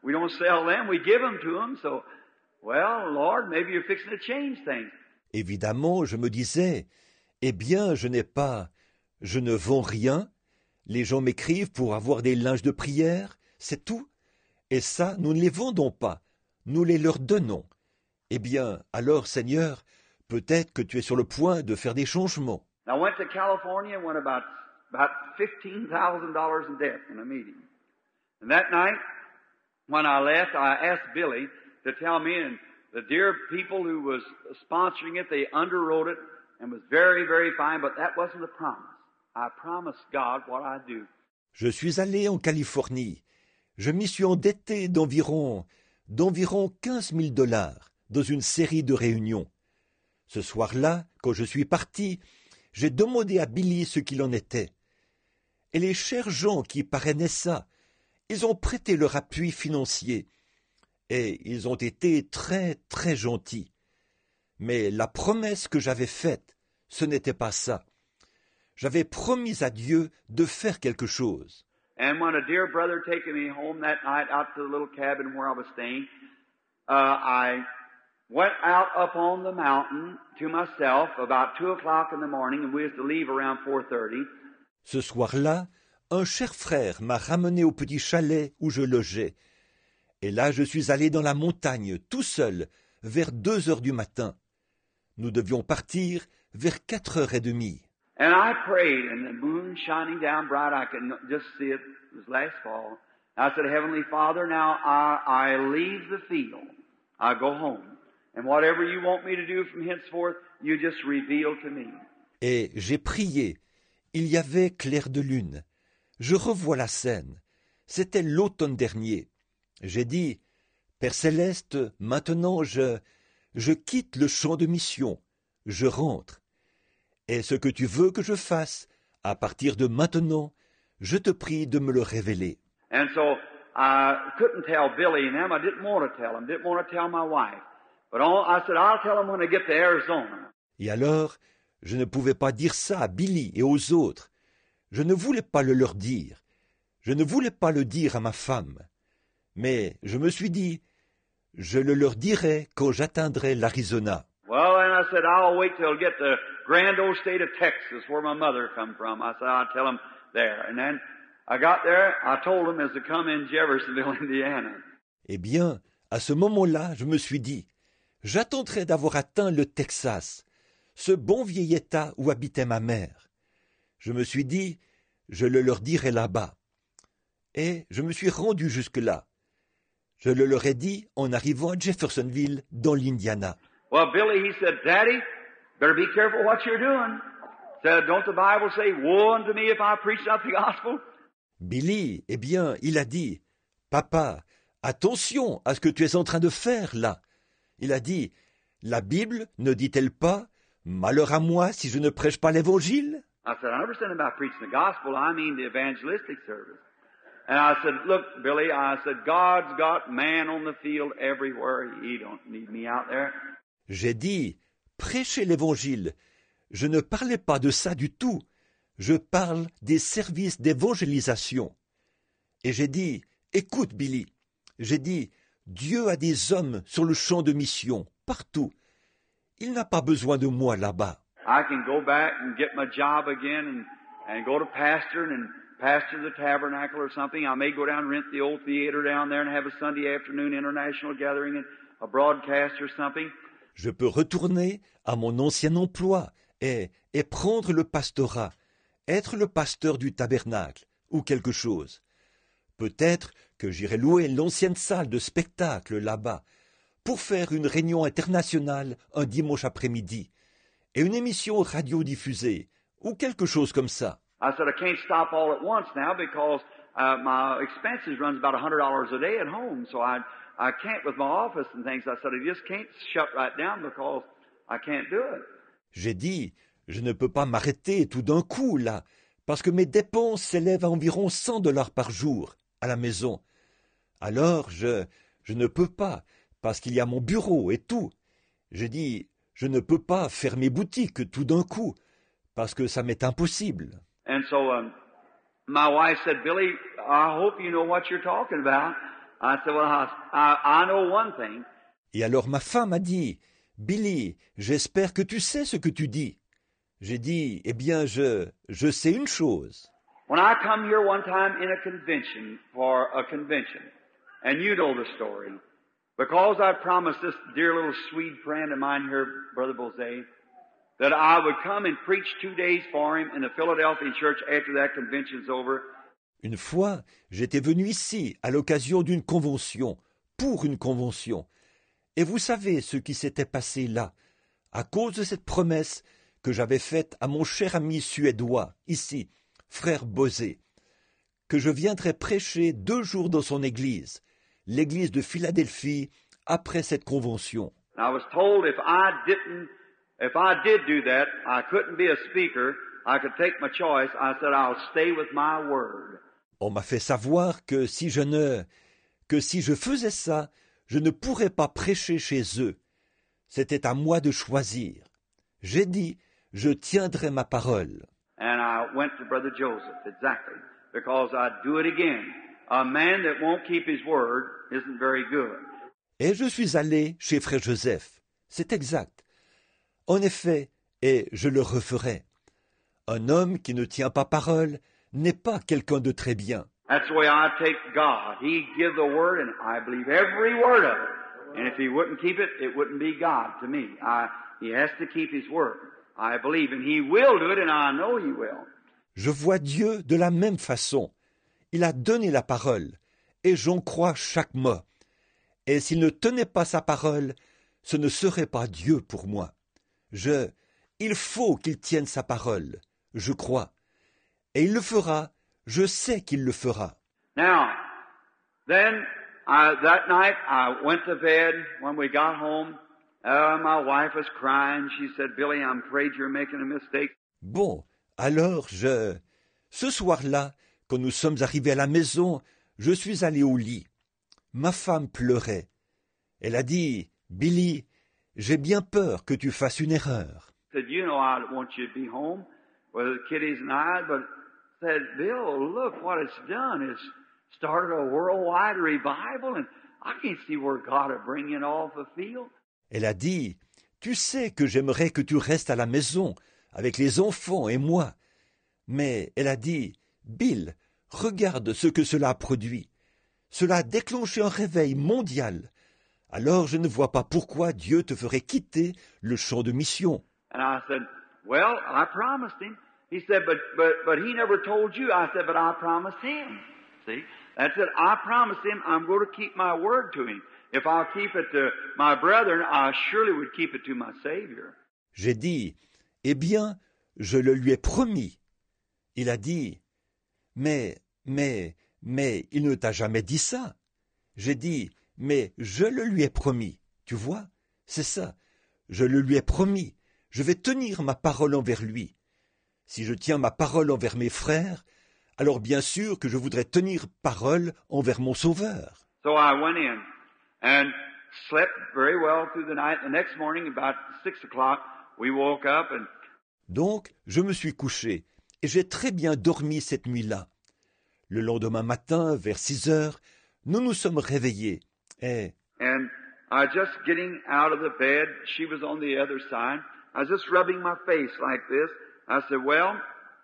We don't sell them, we give them to them. So, well, Lord, maybe you're fixing to change things. Évidemment, je me disais, eh bien, je n'ai pas, je ne vends rien, les gens m'écrivent pour avoir des linges de prière, c'est tout. Et ça, nous ne les vendons pas, nous les leur donnons. Eh bien, alors, Seigneur, peut-être que tu es sur le point de faire des changements. I went to California and went about, about fifteen thousand dollars in debt in a meeting. And that night, when I left, I asked Billy to tell me, and the dear people who was sponsoring it, they underwrote it and was very, very fine, but that wasn't a promise. I promised God what I'd do. Je suis allé en Californie. Je m'y suis endetté d'environ, d'environ quinze mille dollars dans une série de réunions. Ce soir-là, quand je suis parti, j'ai demandé à Billy ce qu'il en était. Et les chers gens qui parrainaient ça, ils ont prêté leur appui financier. Et ils ont été très, très gentils. Mais la promesse que j'avais faite, ce n'était pas ça. J'avais promis à Dieu de faire quelque chose. And when a dear brother taken me home that night out to the little cabin where I was staying, uh, I went out up on the mountain to myself about two o'clock in the morning, and we was to leave around four thirty. Ce soir-là, un cher frère m'a ramené au petit chalet où je logeais. Et là, je suis allé dans la montagne, tout seul, vers deux heures du matin. Nous devions partir vers quatre heures et demie. And I prayed, and the moon shining down bright, I could just see it. It was last fall. I said, Heavenly Father, now I, I leave the field. I go home. And whatever you want me to do from henceforth, you just reveal to me. Et j'ai prié. Il y avait clair de lune. Je revois la scène. C'était l'automne dernier. J'ai dit, Père Céleste, maintenant je, je quitte le champ de mission. Je rentre. Et ce que tu veux que je fasse, à partir de maintenant, je te prie de me le révéler. And so I couldn't tell Billy and them. I didn't want to tell them. Didn't want to tell my wife. But all, I said, I'll tell them when I get to Arizona. Et alors, je ne pouvais pas dire ça à Billy et aux autres. Je ne voulais pas le leur dire. Je ne voulais pas le dire à ma femme. Mais je me suis dit, je le leur dirai quand j'atteindrai l'Arizona. Well, and I said, I'll wait till I get to grand old state of Texas, where my mother come from. I said, I'll tell them there. And then I got there, I told them as to come in Jeffersonville, Indiana. Eh bien, à ce moment-là, je me suis dit, j'attendrai d'avoir atteint le Texas, ce bon vieil État où habitait ma mère. Je me suis dit, je le leur dirai là-bas. Et je me suis rendu jusque-là. Je le leur ai dit en arrivant à Jeffersonville, dans l'Indiana. Well, Billy, he said, Daddy, better be careful what you're doing. Said, don't the Bible say, woe unto me if I preach not the gospel? Billy, eh bien, il a dit, Papa, attention à ce que tu es en train de faire là. Il a dit, la Bible ne dit-elle pas, malheur à moi si je ne prêche pas l'Évangile? I said, I understand about preaching the gospel. I mean the evangelistic service. And I said, look, Billy, I said, God's got man on the field everywhere. He don't need me out there. J'ai dit, prêchez l'Évangile. Je ne parlais pas de ça du tout. Je parle des services d'évangélisation. Et j'ai dit, écoute, Billy, j'ai dit, Dieu a des hommes sur le champ de mission, partout. Il n'a pas besoin de moi là-bas. I can go back and get my job again and, and go to pastoring and pastor the tabernacle or something. I may go down and rent the old theater down there and have a Sunday afternoon international gathering and a broadcast or something. Je peux retourner à mon ancien emploi et, et prendre le pastorat, être le pasteur du tabernacle ou quelque chose. Peut-être que j'irai louer l'ancienne salle de spectacle là-bas pour faire une réunion internationale un dimanche après-midi et une émission radiodiffusée ou quelque chose comme ça. I said, I can't stop all at once now because uh, my expenses runs about one hundred dollars a day at home, so I I can't with my office and things. I said, I just can't shut right down because I can't do it. J'ai dit, je ne peux pas m'arrêter tout d'un coup là, parce que mes dépenses s'élèvent à environ cent dollars par jour à la maison. Alors je, je ne peux pas, parce qu'il y a mon bureau et tout. J'ai dit, je ne peux pas fermer boutique tout d'un coup, parce que ça m'est impossible. And so um, my wife said, Billy, I hope you know what you're talking about. I said, well, I, I, I know one thing. Et alors ma femme a dit, « Billy, j'espère que tu sais ce que tu dis. » J'ai dit, « Eh bien, je, je sais une chose. » When I come here one time in a convention, for a convention, and you know the story, because I promised this dear little Swede friend of mine here, Brother Bose, that I would come and preach two days for him in the Philadelphia church after that convention's over. Une fois, j'étais venu ici à l'occasion d'une convention, pour une convention. Et vous savez ce qui s'était passé là, à cause de cette promesse que j'avais faite à mon cher ami suédois, ici, frère Bosé, que je viendrais prêcher deux jours dans son église, l'église de Philadelphie, après cette convention. And I was told if I didn't, if I did do that, I couldn't be a speaker, I could take my choice. I said, I'll stay with my word. On m'a fait savoir que si je ne, que si je faisais ça, je ne pourrais pas prêcher chez eux. C'était à moi de choisir. J'ai dit, je tiendrai ma parole. And I went to Brother Joseph, exactly, because I'd do it again. A man that won't keep his word isn't very good. Et je suis allé chez frère Joseph. C'est exact. En effet, et je le referai. Un homme qui ne tient pas parole n'est pas quelqu'un de très bien. That's the way I take God. He give the word, and I believe every word of it. And if he wouldn't keep it, it wouldn't be God to me. I, he has to keep his word. I believe, and he will do it, and I know he will. Je vois Dieu de la même façon. Il a donné la parole, et j'en crois chaque mot. Et s'il ne tenait pas sa parole, ce ne serait pas Dieu pour moi. Je, il faut qu'il tienne sa parole, je crois. Et il le fera, je sais qu'il le fera. Now, then, I, that night I went to bed. When we got home, uh, my wife was crying. She said, Billy, I'm afraid you're making a mistake. Bon, alors je... Ce soir-là, quand nous sommes arrivés à la maison, je suis allé au lit. Ma femme pleurait. Elle a dit, « Billy, j'ai bien peur que tu fasses une erreur. » Said, you know, I want you to be home with the kiddies and I, but said, Bill, look what it's done. It's started a worldwide revival, and I can't see where God will bring it off the field. Elle a dit, « Tu sais que j'aimerais que tu restes à la maison, avec les enfants et moi. » Mais elle a dit, « Bill, regarde ce que cela a produit. Cela a déclenché un réveil mondial. Alors je ne vois pas pourquoi Dieu te ferait quitter le champ de mission. » And I said, well, I promised him. He said, but, but, but he never told you. I said, but I promised him. See? That's it. I promised him I'm going to keep my word to him. If I'll keep it to my brethren, I surely would keep it to my Savior. J'ai dit, eh bien, je le lui ai promis. Il a dit, mais, mais, mais, il ne t'a jamais dit ça. J'ai dit, mais je le lui ai promis. Tu vois, c'est ça. Je le lui ai promis. Je vais tenir ma parole envers lui. Si je tiens ma parole envers mes frères, alors bien sûr que je voudrais tenir parole envers mon Sauveur. So I went in and slept very well through the night. The next morning, about six o'clock, we woke up and... Donc, je me suis couché et j'ai très bien dormi cette nuit-là. Le lendemain matin, vers six heures, nous nous sommes réveillés et... And I just getting out of the bed, she was on the other side. I was just rubbing my face like this. I said, well,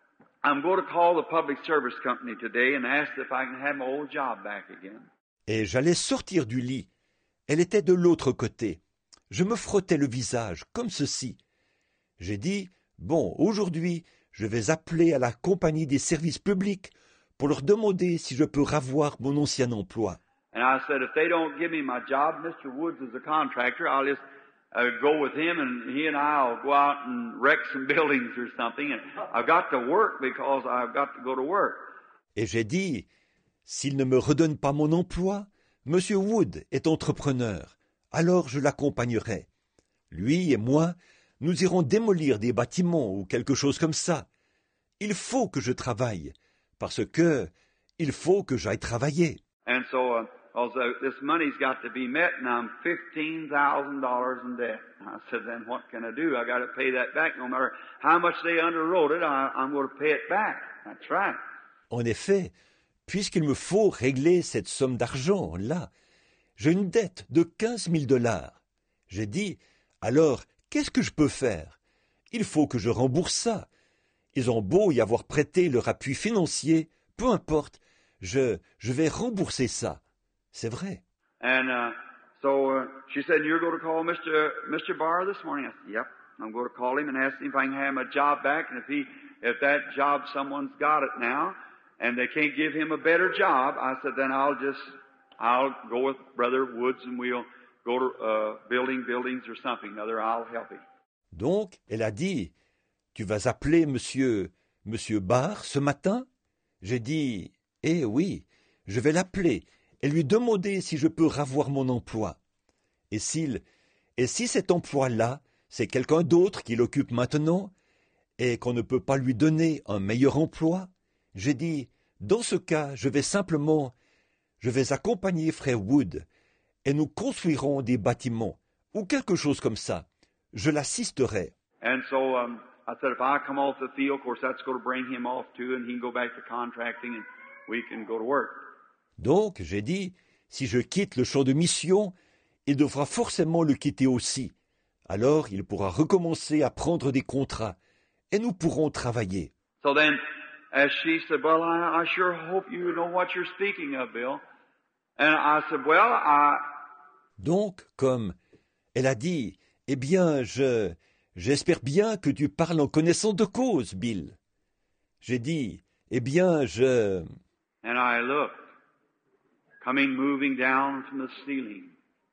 I'm going to call the public service company today and ask if I can have my old job back again. Et j'allais sortir du lit. Elle était de l'autre côté. Je me frottais le visage, comme ceci. J'ai dit, bon, aujourd'hui, je vais appeler à la compagnie des services publics pour leur demander si je peux ravoir mon ancien emploi. And I said, if they don't give me my job, Mister Woods is a contractor, I'll just uh, go with him and he and I'll go out and wreck some buildings or something. And I've got to work because I've got to go to work. Et j'ai dit, s'il ne me redonne pas mon emploi, Monsieur Wood est entrepreneur, alors je l'accompagnerai. Lui et moi, nous irons démolir des bâtiments ou quelque chose comme ça. Il faut que je travaille, parce que il faut que j'aille travailler. And so, uh, also, this money's got to be met, and I'm fifteen thousand dollars in debt. I said, then what can I do? I got to pay that back. No matter how much they underwrote it, I, I'm going to pay it back. That's right. En effet, puisqu'il me faut régler cette somme d'argent, là, j'ai une dette de quinze mille dollars. J'ai dit, alors, qu'est-ce que je peux faire? Il faut que je rembourse ça. Ils ont beau y avoir prêté leur appui financier, peu importe, je, je vais rembourser ça. C'est vrai. And uh, so uh, she said, "You're going to call Mister Mister Barr this morning?" I said, "Yep. I'm going to call him and ask him if I can have my job back. And if he, if that job someone's got it now, and they can't give him a better job, I said, then I'll just, I'll go with Brother Woods and we'll go to uh, building buildings or something. Other, I'll help him." Donc, elle a dit, tu vas appeler monsieur, monsieur Barr ce matin? J'ai dit, eh oui, je vais l'appeler et lui demander si je peux ravoir mon emploi. Et s'il, et si cet emploi-là, c'est quelqu'un d'autre qui l'occupe maintenant, et qu'on ne peut pas lui donner un meilleur emploi, j'ai dit, dans ce cas, je vais simplement, je vais accompagner frère Wood, et nous construirons des bâtiments, ou quelque chose comme ça. Je l'assisterai. And so um, I said, if I come off the field, of course, that's going to bring him off too, and he can go back to contracting, and we can go to work. Donc, j'ai dit, si je quitte le champ de mission, il devra forcément le quitter aussi. Alors, il pourra recommencer à prendre des contrats, et nous pourrons travailler. So then, as she said, "Well, I, I sure hope you know what you're speaking of, Bill." And I said, "Well, I." Donc, comme elle a dit, eh bien, je, j'espère bien que tu parles en connaissance de cause, Bill. J'ai dit, eh bien, je... And I looked, coming moving down from the ceiling.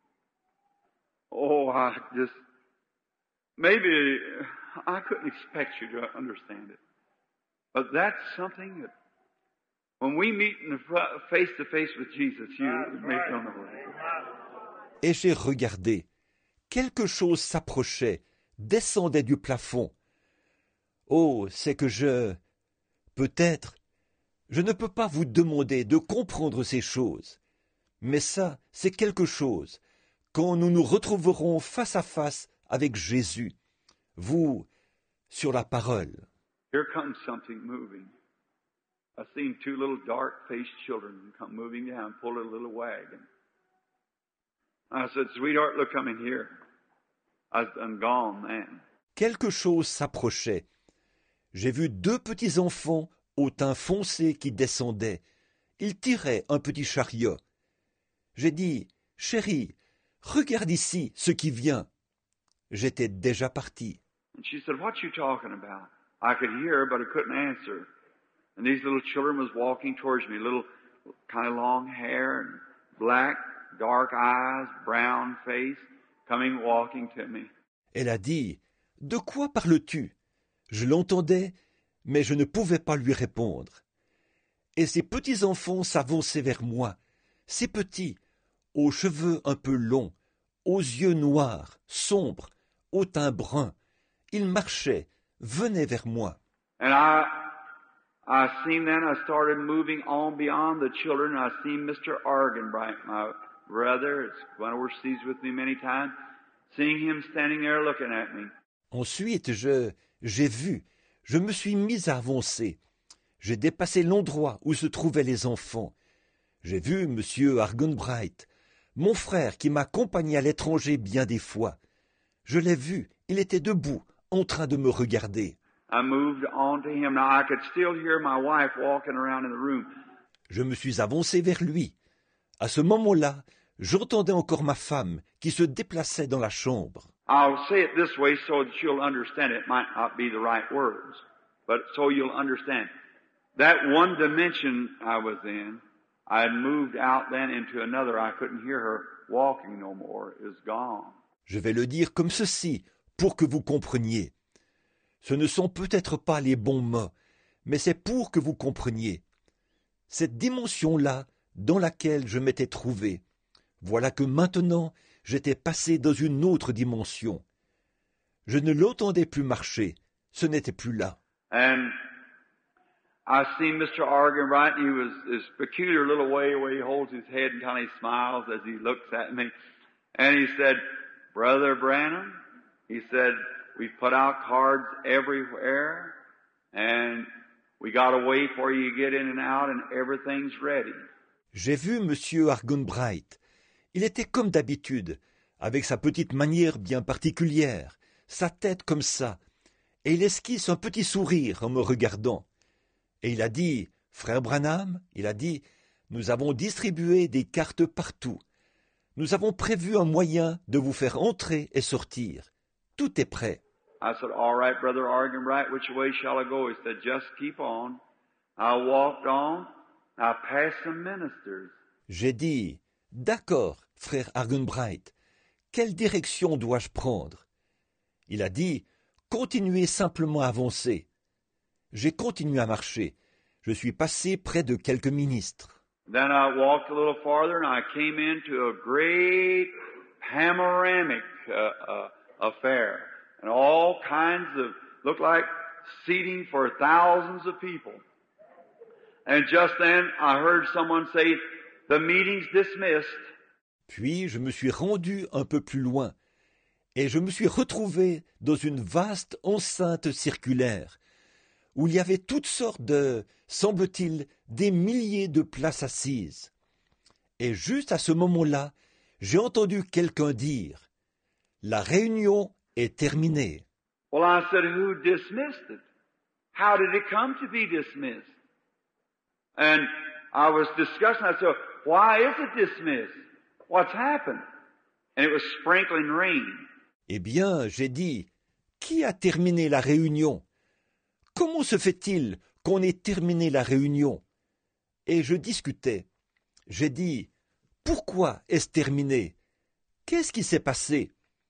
Oh, I just, maybe I couldn't expect you to understand it. But that's something that, when we meet in the face to face with Jesus, you make no mistake. Et j'ai regardé. Quelque chose s'approchait, descendait du plafond. Oh, c'est que je... Peut-être, je ne peux pas vous demander de comprendre ces choses. Mais ça, c'est quelque chose. Quand nous nous retrouverons face à face avec Jésus, vous, sur la parole. Here comes something moving. I seen two little dark-faced children come moving down, pulling a little wagon. I said, "Sweetheart, look coming here." I was done gone then. Quelque chose s'approchait. J'ai vu deux petits enfants au teint foncé qui descendaient. Ils tiraient un petit chariot. J'ai dit, chérie, regarde ici ce qui vient. J'étais déjà parti. And she said, "What you talking about?" I could hear, but I couldn't answer. And these little children was walking towards me, little kind of long hair and black, dark eyes, brown face, coming walking to me. Elle a dit, de quoi parles-tu? Je l'entendais, mais je ne pouvais pas lui répondre. Et ces petits enfants s'avançaient vers moi, ces petits, aux cheveux un peu longs, aux yeux noirs, sombres, au teint brun. Ils marchaient, venaient vers moi. And I, I seen then, I started moving on beyond the children. I seen Mister Argenbright, my brother. It's one overseas with me many times. Seeing him standing there looking at me. Ensuite, je, j'ai vu, je me suis mis à avancer. J'ai dépassé l'endroit où se trouvaient les enfants. J'ai vu Monsieur Argenbright, mon frère qui m'accompagnait à l'étranger bien des fois. Je l'ai vu, il était debout, en train de me regarder. I moved on to him. Now I could still hear my wife walking around in the room. Je me suis avancé vers lui. À ce moment-là, j'entendais encore ma femme qui se déplaçait dans la chambre. I'll say it this way so that you'll understand it. It might not be the right words, but so you'll understand. That one dimension I was in, I had moved out then into another. I couldn't hear her walking no more. It was gone. Je vais le dire comme ceci, pour que vous compreniez. Ce ne sont peut-être pas les bons mots, mais c'est pour que vous compreniez. Cette dimension-là, dans laquelle je m'étais trouvé, voilà que maintenant, j'étais passé dans une autre dimension. Je ne l'entendais plus marcher, ce n'était plus là. And I seen Mister Argenbright, and he was this peculiar little way where he holds his head and kind of smiles as he looks at me. And he said, "Brother Branham," he said, "we've put out cards everywhere, and We got a way for you to get in and out and everything's ready. J'ai vu M. Argenbright. Il était comme d'habitude, avec sa petite manière bien particulière, sa tête comme ça, et il esquisse un petit sourire en me regardant. Et il a dit, « Frère Branham, il a dit, nous avons distribué des cartes partout. Nous avons prévu un moyen de vous faire entrer et sortir. Tout est prêt. » I said, all right, Brother Argenbright, which way shall I go? He said, just keep on. I walked on. I passed some ministers. J'ai dit, « D'accord, frère Argenbright, quelle direction dois-je prendre ?» Il a dit, « Continuez simplement à avancer. » J'ai continué à marcher. Je suis passé près de quelques ministres. Then I walked a little farther and I came into a great panoramic uh, uh, affair. And all kinds of, looked like seating for thousands of people. And just then I heard someone say, the meeting's dismissed. Puis je me suis rendu un peu plus loin et je me suis retrouvé dans une vaste enceinte circulaire où il y avait toutes sortes de, semble-t-il, des milliers de places assises. Et juste à ce moment-là, j'ai entendu quelqu'un dire « La réunion est terminée. » Well, I said, who dismissed it? How did it come to be dismissed? And I was discussing, I said, why is it dismissed? What's happened? And it was sprinkling rain. Eh bien, j'ai dit « Qui a terminé la réunion? Comment se fait-il qu'on ait terminé la réunion ?» Et je discutais. J'ai dit « Pourquoi est-ce terminé? Qu'est-ce qui s'est passé ?»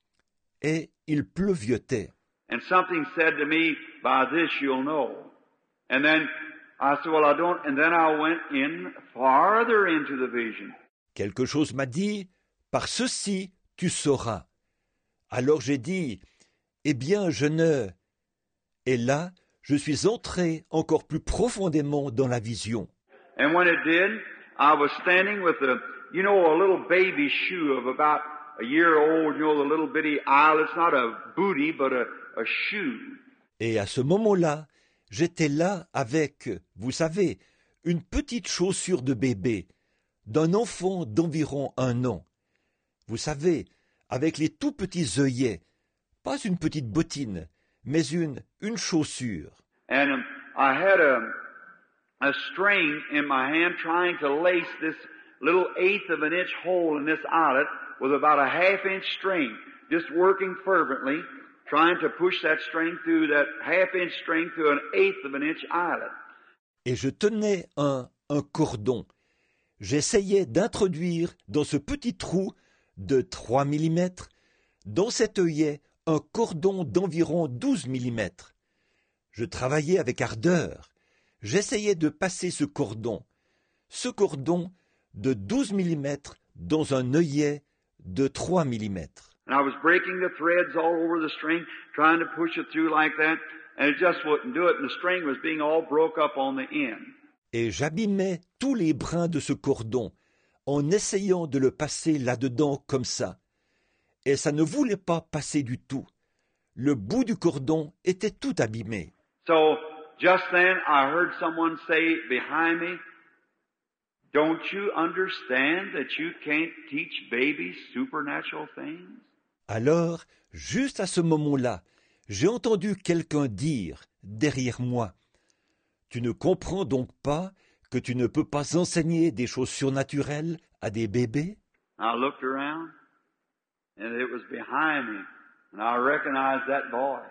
Et il pleuviotait. And something said to me, by this you'll know. And then I said, well, I don't, and then I went in farther into the vision. Quelque chose m'a dit, par ceci tu sauras. Alors j'ai dit, eh bien je ne... Et là, je suis entré encore plus profondément dans la vision. And when it did, I was standing with a, you know, a little baby shoe of about a year old, you know, the little bitty aisle. It's not a booty, but a, a shoe. Et à ce moment-là, j'étais là avec, vous savez, une petite chaussure de bébé, d'un enfant d'environ un an. Vous savez, avec les tout petits œillets, pas une petite bottine, mais une, une chaussure. And um, I had a, a string in my hand trying to lace this little eighth of an inch hole in this eyelet with about a half inch string, just working fervently, trying to push that string through that half inch string through an eighth of an inch eyelet. Et je tenais un, un cordon. J'essayais d'introduire dans ce petit trou de trois millimètres, dans cet œillet, un cordon d'environ douze millimètres. Je travaillais avec ardeur. J'essayais de passer ce cordon, ce cordon de douze millimètres dans un œillet de trois millimètres. And I was breaking the threads all over the string, trying to push it through like that, and it just wouldn't do it, and the string was being all broke up on the end. Et j'abîmais tous les brins de ce cordon en essayant de le passer là-dedans comme ça. Et ça ne voulait pas passer du tout. Le bout du cordon était tout abîmé. So, just then I heard someone say behind me, don't you understand that you can't teach babies supernatural things? Alors, juste à ce moment-là, j'ai entendu quelqu'un dire, derrière moi, « Tu ne comprends donc pas que tu ne peux pas enseigner des choses surnaturelles à des bébés ?» I looked around, and it was behind me, and I recognized that voice.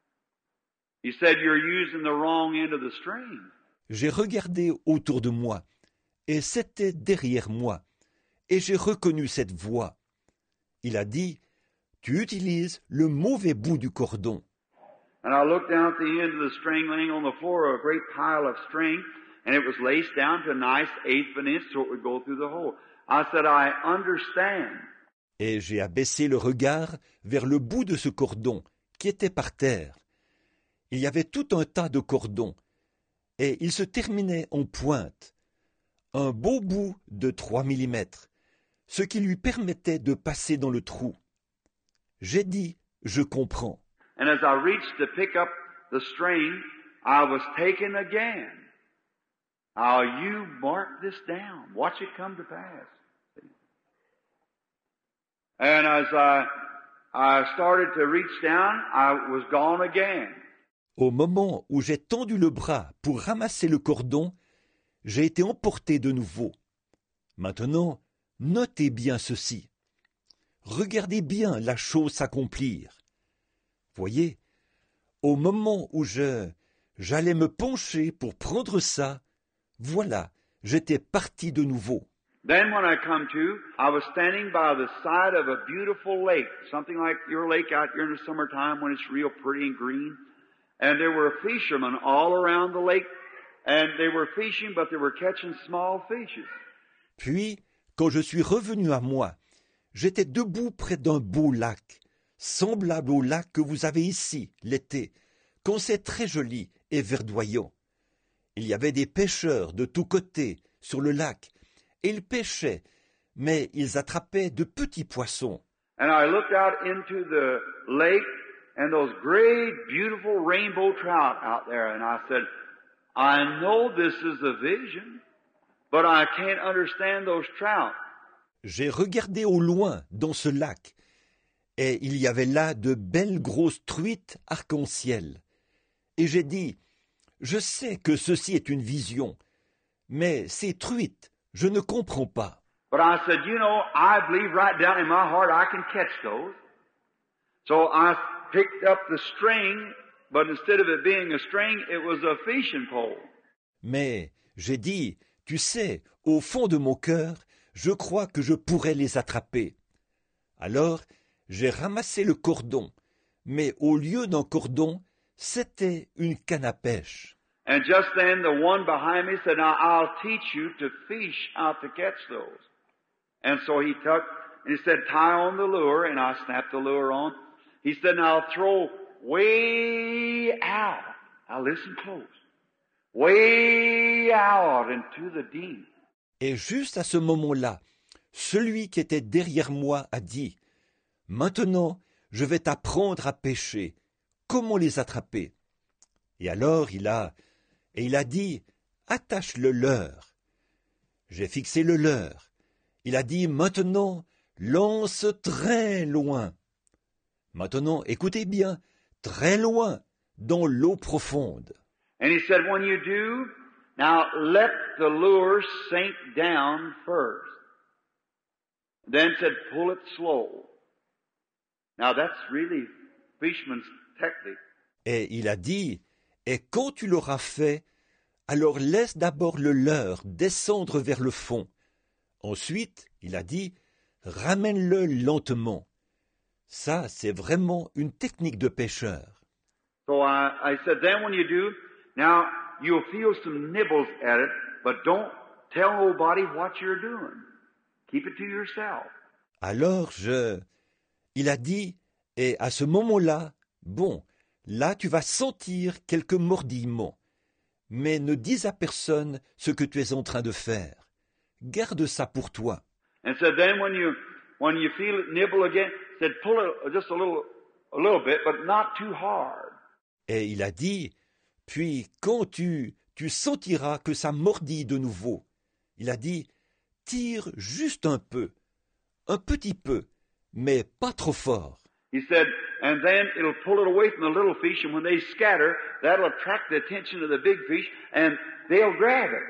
He said, you're using the wrong end of the string. J'ai regardé autour de moi, et c'était derrière moi, et j'ai reconnu cette voix. Il a dit, « Tu utilises le mauvais bout du cordon. » And I looked down at the end of the string laying on the floor, a great pile of string, and it was laced down to a nice eighth of an inch so it would go through the hole. I said, I understand. Et j'ai abaissé le regard vers le bout de ce cordon, qui était par terre. Il y avait tout un tas de cordons, et il se terminait en pointe. Un beau bout de trois millimètres, ce qui lui permettait de passer dans le trou. J'ai dit, je comprends. And as I reached to pick up the string, I was taken again. Now you mark this down. Watch it come to pass. And as I, I started to reach down, I was gone again. Au moment où j'ai tendu le bras pour ramasser le cordon, j'ai été emporté de nouveau. Maintenant, notez bien ceci. Regardez bien la chose s'accomplir. Voyez, au moment où je j'allais me pencher pour prendre ça, voilà, j'étais parti de nouveau. Then when I come to, I was standing by the side of a beautiful lake, something like your lake out here in the summertime when it's real pretty and green. And there were fishermen all around the lake, and they were fishing, but they were catching small fishes. Puis, quand je suis revenu à moi, j'étais debout près d'un beau lac, semblable au lac que vous avez ici, l'été, quand c'est très joli et verdoyant. Il y avait des pêcheurs de tous côtés sur le lac, et ils pêchaient, mais ils attrapaient de petits poissons. And I looked out into the lake, and those great, beautiful rainbow trout out there, and I said, I know this is a vision, but I can't understand those trout. J'ai regardé au loin dans ce lac, et il y avait là de belles grosses truites arc-en-ciel. Et j'ai dit, je sais que ceci est une vision, mais ces truites, je ne comprends pas. But I said, you know, I believe right down in my heart I can catch those. So I picked up the string, but instead of it being a string, it was a fishing pole. Mais j'ai dit, tu sais, au fond de mon cœur, je crois que je pourrais les attraper. Alors, j'ai ramassé le cordon, mais au lieu d'un cordon, c'était une canne à pêche. And just then the one behind me said, now I'll teach you to fish out to catch those. And so he took, and he said, tie on the lure, and I snapped the lure on. He said, now throw way out. Now listen close. Way out into the deep. Et juste à ce moment-là, celui qui était derrière moi a dit, « Maintenant, je vais t'apprendre à pêcher. Comment les attraper ?» Et alors il a, et il a dit, « Attache le leurre. » J'ai fixé le leurre. Il a dit, « Maintenant, lance très loin. » Maintenant, écoutez bien, très loin, dans l'eau profonde. And he said, when you do, now let the lure sink down first. Then said, pull it slow. Now that's really fisherman's technique. Et il a dit, et quand tu l'auras fait, alors laisse d'abord le leurre descendre vers le fond. Ensuite, il a dit, ramène-le lentement. Ça, c'est vraiment une technique de pêcheur. So I, I said, then when you do, now you'll feel some nibbles at it, but don't tell nobody what you're doing. Keep it to yourself. Alors je... Il a dit, et à ce moment-là, bon, là tu vas sentir quelques mordillements, mais ne dis à personne ce que tu es en train de faire. Garde ça pour toi. And said, then when you when you feel it nibble again, said pull it just a little a little bit, but not too hard. Et il a dit, puis quand tu tu sentiras que ça mordille de nouveau, il a dit, tire juste un peu, un petit peu, mais pas trop fort. He said, and then it'll pull it away from the little fish, and when they scatter, that'll attract the attention of the big fish, and they'll grab it.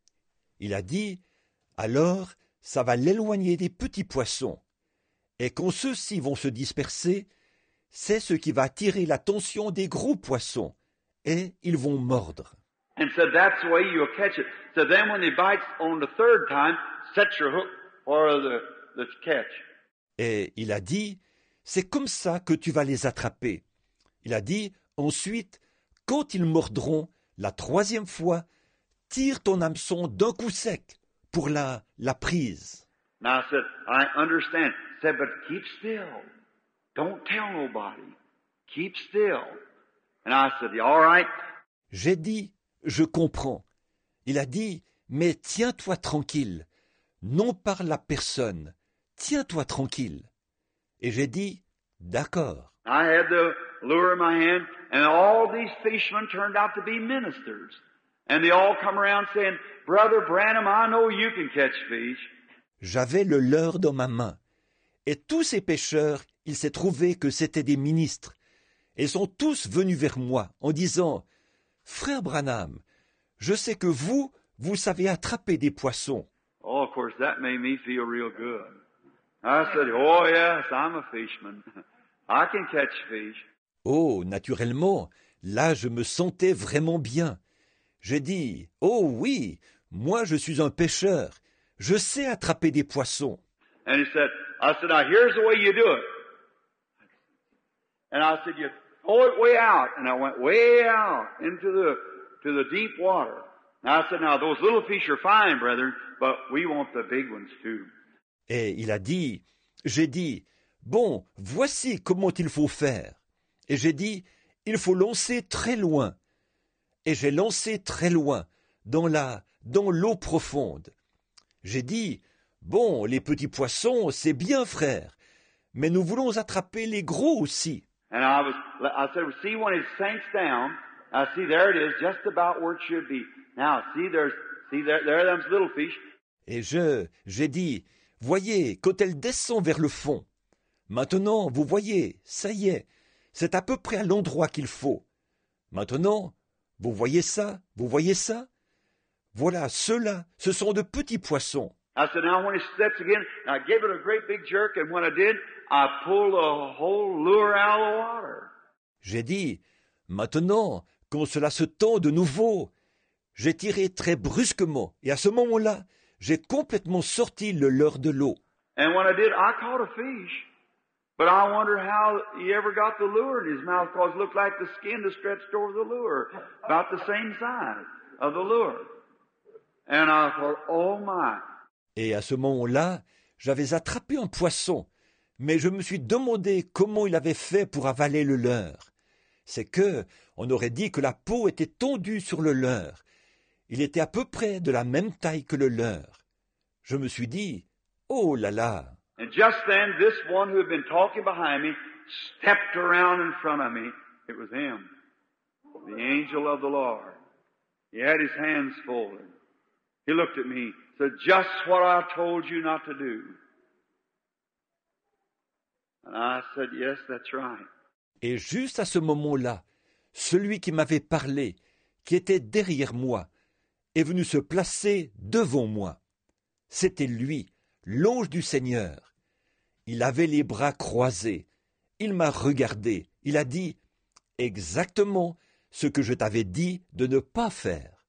Il a dit, alors ça va l'éloigner des petits poissons, et quand ceux-ci vont se disperser, c'est ce qui va attirer l'attention des gros poissons, et ils vont mordre. And said, that's the way you'll catch it. So then when he bites on the third time, set your hook for the, the catch. Et il a dit, c'est comme ça que tu vas les attraper. Il a dit, ensuite, quand ils mordront, la troisième fois, tire ton hameçon d'un coup sec pour la, la prise. Now I said, I understand. I said, but keep still. Don't tell nobody. Keep still. And I said, all right. J'ai dit, je comprends. Il a dit, mais tiens-toi tranquille. Non parle à personne. Tiens-toi tranquille. Et j'ai dit, d'accord. I had the lure in my hand, and all these fishermen turned out to be ministers. And they all come around saying, Brother Branham, I know you can catch fish. J'avais le leurre dans ma main. Et tous ces pêcheurs, il s'est trouvé que c'étaient des ministres. Et sont tous venus vers moi en disant, Frère Branham, je sais que vous, vous savez attraper des poissons. Oh, of course, that made me feel real good. I said, oh yes, I'm a fisherman. I can catch fish. Oh, naturellement, là je me sentais vraiment bien. J'ai dit, oh oui, moi je suis un pêcheur. Je sais attraper des poissons. And he said, I said, now here's the way you do it. And I said, you throw it way out. And I went way out into the, to the deep water. And I said, now those little fish are fine, brethren, but we want the big ones too. Et il a dit, j'ai dit, bon, voici comment il faut faire. Et j'ai dit, il faut lancer très loin. Et j'ai lancé très loin, dans la, dans l'eau profonde. J'ai dit, bon, les petits poissons, c'est bien, frère, mais nous voulons attraper les gros aussi. And I was, I said, see when it sinks down, I see there it is, just about where it should be. Now, see there's, see there, there are those little fish. Et je, j'ai dit, voyez, quand elle descend vers le fond. Maintenant, vous voyez, ça y est, c'est à peu près à l'endroit qu'il faut. Maintenant, vous voyez ça, vous voyez ça? Voilà, ceux-là, ce sont de petits poissons. I said, now when it steps again, I gave it a great big jerk, and when I did, I pulled the whole lure out of the water. J'ai dit, maintenant, quand cela se tend de nouveau, j'ai tiré très brusquement, et à ce moment-là, j'ai complètement sorti le leurre de l'eau. And when I did, I caught a fish. But I wondered how he ever got the lure in his mouth, because it looked like the skin was stretched over the lure, about the same size of the lure. And I thought, oh my. Et à ce moment-là, j'avais attrapé un poisson, mais je me suis demandé comment il avait fait pour avaler le leurre. C'est que, on aurait dit que la peau était tendue sur le leurre. Il était à peu près de la même taille que le leurre. Je me suis dit, oh là là. And just then, this one who had been talking behind me stepped around in front of me. It was him, the angel of the Lord. He had his hands folded. He looked at me, said, just what I told you not to do. And I said, yes, that's right. Et juste à ce moment-là, celui qui m'avait parlé, qui était derrière moi, est venu se placer devant moi. C'était lui, l'ange du Seigneur. Il avait les bras croisés. Il m'a regardé. Il a dit exactement ce que je t'avais dit de ne pas faire.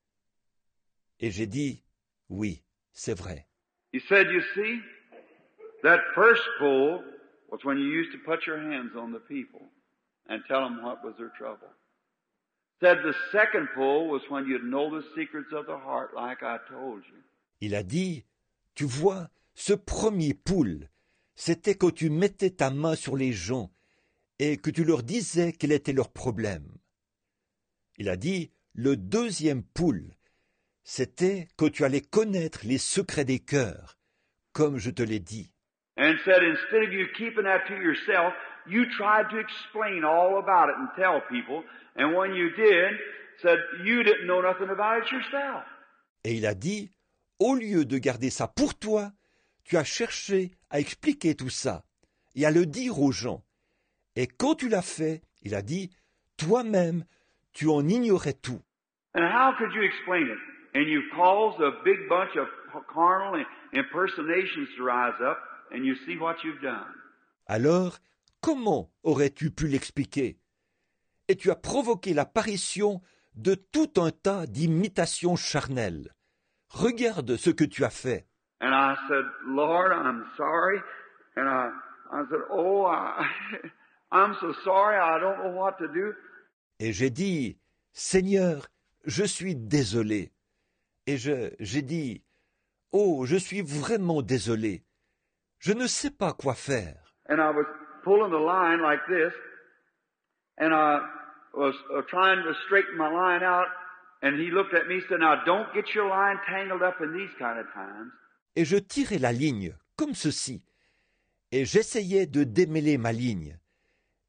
Et j'ai dit, oui, c'est vrai. He said, you see, that first pull was when you used to put your hands on the people and tell them what was their trouble. Said the second pull was when you'd know the secrets of the heart like I told you. Il a dit, tu vois, ce premier pull, c'était quand tu mettais ta main sur les gens et que tu leur disais quel était leur problème. Il a dit, le deuxième pull, c'était quand tu allais connaître les secrets des cœurs, comme je te l'ai dit. And said, instead of you keeping that to yourself, you tried to explain all about it and tell people. And when you did, said, you didn't know nothing about it yourself. Et il a dit, au lieu de garder ça pour toi, tu as cherché à expliquer tout ça et à le dire aux gens. Et quand tu l'as fait, il a dit, toi-même, tu en ignorais tout. And how could you explain it? And you caused a big bunch of carnal impersonations to rise up, and you see what you've done. Alors, comment aurais-tu pu l'expliquer? Et tu as provoqué l'apparition de tout un tas d'imitations charnelles. Regarde ce que tu as fait. And I said, Lord, I'm sorry. And I, I said, oh, I, I'm so sorry, I don't know what to do. Et j'ai dit, Seigneur, je suis désolé. Et je, j'ai dit, oh, je suis vraiment désolé. Je ne sais pas quoi faire. And I was pulling the line like this, and I was uh, trying to straighten my line out, and he looked at me and said, now don't get your line tangled up in these kind of times. Et je tirais la ligne, comme ceci, et j'essayais de démêler ma ligne.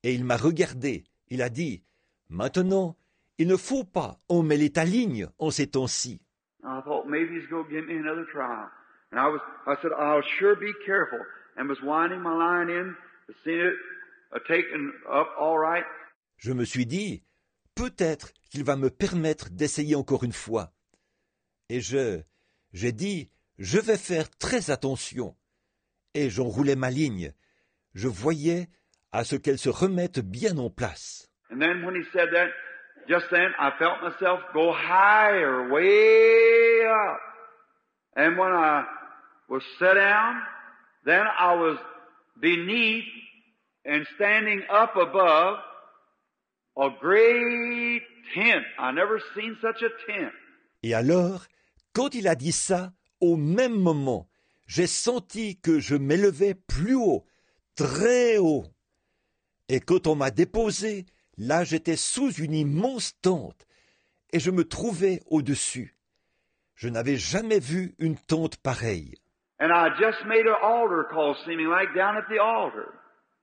Et il m'a regardé. Il a dit, « Maintenant, il ne faut pas emmêler ta ligne en ces temps-ci. » I thought maybe he's going to give me another trial. And I was, I said, I'll sure be careful. And was winding my line in, seeing it uh, taken up all right. Je me suis dit, peut-être qu'il va me permettre d'essayer encore une fois. Et je, j'ai dit, je vais faire très attention. Et j'enroulais ma ligne. Je voyais à ce qu'elle se remette bien en place. And then when he said that, just then I felt myself go higher, way up. And when I was set down, then I was beneath and standing up above a great tent. I never seen such a tent. Et alors, quand il a dit ça, au même moment, j'ai senti que je m'élevais plus haut, très haut. Et quand on m'a déposé, là j'étais sous une immense tente, et je me trouvais au-dessus. Je n'avais jamais vu une tente pareille. And I just made an altar call, seeming like, down at the altar.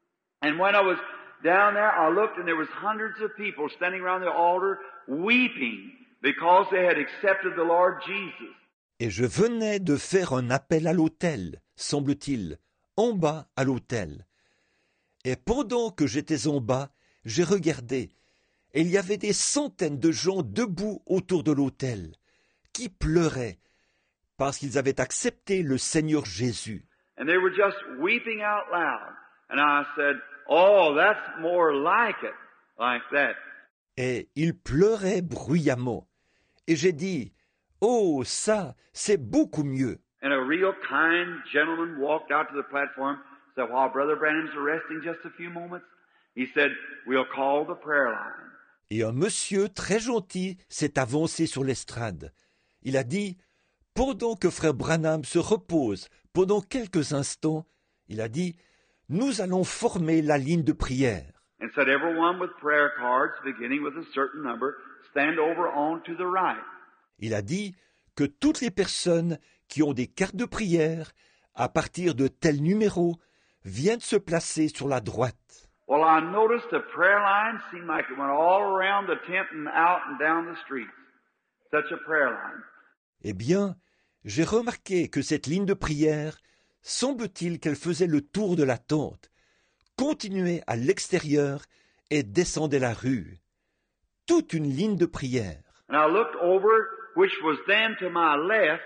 And when I was down there, I looked and there was hundreds of people standing around the altar weeping because they had accepted the Lord Jesus. Et je venais de faire un appel à l'autel, semble-t-il, en bas à l'autel. Et pendant que j'étais en bas, j'ai regardé, et il y avait des centaines de gens debout autour de l'autel, qui pleuraient, parce qu'ils avaient accepté le Seigneur Jésus. And they were just weeping out loud. And I said, oh, that's more like it, like that. Et ils pleuraient bruyamment. Et j'ai dit, oh, ça, c'est beaucoup mieux. And a real kind gentleman walked out to the platform, said, while Brother Branham's resting just a few moments, he said, we'll call the prayer line. Et un monsieur très gentil s'est avancé sur l'estrade. Il a dit, pendant que frère Branham se repose pendant quelques instants, il a dit, nous allons former la ligne de prière. And said, everyone with prayer cards beginning with a certain number, stand over on to the right. Il a dit que toutes les personnes qui ont des cartes de prière, à partir de tel numéro, viennent se placer sur la droite. Well, I noticed the prayer line seemed like it went all around the tent and out and down the streets. Such a prayer line. Eh bien, j'ai remarqué que cette ligne de prière, semble-t-il qu'elle faisait le tour de la tente, continuait à l'extérieur et descendait la rue. Toute une ligne de prière. And I looked over, which was then to my left,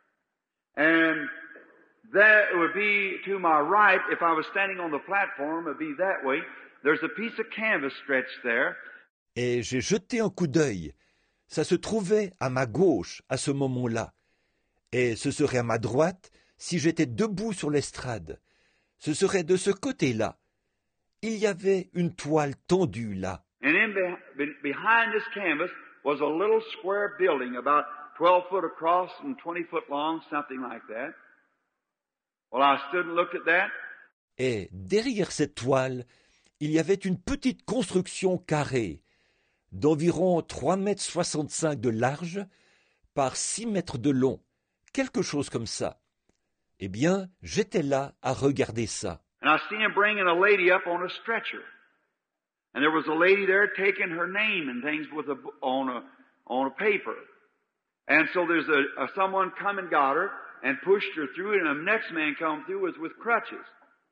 and that would be to my right. If I was standing on the platform, it would be that way. There's a piece of canvas stretched there. Et j'ai jeté un coup d'œil. Ça se trouvait à ma gauche à ce moment-là. Et ce serait à ma droite si j'étais debout sur l'estrade. Ce serait de ce côté-là. Il y avait une toile tendue là. And in be- behind this canvas was a little square building about twelve foot across and twenty foot long, something like that. Well, I stood and looked at that. Et derrière cette toile, il y avait une petite construction carrée, d'environ trois mètres soixante-cinq de large par six mètres de long, quelque chose comme ça. Eh bien, j'étais là à regarder ça. And I seen him bringing a lady up on a stretcher. And there was a lady there taking her name and things with a, on a, on a paper. And so there's a, a someone come and got her and pushed her through, and the next man come through was with crutches.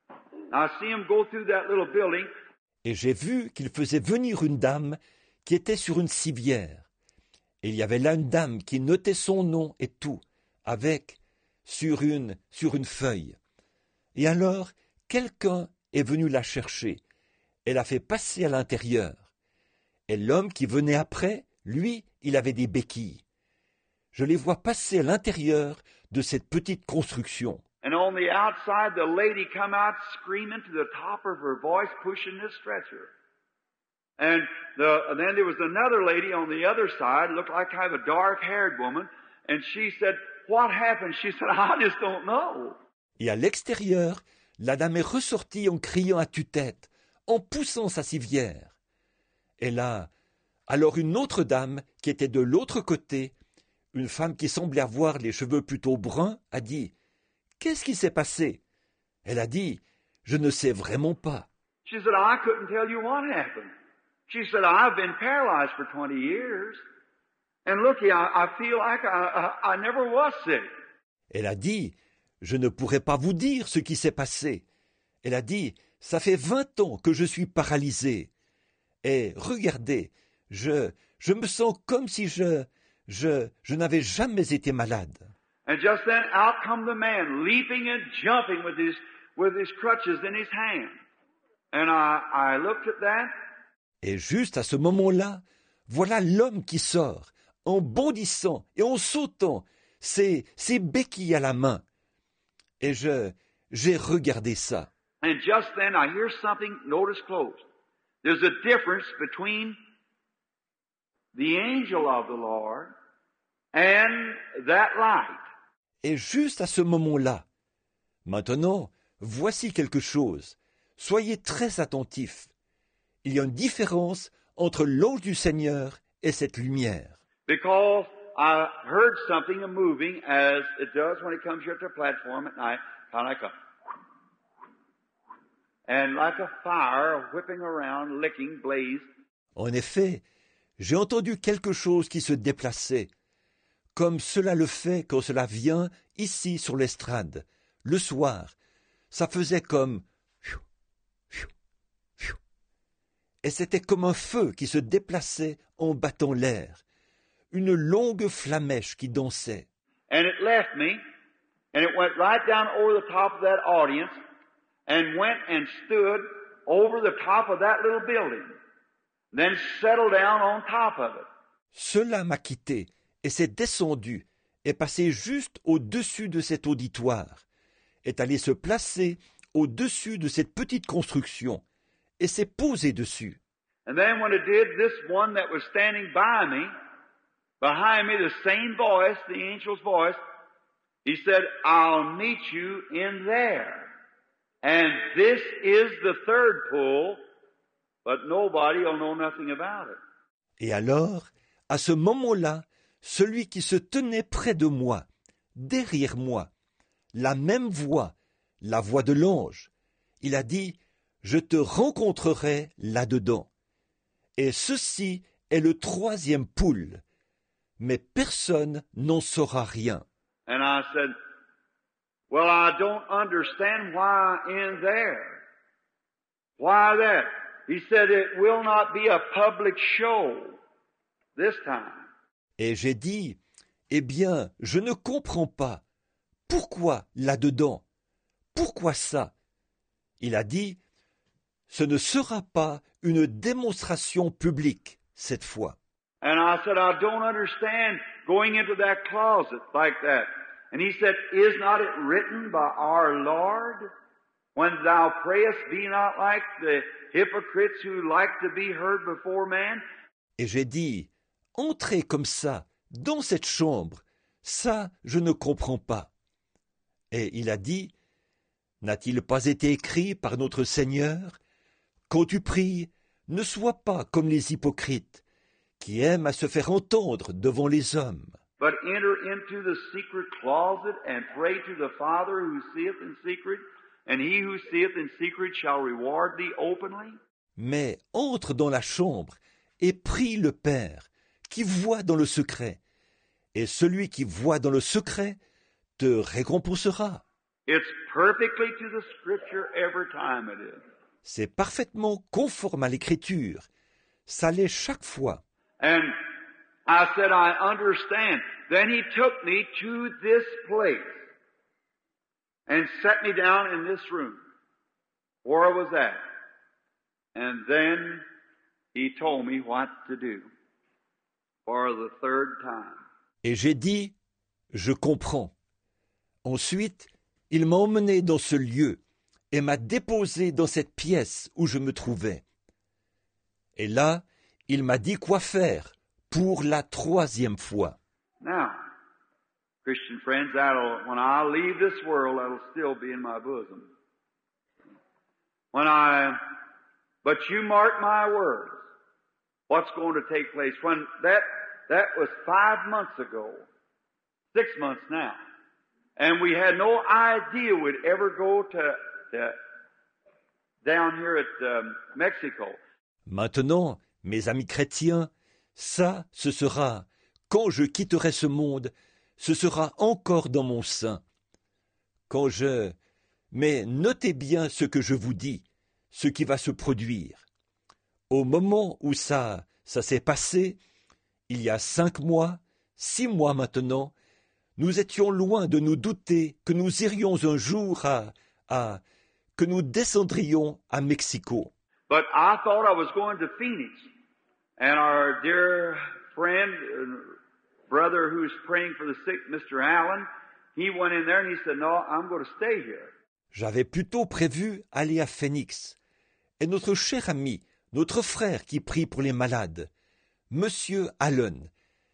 I see him go through that little building. Et j'ai vu qu'il faisait venir une dame qui était sur une civière. Et il y avait là une dame qui notait son nom et tout, avec, sur une, sur une feuille. Et alors, quelqu'un est venu la chercher et l'a fait passer à l'intérieur. Et l'homme qui venait après, lui, il avait des béquilles. Je les vois passer à l'intérieur de cette petite construction. And on the outside, the lady come out screaming to the top of her voice, pushing this stretcher. And, the, and then there was another lady on the other side, looked like kind of a dark-haired woman, and she said, what happened? She said, I just don't know. Et à l'extérieur, la dame est ressortie en criant à tue-tête, en poussant sa civière. Et là, alors une autre dame, qui était de l'autre côté, une femme qui semblait avoir les cheveux plutôt bruns, a dit « Qu'est-ce qui s'est passé ?» Elle a dit « Je ne sais vraiment pas. » She She said, I couldn't tell you what happened. She said, I've been paralyzed for twenty years. And looky, I, I feel like I, I, I never was sick. Elle a dit, je ne pourrais pas vous dire ce qui s'est passé. Elle a dit, ça fait vingt ans que je suis paralysée. Et regardez, je, je me sens comme si je, je, je n'avais jamais été malade. And just then out come the man, leaping and jumping with his, with his crutches in his hand. And I, I looked at that. Et juste à ce moment-là, voilà l'homme qui sort, en bondissant et en sautant, ses, ses béquilles à la main. Et je, j'ai regardé ça. And just then I hear something, notice close. There's a difference between the angel of the Lord and that light. Et juste à ce moment-là, maintenant, voici quelque chose. Soyez très attentifs. Il y a une différence entre l'ange du Seigneur et cette lumière. Because I heard something moving as it does when it comes here to the platform at night, kind of like a, and like a fire whipping around, licking, blaze. En effet, j'ai entendu quelque chose qui se déplaçait, comme cela le fait quand cela vient ici sur l'estrade, le soir. Ça faisait comme... Et c'était comme un feu qui se déplaçait en battant l'air, une longue flamèche qui dansait. And it left me, and it went right down over the top of that audience, and went and stood over the top of that little building, then settled down on top of it. Cela m'a quitté et s'est descendu, est passé juste au-dessus de cet auditoire, est allé se placer au-dessus de cette petite construction, et s'est posé dessus. And then when it did, this one that was standing by me, behind me, the same voice, the angel's voice, he said, I'll meet you in there. And this is the third pull, but nobody will know nothing about it. Et alors, à ce moment-là, celui qui se tenait près de moi, derrière moi, la même voix, la voix de l'ange, il a dit, je te rencontrerai là-dedans. Et ceci est le troisième poule, mais personne n'en saura rien. And I said, well, I don't understand why in there. Why that? He said, it will not be a public show this time. Et j'ai dit, eh bien, je ne comprends pas. Pourquoi là-dedans? Pourquoi ça? Il a dit, ce ne sera pas une démonstration publique cette fois. And I said, I don't understand going into that closet like that. And he said, is not it written by our Lord, when thou prayest, be not like the hypocrites who like to be heard before man? Et j'ai dit, entrez comme ça, dans cette chambre, ça je ne comprends pas. Et il a dit, n'a-t-il pas été écrit par notre Seigneur, quand tu pries, ne sois pas comme les hypocrites, qui aiment à se faire entendre devant les hommes. But enter into the secret closet and pray to the Father who seeth in secret, and he who seeth in secret shall reward thee openly. Mais entre dans la chambre et prie le Père, qui voit dans le secret, et celui qui voit dans le secret te récompensera. It's perfectly to the Scripture every time it is. C'est parfaitement conforme à l'Écriture. Ça l'est chaque fois. And I said, I understand. Then he took me to this place and set me down in this room where I was at. And then he told me what to do for the third time. Et j'ai dit, je comprends. Ensuite, il m'a emmené dans ce lieu et m'a déposé dans cette pièce où je me trouvais. Et là, il m'a dit quoi faire pour la troisième fois. Now, Christian friends, that'll, when I leave this world, that'll still be in my bosom. When I, but you mark my words, what's going to take place. When that, that was five months ago, six months now, and we had no idea we'd ever go to, to down here at um, Mexico. Maintenant, mes amis chrétiens, ça, ce sera, quand je quitterai ce monde, ce sera encore dans mon sein. Quand je... Mais notez bien ce que je vous dis, ce qui va se produire. Au moment où ça, ça s'est passé, il y a cinq mois, six mois maintenant, nous étions loin de nous douter que nous irions un jour à, à, que nous descendrions à Mexico. But I thought I was going to Phoenix. And our dear friend, uh, brother who's praying for the sick, Mister Allen, he went in there and he said, no, I'm going to stay here. J'avais plutôt prévu aller à Phoenix. Et notre cher ami, notre frère qui prie pour les malades, Monsieur Allen,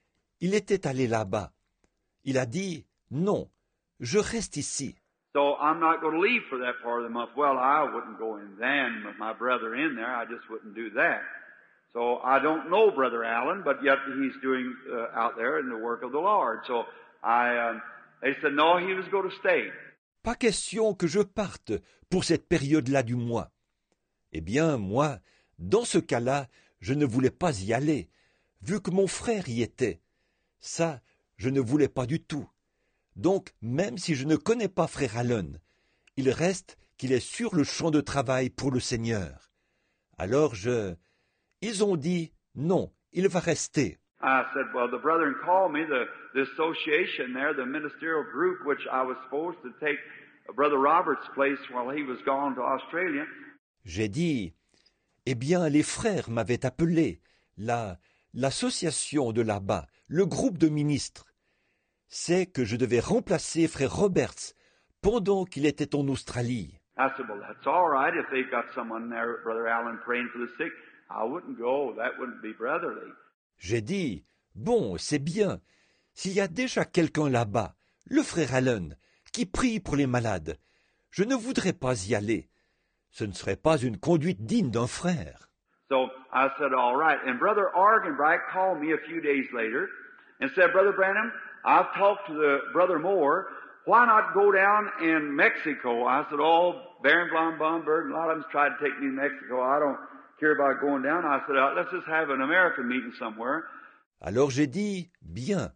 il était allé là-bas. Il a dit, non, je reste ici. So I'm not going to leave for that part of the month. Well, I wouldn't go in then with my brother in there. I just wouldn't do that. So I don't know Brother Allen, but yet he's doing uh, out there in the work of the Lord. So I, um, they said, no, he was going to stay. Pas question que je parte pour cette période-là du mois. Eh bien, moi, dans ce cas-là, je ne voulais pas y aller, vu que mon frère y était. Ça, je ne voulais pas du tout. Donc, même si je ne connais pas frère Allen, il reste qu'il est sur le champ de travail pour le Seigneur. Alors je... Ils ont dit, non, il va rester. I said, well, the brethren called me, the, the association there, the ministerial group, which I was supposed to take Brother Robert's place while he was gone to Australia. J'ai dit, eh bien, les frères m'avaient appelé, la, l'association de là-bas, le groupe de ministres. C'est que je devais remplacer frère Roberts pendant qu'il était en Australie. I said, well, that's all right. If they've got someone there, Brother Allen, praying for the sick, I wouldn't go. That wouldn't be brotherly. J'ai dit, bon, c'est bien. S'il y a déjà quelqu'un là-bas, le frère Allen, qui prie pour les malades, je ne voudrais pas y aller. Ce ne serait pas une conduite digne d'un frère. So I said, all right. And Brother Argenbright called me a few days later and said, Brother Branham, I've talked to the Brother Moore. Why not go down in Mexico? I said, oh, Baron von Blomberg, a lot of them tried to take me to Mexico. I don't care about going down. I said, uh, let's just have an American meeting somewhere. Alors j'ai dit, bien.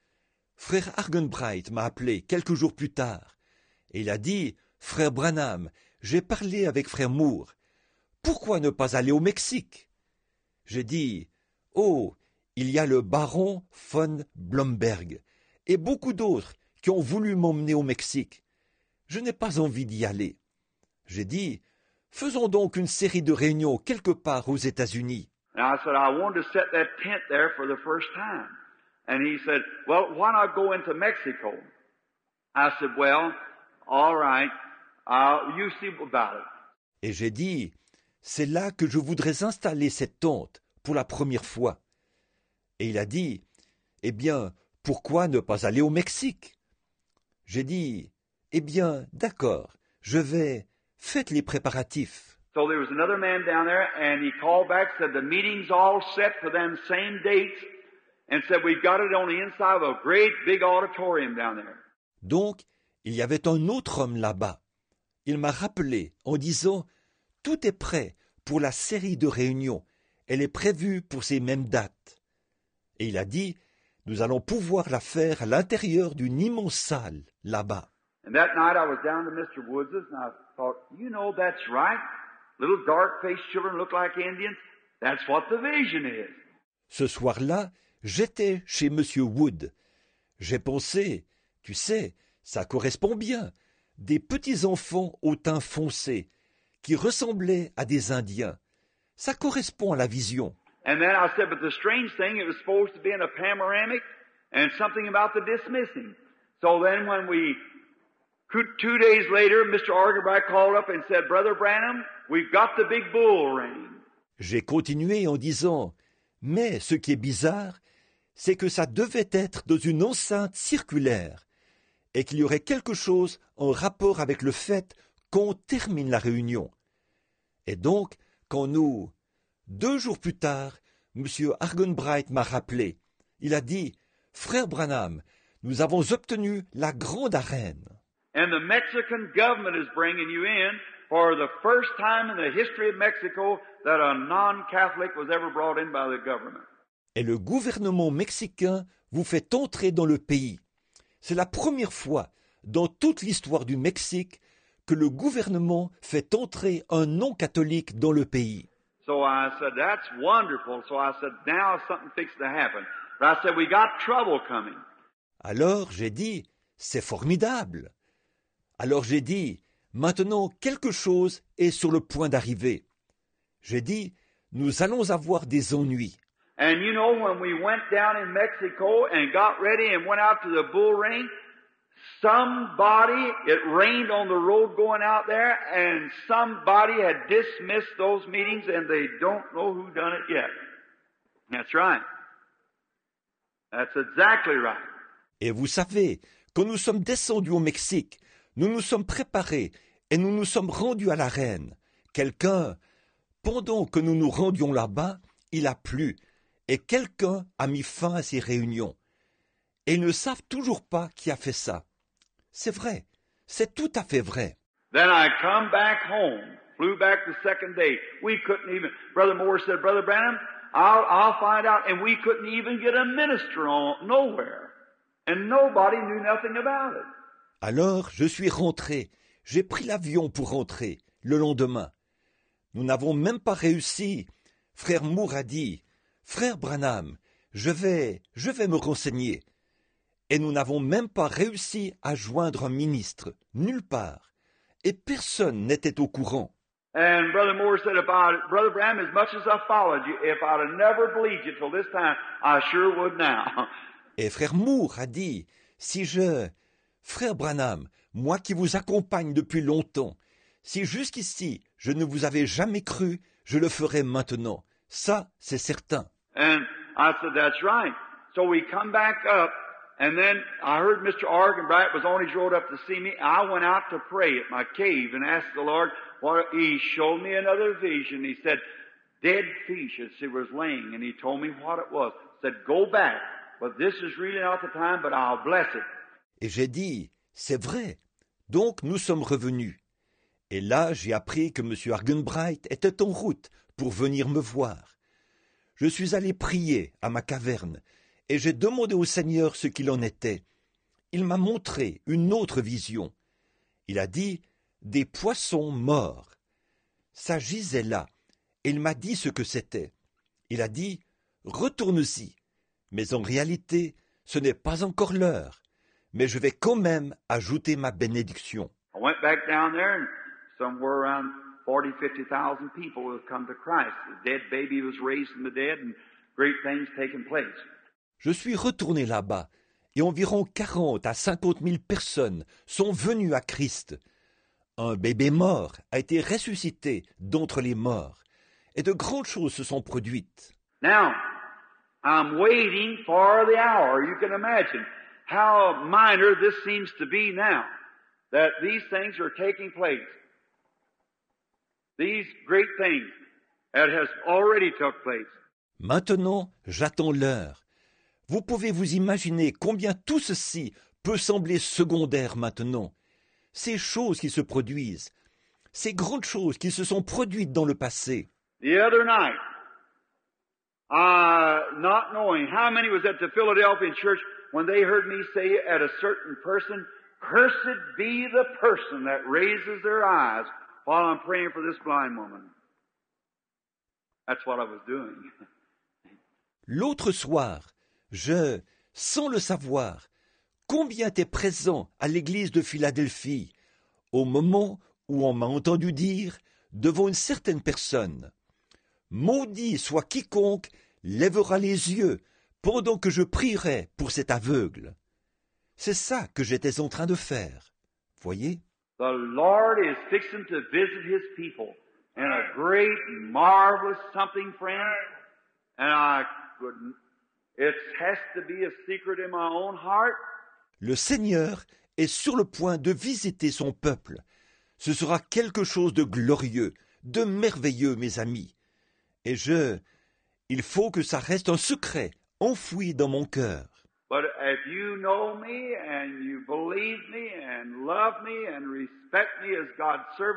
Frère Argenbright m'a appelé quelques jours plus tard. Et il a dit, frère Branham, j'ai parlé avec frère Moore. Pourquoi ne pas aller au Mexique? J'ai dit, oh, il y a le baron von Blomberg et beaucoup d'autres qui ont voulu m'emmener au Mexique. Je n'ai pas envie d'y aller. J'ai dit, faisons donc une série de réunions quelque part aux États-Unis. And I said, I wanted to set that tent there for the first time. And he said, well, why not go into Mexico? I said, well, all right, uh, you see about it. Et j'ai dit, c'est là que je voudrais installer cette tente pour la première fois. Et il a dit, eh bien, pourquoi ne pas aller au Mexique? J'ai dit, eh bien, d'accord, je vais, faites les préparatifs. So there was another man down there, and he called back, said the meeting's all set for them same dates, and said we've got it on the inside of a great big auditorium down there. Donc, il y avait un autre homme là-bas. Il m'a rappelé en disant, tout est prêt pour la série de réunions. Elle est prévue pour ces mêmes dates. Et il a dit, nous allons pouvoir la faire à l'intérieur d'une immense salle, là-bas. And that night I was down to Mister Woods' and I thought, you know, that's right. Little dark-faced children look like Indians. That's what the vision is. Ce soir-là, j'étais chez Monsieur Wood. J'ai pensé, tu sais, ça correspond bien. Des petits enfants au teint foncé, qui ressemblaient à des Indiens. Ça correspond à la vision. And then I said, but the strange thing, it was supposed to be in a panoramic and something about the dismissing. So then when we, two days later, Mister Argenbright called up and said, Brother Branham, we've got the big bull ring. J'ai continué en disant, mais ce qui est bizarre, c'est que ça devait être dans une enceinte circulaire et qu'il y aurait quelque chose en rapport avec le fait qu'on termine la réunion. Et donc, quand nous, deux jours plus tard, M. Argenbright m'a rappelé. Il a dit, « Frère Branham, nous avons obtenu la grande arène. » And the Mexican government is bringing you in for the first time in the history of Mexico that a non-Catholic was ever brought in by the government. Et le gouvernement mexicain vous fait entrer dans le pays. C'est la première fois dans toute l'histoire du Mexique que le gouvernement fait entrer un non-catholique dans le pays. So I said, that's wonderful. So I said, now something fixed to happen. But I said, we got trouble coming. Alors j'ai dit, c'est formidable. Alors j'ai dit, maintenant quelque chose est sur le point d'arriver. J'ai dit, nous allons avoir des ennuis. And you know, when we went down in Mexico and got ready and went out to the bull ring, somebody, it rained on the road going out there, and somebody had dismissed those meetings, and they don't know who done it yet. That's right. That's exactly right. Et vous savez, quand nous sommes descendus au Mexique, nous nous sommes préparés et nous nous sommes rendus à l'arène. Quelqu'un, pendant que nous nous rendions là-bas, il a plu, et quelqu'un a mis fin à ces réunions. Et ils ne savent toujours pas qui a fait ça. C'est vrai, c'est tout à fait vrai. Then I come back home, flew back the second day. We couldn't even, Brother Moore said, Brother Branham, I'll, I'll find out. And we couldn't even get a minister on, nowhere. And nobody knew nothing about it. Alors, je suis rentré. J'ai pris l'avion pour rentrer, le lendemain. Nous n'avons même pas réussi. Frère Moore a dit, Frère Branham, je vais, je vais me renseigner. Et nous n'avons même pas réussi à joindre un ministre, nulle part. Et personne n'était au courant. And Brother Moore said, if I, Brother Branham, as much as I followed you, if I'd have never believed you till this time, I sure would now. Et frère Moore a dit, si je, frère Branham, moi qui vous accompagne depuis longtemps, si jusqu'ici je ne vous avais jamais cru, je le ferai maintenant. Ça, c'est certain. And I said, that's right. So we come back up, and then I heard Mister Argenbright was on his road up to see me. I went out to pray at my cave and asked the Lord what, he showed me another vision. He said, dead fish as he was laying, and he told me what it was. Said, go back, but this is really not the time, but I'll bless it. Et j'ai dit, c'est vrai. Donc nous sommes revenus. Et là, j'ai appris que M. Argenbright était en route pour venir me voir. Je suis allé prier à ma caverne et j'ai demandé au Seigneur ce qu'il en était. Il m'a montré une autre vision. Il a dit des poissons morts. Ça gisait là et il m'a dit ce que c'était. Il a dit retourne-y. Mais en réalité, ce n'est pas encore l'heure. Mais je vais quand même ajouter ma bénédiction. I went back down there and somewhere around forty, fifty thousand people have come to Christ. The dead baby was raised from the dead and great things taking place. Je suis retourné là-bas et environ quarante à cinquante mille personnes sont venues à Christ. Un bébé mort a été ressuscité d'entre les morts et de grandes choses se sont produites. Now, I'm waiting for the hour. You can imagine how minor this seems to be now, that these things are taking place. These great things that has already took place. Maintenant, j'attends l'heure. Vous pouvez vous imaginer combien tout ceci peut sembler secondaire maintenant. Ces choses qui se produisent, ces grandes choses qui se sont produites dans le passé. The other night, uh, not knowing how many was at the Philadelphia church when they heard me say at a certain person, cursed be the person that raises their eyes while I'm praying for this blind woman. That's what I was doing. L'autre soir, je, sans le savoir, combien était présent à l'église de Philadelphie, au moment où on m'a entendu dire, devant une certaine personne, « Maudit soit quiconque lèvera les yeux pendant que je prierai pour cet aveugle. » C'est ça que j'étais en train de faire. Voyez? The Lord is fixing to visit His people in a great, marvelous something, friend. And I couldn't, it has to be a secret in my own heart. Le Seigneur est sur le point de visiter son peuple. Ce sera quelque chose de glorieux, de merveilleux, mes amis. Et je, il faut que ça reste un secret enfoui dans mon cœur. But if you know me and you believe me and love me and respect me as God's servant,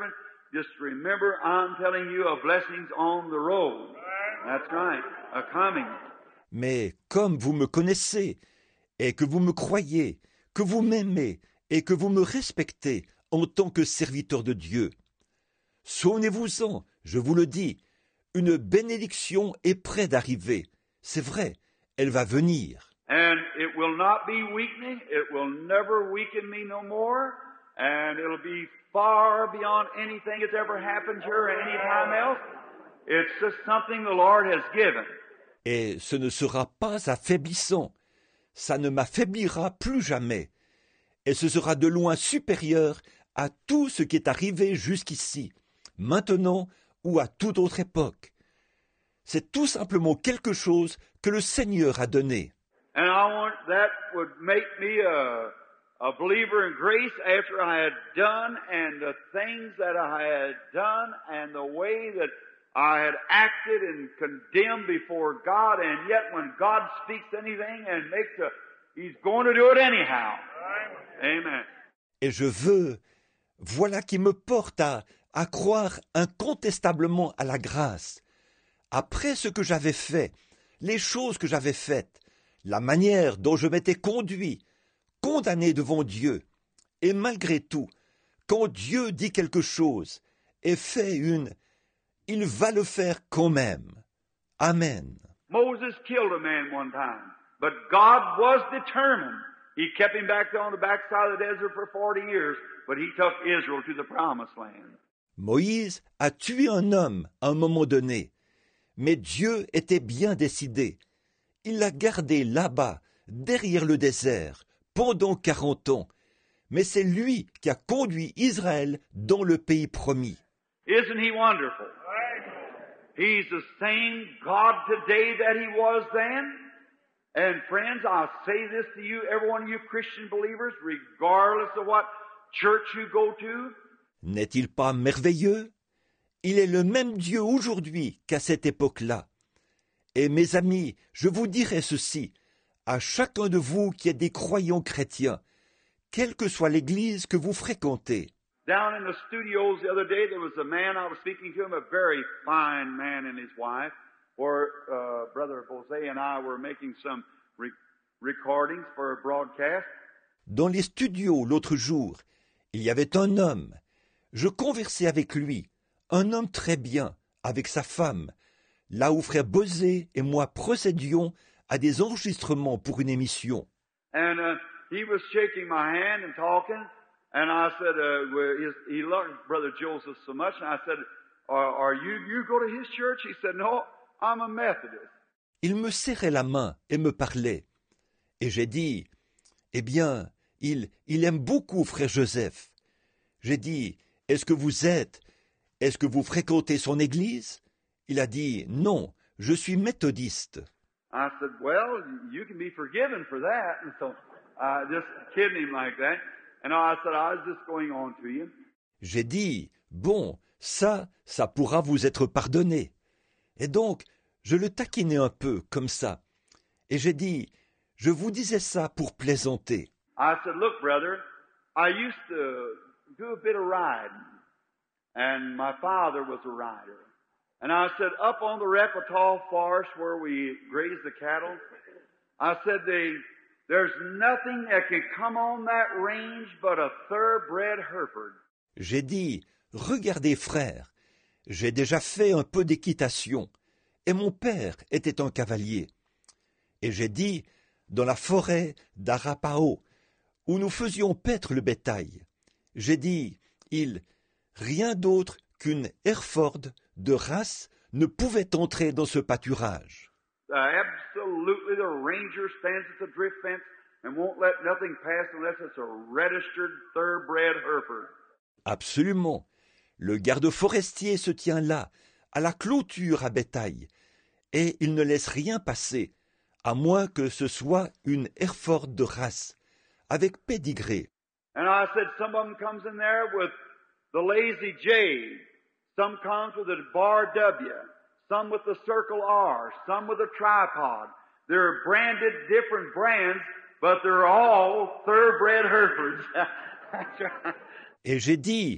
just remember I'm telling you of blessings on the road. That's right, a coming. Mais comme vous me connaissez, et que vous me croyez, que vous m'aimez, et que vous me respectez en tant que serviteur de Dieu, souvenez-vous-en, je vous le dis, une bénédiction est près d'arriver. C'est vrai, elle va venir. And it will not be weakening. It will never weaken me no more. And it'll be far beyond anything that's ever happened here or any time else. It's just something the Lord has given. Et ce ne sera pas affaiblissant. Ça ne m'affaiblira plus jamais. Et ce sera de loin supérieur à tout ce qui est arrivé jusqu'ici, maintenant ou à toute autre époque. C'est tout simplement quelque chose que le Seigneur a donné. And I want that would make me a, a believer in grace after I had done and the things that I had done and the way that I had acted and condemned before God, and yet when God speaks anything and makes a, He's going to do it anyhow. Amen. Et je veux, voilà qui me porte à, à croire incontestablement à la grâce. Après ce que j'avais fait, les choses que j'avais faites, la manière dont je m'étais conduit, condamné devant Dieu, et malgré tout, quand Dieu dit quelque chose et fait une, il va le faire quand même. Amen. Moses killed a man one time, but God was determined. He kept him back there on the backside of the desert for forty years, but he took Israel to the promised land. Moïse a tué un homme à un moment donné, mais Dieu était bien décidé. Il l'a gardé là-bas, derrière le désert, pendant quarante ans, mais c'est lui qui a conduit Israël dans le pays promis. Isn't he wonderful? He's the same God today that he was then. And friends, I'll say this to you, every one of you Christian believers, regardless of what church you go to. N'est-il pas merveilleux? Il est le même Dieu aujourd'hui qu'à cette époque-là. Et mes amis, je vous dirai ceci, à chacun de vous qui êtes des croyants chrétiens, quelle que soit l'église que vous fréquentez. Down in the studios the other day, there was a man, I was speaking to him, a very fine man and his wife, where uh, Brother Jose and I were making some re- recordings for a broadcast. Dans les studios l'autre jour, il y avait un homme. Je conversais avec lui, un homme très bien, avec sa femme, là où frère Bosé et moi procédions à des enregistrements pour une émission. And uh, he was shaking my hand and talking, and I said, uh, well, his, he loved Brother Joseph so much, and I said, are, are you, you go to his church? He said, no, I'm a Methodist. Il me serrait la main et me parlait. Et j'ai dit, eh bien, il, il aime beaucoup frère Joseph. J'ai dit, est-ce que vous êtes, est-ce que vous fréquentez son église? Il a dit, non, je suis méthodiste. I said, well, you can be forgiven for that. And so I just kidding him like that. And I said, I was just going on to you. J'ai dit, bon, ça, ça pourra vous être pardonné. Et donc, je le taquinais un peu, comme ça. Et j'ai dit, je vous disais ça pour plaisanter. I said, look, brother, I used to do a bit of riding. And my father was a rider. And I said, up on the Repetol Forest where we graze the cattle, I said, they, there's nothing that can come on that range but a thoroughbred Hereford. J'ai dit, regardez frère, j'ai déjà fait un peu d'équitation, et mon père était un cavalier. Et j'ai dit, dans la forêt d'Arapao, où nous faisions paître le bétail, j'ai dit, il, rien d'autre qu'une Hereford de race ne pouvait entrer dans ce pâturage. Uh, absolutely, the ranger stands at the drift fence and won't let nothing pass unless it's a registered thoroughbred Hereford. Absolument. Le garde forestier se tient là, à la clôture à bétail, et il ne laisse rien passer, à moins que ce soit une Hereford de race, avec pédigré. And I said, some of them comes in there with the lazy J, some comes with a bar W, some with the circle R, some with a tripod. They're branded different brands, but they're all thoroughbred Herefords. That's right. Et j'ai dit,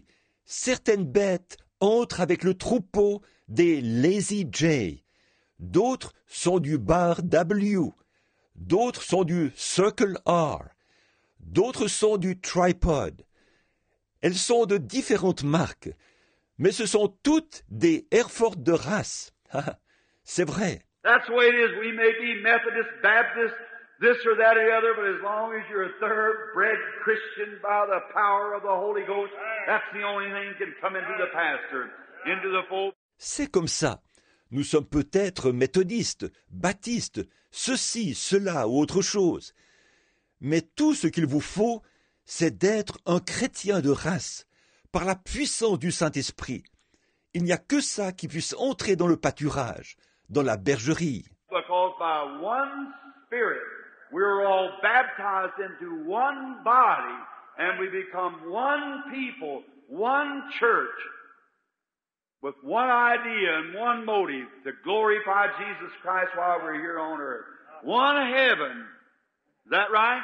Certaines bêtes entrent avec le troupeau des Lazy J, d'autres sont du bar W, d'autres sont du Circle R, d'autres sont du Tripod. Elles sont de différentes marques, mais ce sont toutes des Hereford de race. C'est vrai. That's the way it is. We may be Methodist, Baptist, this or that or the other, but as long as you're a thoroughbred Christian by the power of the Holy Ghost, that's the only thing that can come into the pastor, into the fold. C'est comme ça. Nous sommes peut-être méthodistes, baptistes, ceci, cela ou autre chose. Mais tout ce qu'il vous faut, c'est d'être un chrétien de race, par la puissance du Saint-Esprit. Il n'y a que ça qui puisse entrer dans le pâturage, dans la bergerie. Because by one Spirit, we're all baptized into one body, and we become one people, one church, with one idea and one motive, to glorify Jesus Christ while we're here on earth. One heaven. Is that right?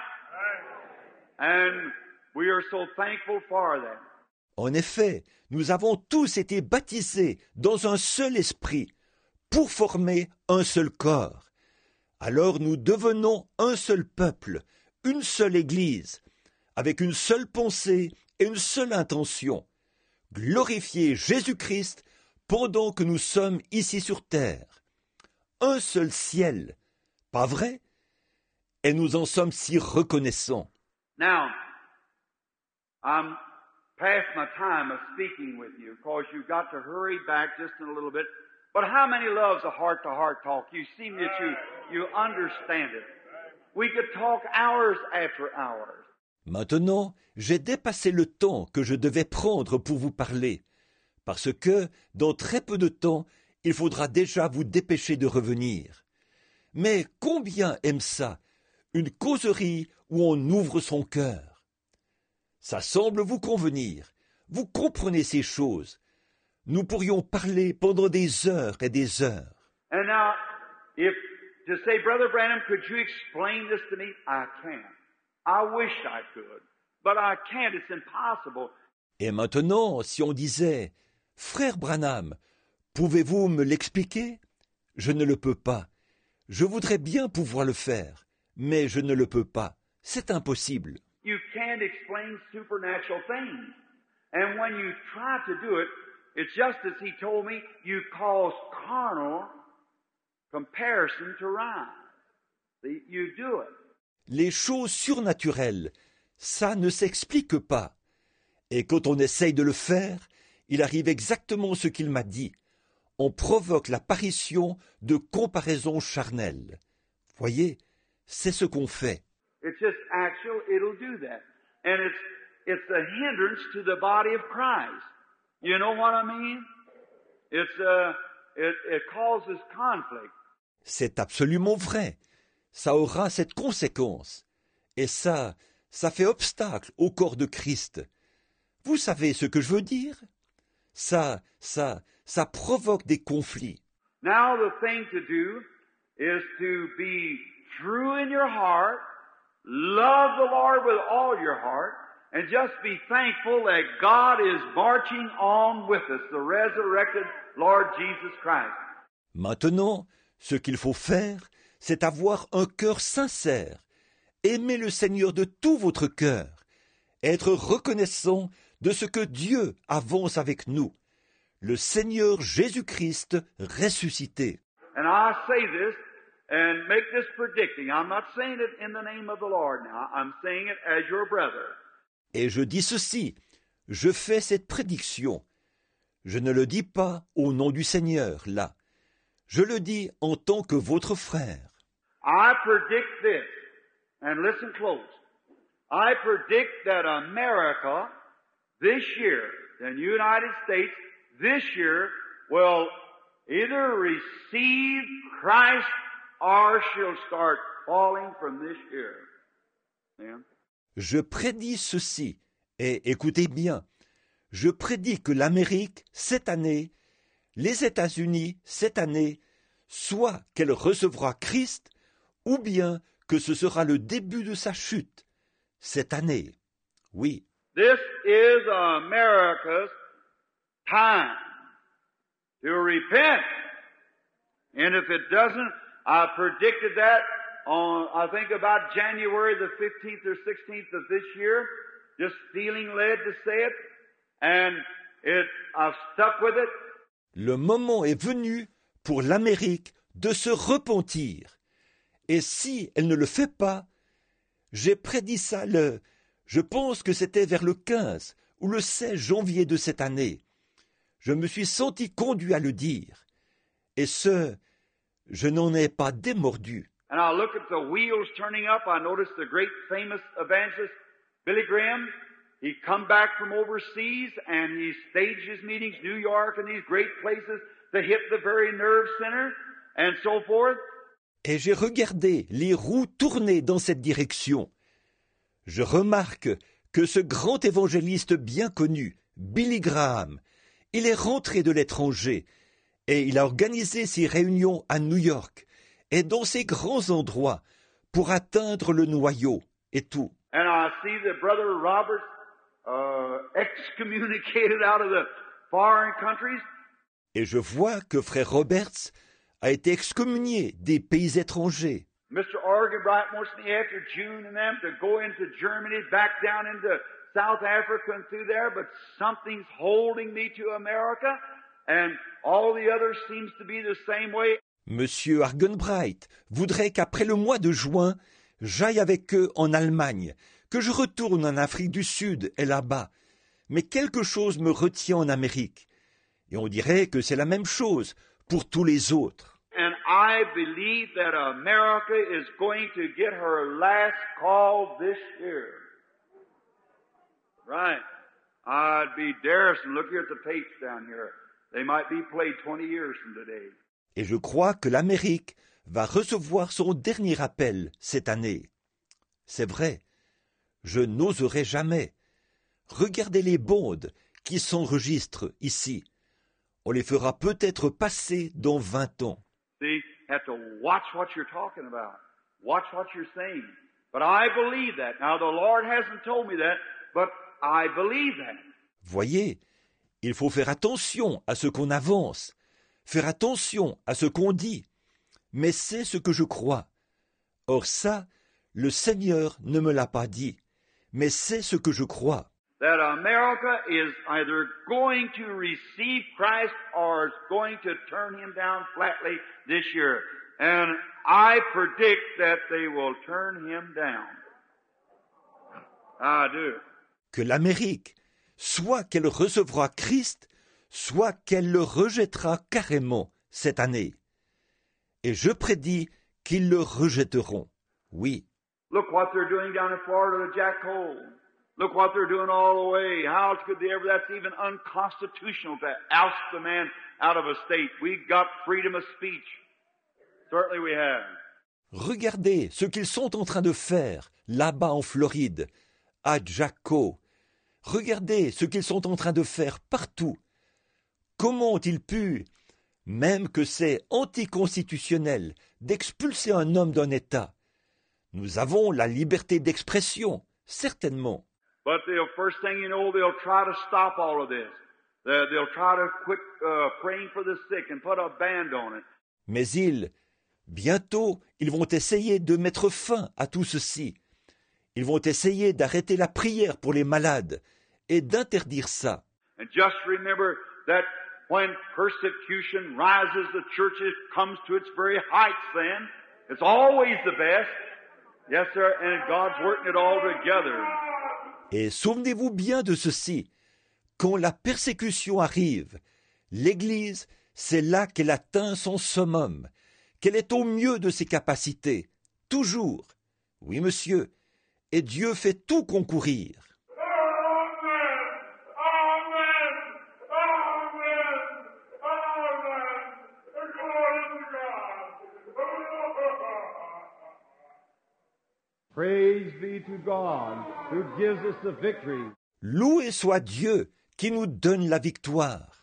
And we are so thankful for that. En effet, nous avons tous été baptisés dans un seul esprit, pour former un seul corps. Alors nous devenons un seul peuple, une seule Église, avec une seule pensée et une seule intention, glorifier Jésus-Christ pendant que nous sommes ici sur terre. Un seul ciel, pas vrai? Et nous en sommes si reconnaissants. Now, I'm past my time of speaking with you, because you've got to hurry back just in a little bit. But how many loves a heart-to-heart talk? You seem that you, you understand it. We could talk hours after hours. Maintenant, j'ai dépassé le temps que je devais prendre pour vous parler, parce que, dans très peu de temps, il faudra déjà vous dépêcher de revenir. Mais combien aime ça, une causerie où on ouvre son cœur? Ça semble vous convenir. Vous comprenez ces choses. Nous pourrions parler pendant des heures et des heures. And now, if to say, Brother Branham, could you explain this to me? I can't. I wish I could, but I can't. It's impossible. Et maintenant, si on disait, Frère Branham, pouvez-vous me l'expliquer? Je ne le peux pas. Je voudrais bien pouvoir le faire, mais je ne le peux pas. C'est impossible. You can't explain supernatural things. And when you try to do it, it's just as he told me, you cause carnal comparison to rise. See, you do it. Les choses surnaturelles, ça ne s'explique pas. Et quand on essaye de le faire, il arrive exactement ce qu'il m'a dit. On provoque l'apparition de comparaisons charnelles. Voyez, c'est ce qu'on fait. It's just actual, it'll do that. And it's it's a hindrance to the body of Christ. You know what I mean? It's uh it, it causes conflict. C'est absolument vrai. Ça aura cette conséquence. Et ça, ça fait obstacle au corps de Christ. Vous savez ce que je veux dire? Ça, ça, ça provoque des conflits. Now the thing to do is to be true in your heart, love the Lord with all your heart, and just be thankful that God is marching on with us, the resurrected Lord Jesus Christ. Maintenant, ce qu'il faut faire, c'est avoir un cœur sincère, aimer le Seigneur de tout votre cœur, être reconnaissant de ce que Dieu avance avec nous, le Seigneur Jésus-Christ ressuscité. And I say this and make this predicting. I'm not saying it in the name of the Lord now. I'm saying it as your brother. Et je dis ceci, je fais cette prédiction. Je ne le dis pas au nom du Seigneur, là. Je le dis en tant que votre frère. I predict this, and listen close. I predict that America this year, the United States this year, will either receive Christ or she'll start falling from this year. Yeah. Je prédis ceci, et écoutez bien, je prédis que l'Amérique, cette année, les États-Unis, cette année, soit qu'elle recevra Christ, ou bien que ce sera le début de sa chute, cette année. Oui. This is America's time to repent. And if it doesn't, I predicted that on, I think about January the fifteenth or sixteenth of this year, just feeling led to say it, and it, I've stuck with it. Le moment est venu pour l'Amérique de se repentir. Et si elle ne le fait pas, j'ai prédit ça le, je pense que c'était vers le quinze ou le seize janvier de cette année. Je me suis senti conduit à le dire. Et ce, je n'en ai pas démordu. And I look at the wheels turning up. I noticed the great famous evangelist, Billy Graham. He come back from overseas and he staged his meetings, New York and these great places to hit the very nerve center and so forth. Et j'ai regardé les roues tourner dans cette direction. Je remarque que ce grand évangéliste bien connu, Billy Graham, il est rentré de l'étranger et il a organisé ses réunions à New York et dans ces grands endroits pour atteindre le noyau et tout. And I see that Brother Robert uh, excommunicated out of the foreign countries. Et je vois que frère Roberts a été excommunié des pays étrangers. Mister Oregon Bright wants me after June and them to go into Germany, back down into South Africa and through there, but something's holding me to America, and all the others seems to be the same way. Monsieur Argenbright voudrait qu'après le mois de juin, j'aille avec eux en Allemagne, que je retourne en Afrique du Sud et là-bas. Mais quelque chose me retient en Amérique. Et on dirait que c'est la même chose pour tous les autres. And I believe that America is going to get her last call this year. Right. I'd be daring to look here at the tapes down here. They might be played twenty years from today. Et je crois que l'Amérique va recevoir son dernier appel cette année. C'est vrai, je n'oserai jamais. Regardez les bandes qui s'enregistrent ici. On les fera peut-être passer dans vingt ans. See, have to watch what you're talking about. Watch what you're saying. But I believe that. Now the Lord hasn't told me that, but I believe that. Voyez, il faut faire attention à ce qu'on avance, faire attention à ce qu'on dit, mais c'est ce que je crois. Or ça, le Seigneur ne me l'a pas dit, mais c'est ce que je crois. That America is either going to receive Christ or is going to turn him down flatly this year. And I predict that they will turn him down. I do. Que l'Amérique, soit qu'elle recevra Christ, soit qu'elle le rejettera carrément cette année. Et je prédis qu'ils le rejetteront. Oui. Look what they're doing down in Florida to Jack Cole. Look what they're doing all the way. How could they ever? That's even unconstitutional to oust the man out of a state. We've got freedom of speech. Certainly we have. Regardez ce qu'ils sont en train de faire là-bas en Floride, à Jacko. Regardez ce qu'ils sont en train de faire partout. Comment ont-ils pu, même que c'est anticonstitutionnel, d'expulser un homme d'un État? Nous avons la liberté d'expression, certainement. But the first thing you know, they'll try to stop all of this. They'll try to quit uh, praying for the sick and put a band on it. Mais ils, bientôt, ils vont essayer de mettre fin à tout ceci. Ils vont essayer d'arrêter la prière pour les malades et d'interdire ça. And just remember that when persecution rises, the church comes to its very heights then. It's always the best. Yes, sir, and God's working it all together. Et souvenez-vous bien de ceci. Quand la persécution arrive, l'Église, c'est là qu'elle atteint son summum, qu'elle est au mieux de ses capacités, toujours. Oui, monsieur, et Dieu fait tout concourir. Praise be to God who gives us the victory. Loué soit Dieu qui nous donne la victoire.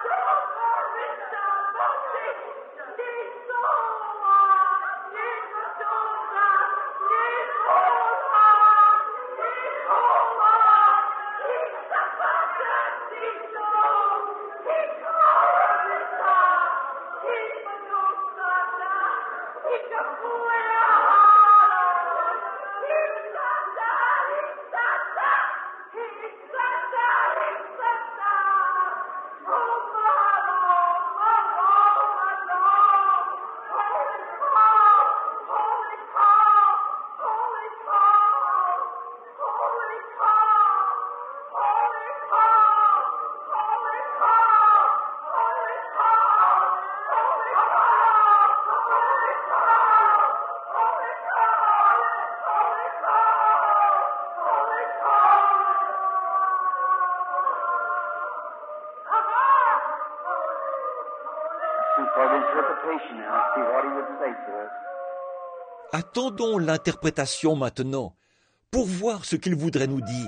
Attendons l'interprétation maintenant, pour voir ce qu'il voudrait nous dire.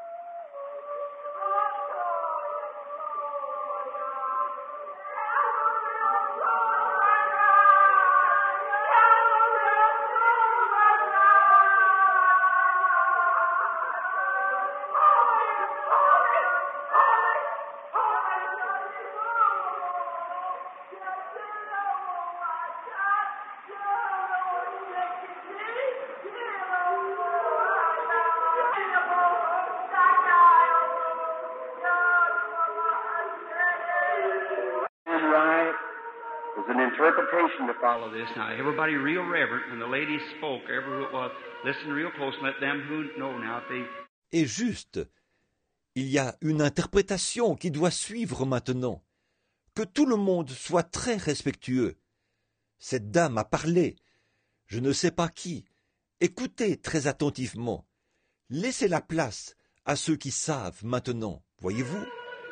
To follow this. Now, everybody real reverent. When the lady spoke, every who it was, listen real close and let them who know now if they... Et juste, il y a une interprétation qui doit suivre maintenant. Que tout le monde soit très respectueux. Cette dame a parlé. Je ne sais pas qui. Écoutez très attentivement. Laissez la place à ceux qui savent maintenant. Voyez-vous?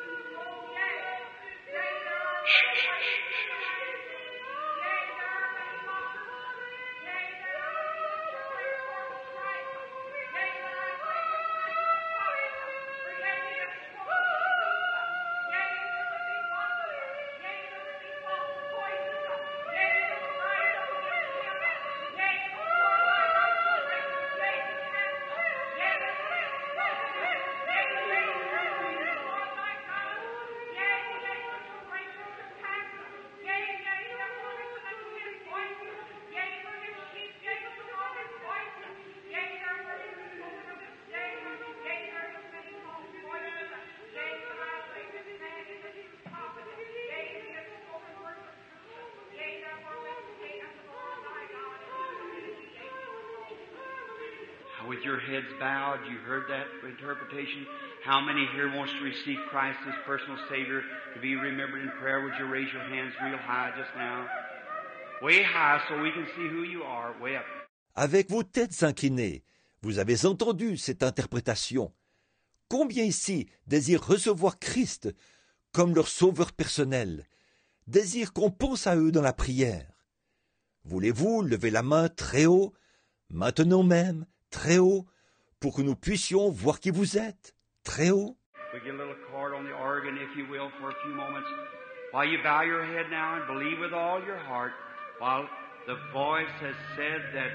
With your heads bowed, you heard that interpretation. How many here wants to receive Christ as personal Savior, to be remembered in prayer? Would you raise your hands real high just now? Way high so we can see who you are. Way up. Avec vos têtes inclinées, vous avez entendu cette interprétation. Combien ici désirent recevoir Christ comme leur sauveur personnel, désirent qu'on pense à eux dans la prière? Voulez-vous lever la main très haut, maintenant même, très haut, pour que nous puissions voir qui vous êtes, très haut? We get a little chord on the organ, if you will, for a few moments. While you bow your head now and believe with all your heart, while the voice has said that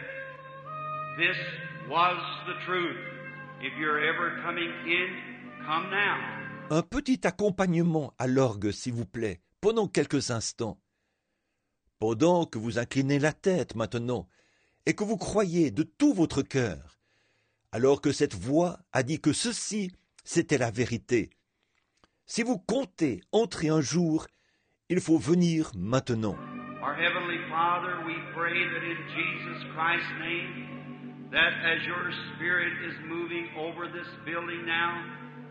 this was the truth. If you're ever coming in, come now. Un petit accompagnement à l'orgue, s'il vous plaît, pendant quelques instants. Pendant que vous inclinez la tête maintenant, et que vous croyez de tout votre cœur, alors que cette voix a dit que ceci, c'était la vérité. Si vous comptez entrer un jour, il faut venir maintenant. Our Heavenly Father, we pray that in Jesus Christ's name, that as your Spirit is moving over this building now,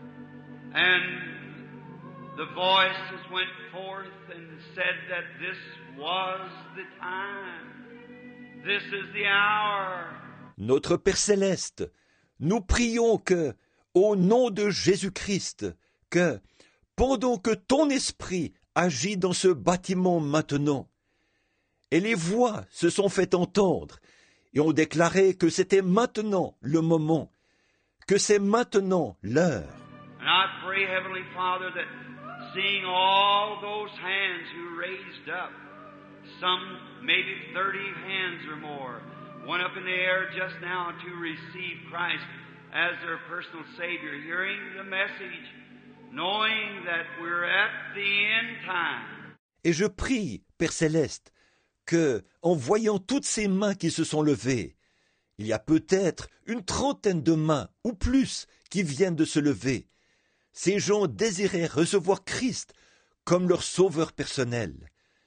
and the voice has went forth and said that this was the time. This is the hour. Notre Père Céleste, nous prions que, au nom de Jésus-Christ, que, pendant que ton esprit agit dans ce bâtiment maintenant, et les voix se sont fait entendre, et ont déclaré que c'était maintenant le moment, que c'est maintenant l'heure. And I pray, Heavenly Father, that seeing all those hands who raised up, some maybe thirty hands or more, went up in the air just now to receive Christ as their personal Savior, hearing the message, knowing that we're at the end time. Et je prie, Père Céleste, que, en voyant toutes ces mains qui se sont levées, il y a peut-être une trentaine de mains ou plus qui viennent de se lever. Ces gens désiraient recevoir Christ comme leur sauveur personnel.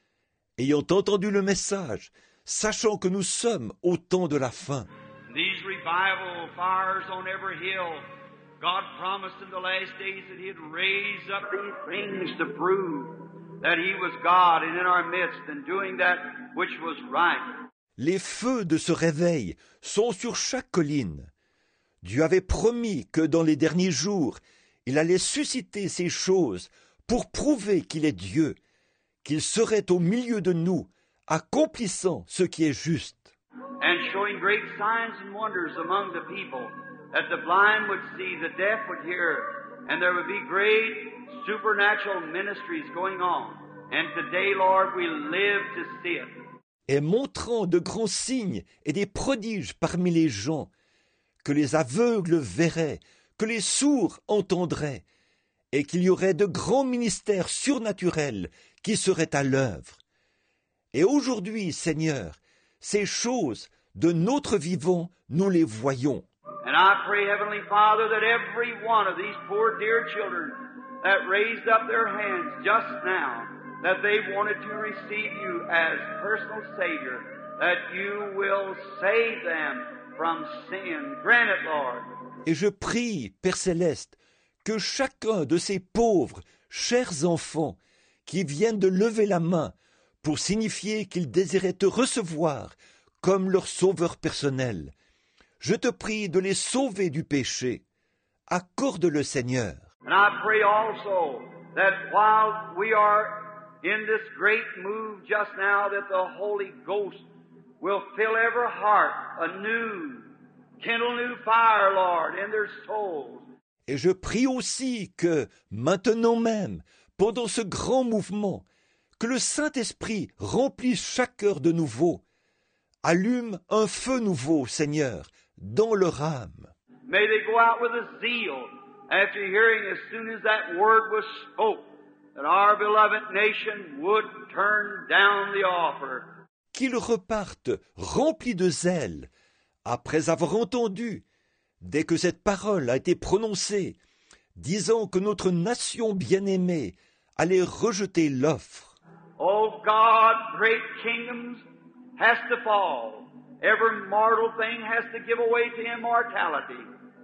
Ayant entendu le message, sachant que nous sommes au temps de la fin. These revival fires on every hill, God promised in the last days that He'd raise up these things to prove that He was God and in our midst and doing that which was right. Les feux de ce réveil sont sur chaque colline. Dieu avait promis que dans les derniers jours, il allait susciter ces choses pour prouver qu'il est Dieu, qu'il serait au milieu de nous, accomplissant ce qui est juste. And showing great signs and wonders among the people, that the blind would see, the deaf would hear, and there would be great supernatural ministries going on. And today, Lord, we live to see it. Et montrant de grands signes et des prodiges parmi les gens, que les aveugles verraient, que les sourds entendraient, et qu'il y aurait de grands ministères surnaturels qui seraient à l'œuvre. Et aujourd'hui, Seigneur, ces choses, de notre vivant, nous les voyons. And I pray, Heavenly Father, that every one of these poor dear children that raised up their hands just now, that they wanted to receive you as personal Savior, that you will save them from sin. Grant it, Lord. Et je prie, Père Céleste, que chacun de ces pauvres, chers enfants, qui viennent de lever la main pour signifier qu'ils désiraient te recevoir comme leur sauveur personnel, je te prie de les sauver du péché. Accorde-le, Seigneur. And I pray also that while we are in this great move just now, that the Holy Ghost will fill every heart anew, kindle new fire, Lord, in their souls. Et je prie aussi que, maintenant même, pendant ce grand mouvement, que le Saint-Esprit remplisse chaque cœur de nouveau, allume un feu nouveau, Seigneur, dans leur âme. May they go out with a zeal after hearing as soon as that word was spoke, that our beloved nation would turn down the offer. Qu'ils repartent remplis de zèle, après avoir entendu, dès que cette parole a été prononcée, disant que notre nation bien-aimée allait rejeter l'offre. Oh God, great kingdoms has to fall. Every mortal thing has to give away to immortality.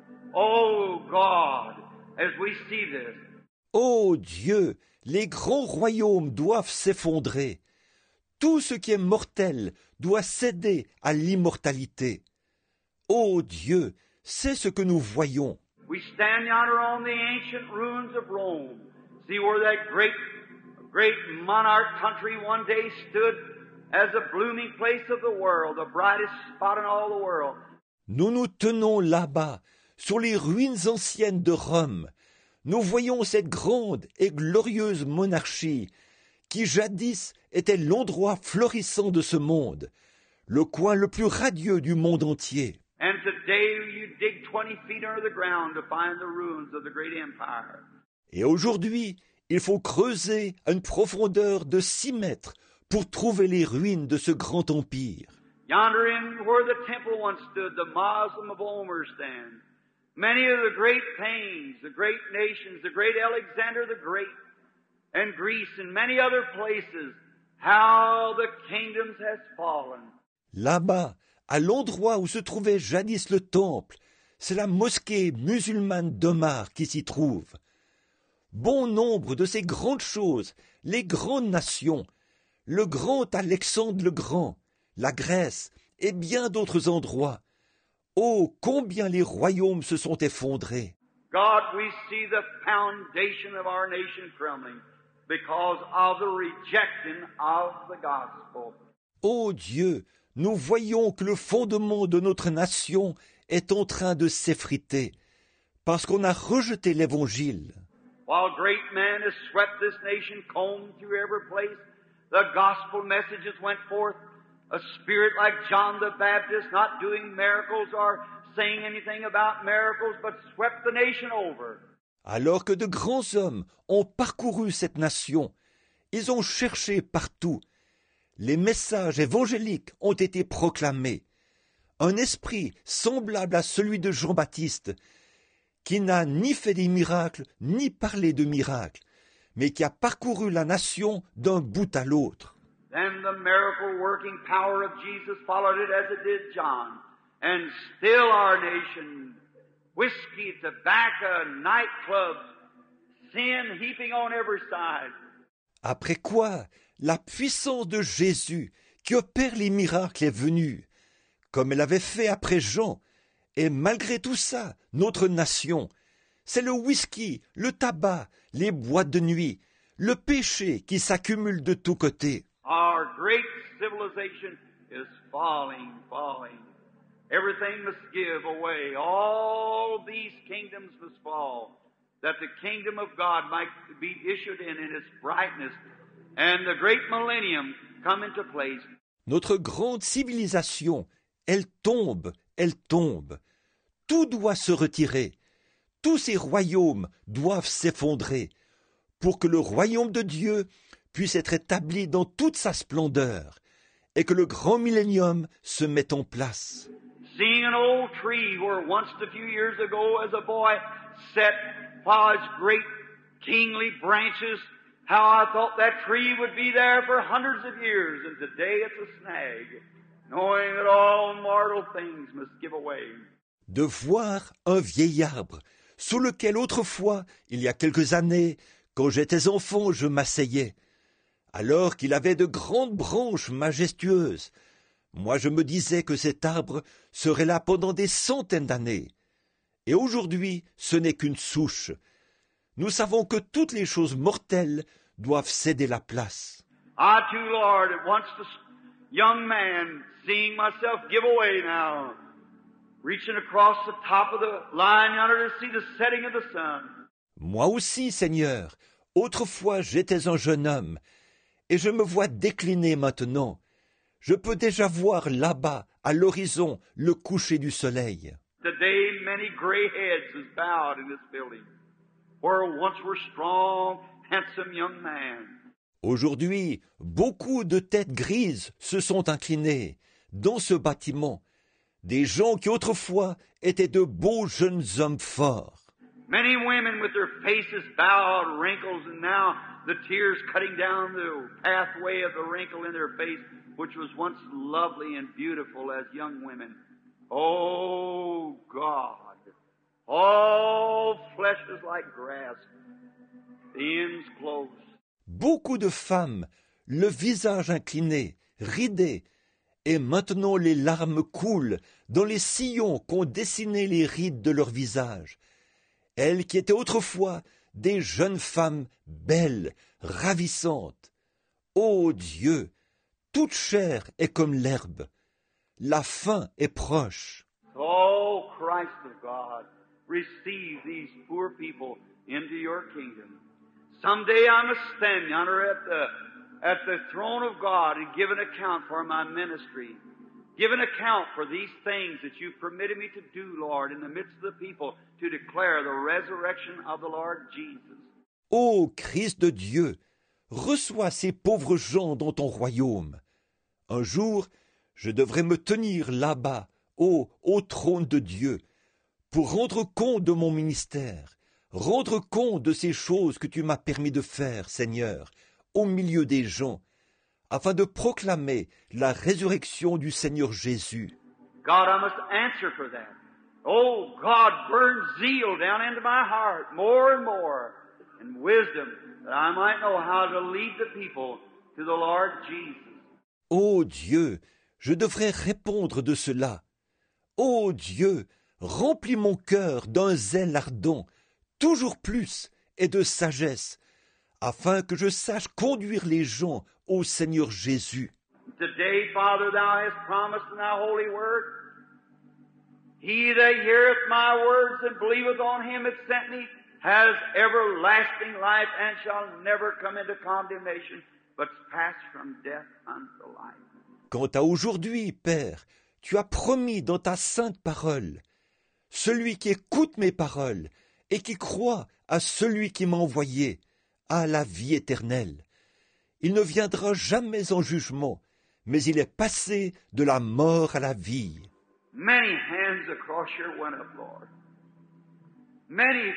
Oh God, as we see this. Ô Dieu, les grands royaumes doivent s'effondrer. Tout ce qui est mortel doit céder à l'immortalité. Ô Dieu, c'est ce que nous voyons. We stand yonder on the ancient ruins of Rome. See where that great, great monarch country one day stood as the blooming place of the world, the brightest spot in all the world. Nous nous tenons là-bas, sur les ruines anciennes de Rome. Nous voyons cette grande et glorieuse monarchie qui jadis était l'endroit florissant de ce monde, le coin le plus radieux du monde entier. And today you dig twenty feet under the ground to find the ruins of the great empire. Et aujourd'hui, il faut creuser à une profondeur de six mètres pour trouver les ruines de ce grand empire. Yonder in where the temple once stood, the Moslem of Omer stands. Many of the great things, the great nations, the great Alexander the Great, and Greece and many other places, how the kingdoms has fallen. Là-bas, à l'endroit où se trouvait jadis le temple, c'est la mosquée musulmane d'Omar qui s'y trouve. Bon nombre de ces grandes choses, les grandes nations, le grand Alexandre le Grand, la Grèce et bien d'autres endroits. Oh, combien les royaumes se sont effondrés! God, we see the foundation of our nation crumbling because of the rejection of the gospel. Oh Dieu, nous voyons que le fondement de notre nation est en train de s'effriter parce qu'on a rejeté l'Évangile. while great man has swept this nation, combed through every place, the gospel messages went forth. A spirit like John the Baptist, not doing miracles or saying anything about miracles, but swept the nation over. Alors que de grands hommes ont parcouru cette nation, ils ont cherché partout. Les messages évangéliques ont été proclamés. Un esprit semblable à celui de Jean-Baptiste, qui n'a ni fait des miracles, ni parlé de miracles, mais qui a parcouru la nation d'un bout à l'autre. Then the miracle-working power of Jesus followed it as it did John. And still our nation, whiskey, tobacco, nightclubs, sin heaping on every side. Après quoi, la puissance de Jésus, qui opère les miracles, est venue, comme elle avait fait après Jean. Et malgré tout ça, notre nation, c'est le whisky, le tabac, les boîtes de nuit, le péché qui s'accumule de tous côtés. Our great civilization is falling, falling. Everything must give away. All these kingdoms must fall, that the kingdom of God might be issued in in its brightness, and the great millennium come into place. Notre grande civilisation, elle tombe, elle tombe. Tout doit se retirer. Tous ces royaumes doivent s'effondrer pour que le royaume de Dieu puisse être établi dans toute sa splendeur et que le grand millénium se mette en place. Seeing an old tree where once a few years ago as a boy set by its great kingly branches, how I thought that tree would be there for hundreds of years, and today it's a snag, knowing that all mortal things must give away. De voir un vieil arbre sous lequel autrefois, il y a quelques années, quand j'étais enfant, je m'asseyais, alors qu'il avait de grandes branches majestueuses. Moi, je me disais que cet arbre serait là pendant des centaines d'années. Et aujourd'hui, ce n'est qu'une souche. Nous savons que toutes les choses mortelles doivent céder la place. I too, Lord, at once the young man, seeing myself give away now, reaching across the top of the line yonder to see the setting of the sun. Moi aussi, Seigneur, autrefois j'étais un jeune homme, et je me vois décliner maintenant. Je peux déjà voir là-bas, à l'horizon, le coucher du soleil. Today many gray heads is bowed in this building, where once were strong, handsome young men. Aujourd'hui, beaucoup de têtes grises se sont inclinées dans ce bâtiment, des gens qui autrefois étaient de beaux jeunes hommes forts. Many women with their faces bowed, wrinkles, and now the tears cutting down the pathway of the wrinkle in their face, which was once lovely and beautiful as young women. Oh, God, all flesh is like grass, the end's close. Beaucoup de femmes, le visage incliné, ridé, et maintenant les larmes coulent dans les sillons qu'ont dessiné les rides de leur visage. Elles qui étaient autrefois des jeunes femmes belles, ravissantes. Ô Dieu, toute chair est comme l'herbe. La fin est proche. Oh, Christ of God, receive these poor people into your kingdom. Someday I must stand yonder at the, at the throne of God and give an account for my ministry. Give an account for these things that you've permitted me to do, Lord, in the midst of the people, to declare the resurrection of the Lord Jesus. Ô Christ de Dieu, reçois ces pauvres gens dans ton royaume. Un jour, je devrais me tenir là-bas, ô, au trône de Dieu, pour rendre compte de mon ministère, rendre compte de ces choses que tu m'as permis de faire, Seigneur, au milieu des gens, afin de proclamer la résurrection du Seigneur Jésus. God, I must answer for that. Oh, God, burn zeal down into my heart more and more, and wisdom, that I might know how to lead the people to the Lord Jesus. Ô Dieu, je devrais répondre de cela. Ô Dieu, remplis mon cœur d'un zèle ardent, toujours plus, et de sagesse, afin que je sache conduire les gens au Seigneur Jésus. Today, Father, thou hast promised in thy holy word, he that heareth my words and believeth on him that sent me has everlasting life and shall never come into condemnation, but pass from death unto life. Quant à aujourd'hui, Père, tu as promis dans ta sainte parole, celui qui écoute mes paroles et qui croit à celui qui m'a envoyé a la vie éternelle. Il ne viendra jamais en jugement, mais il est passé de la mort à la vie. Many hands across here went up, Lord. Many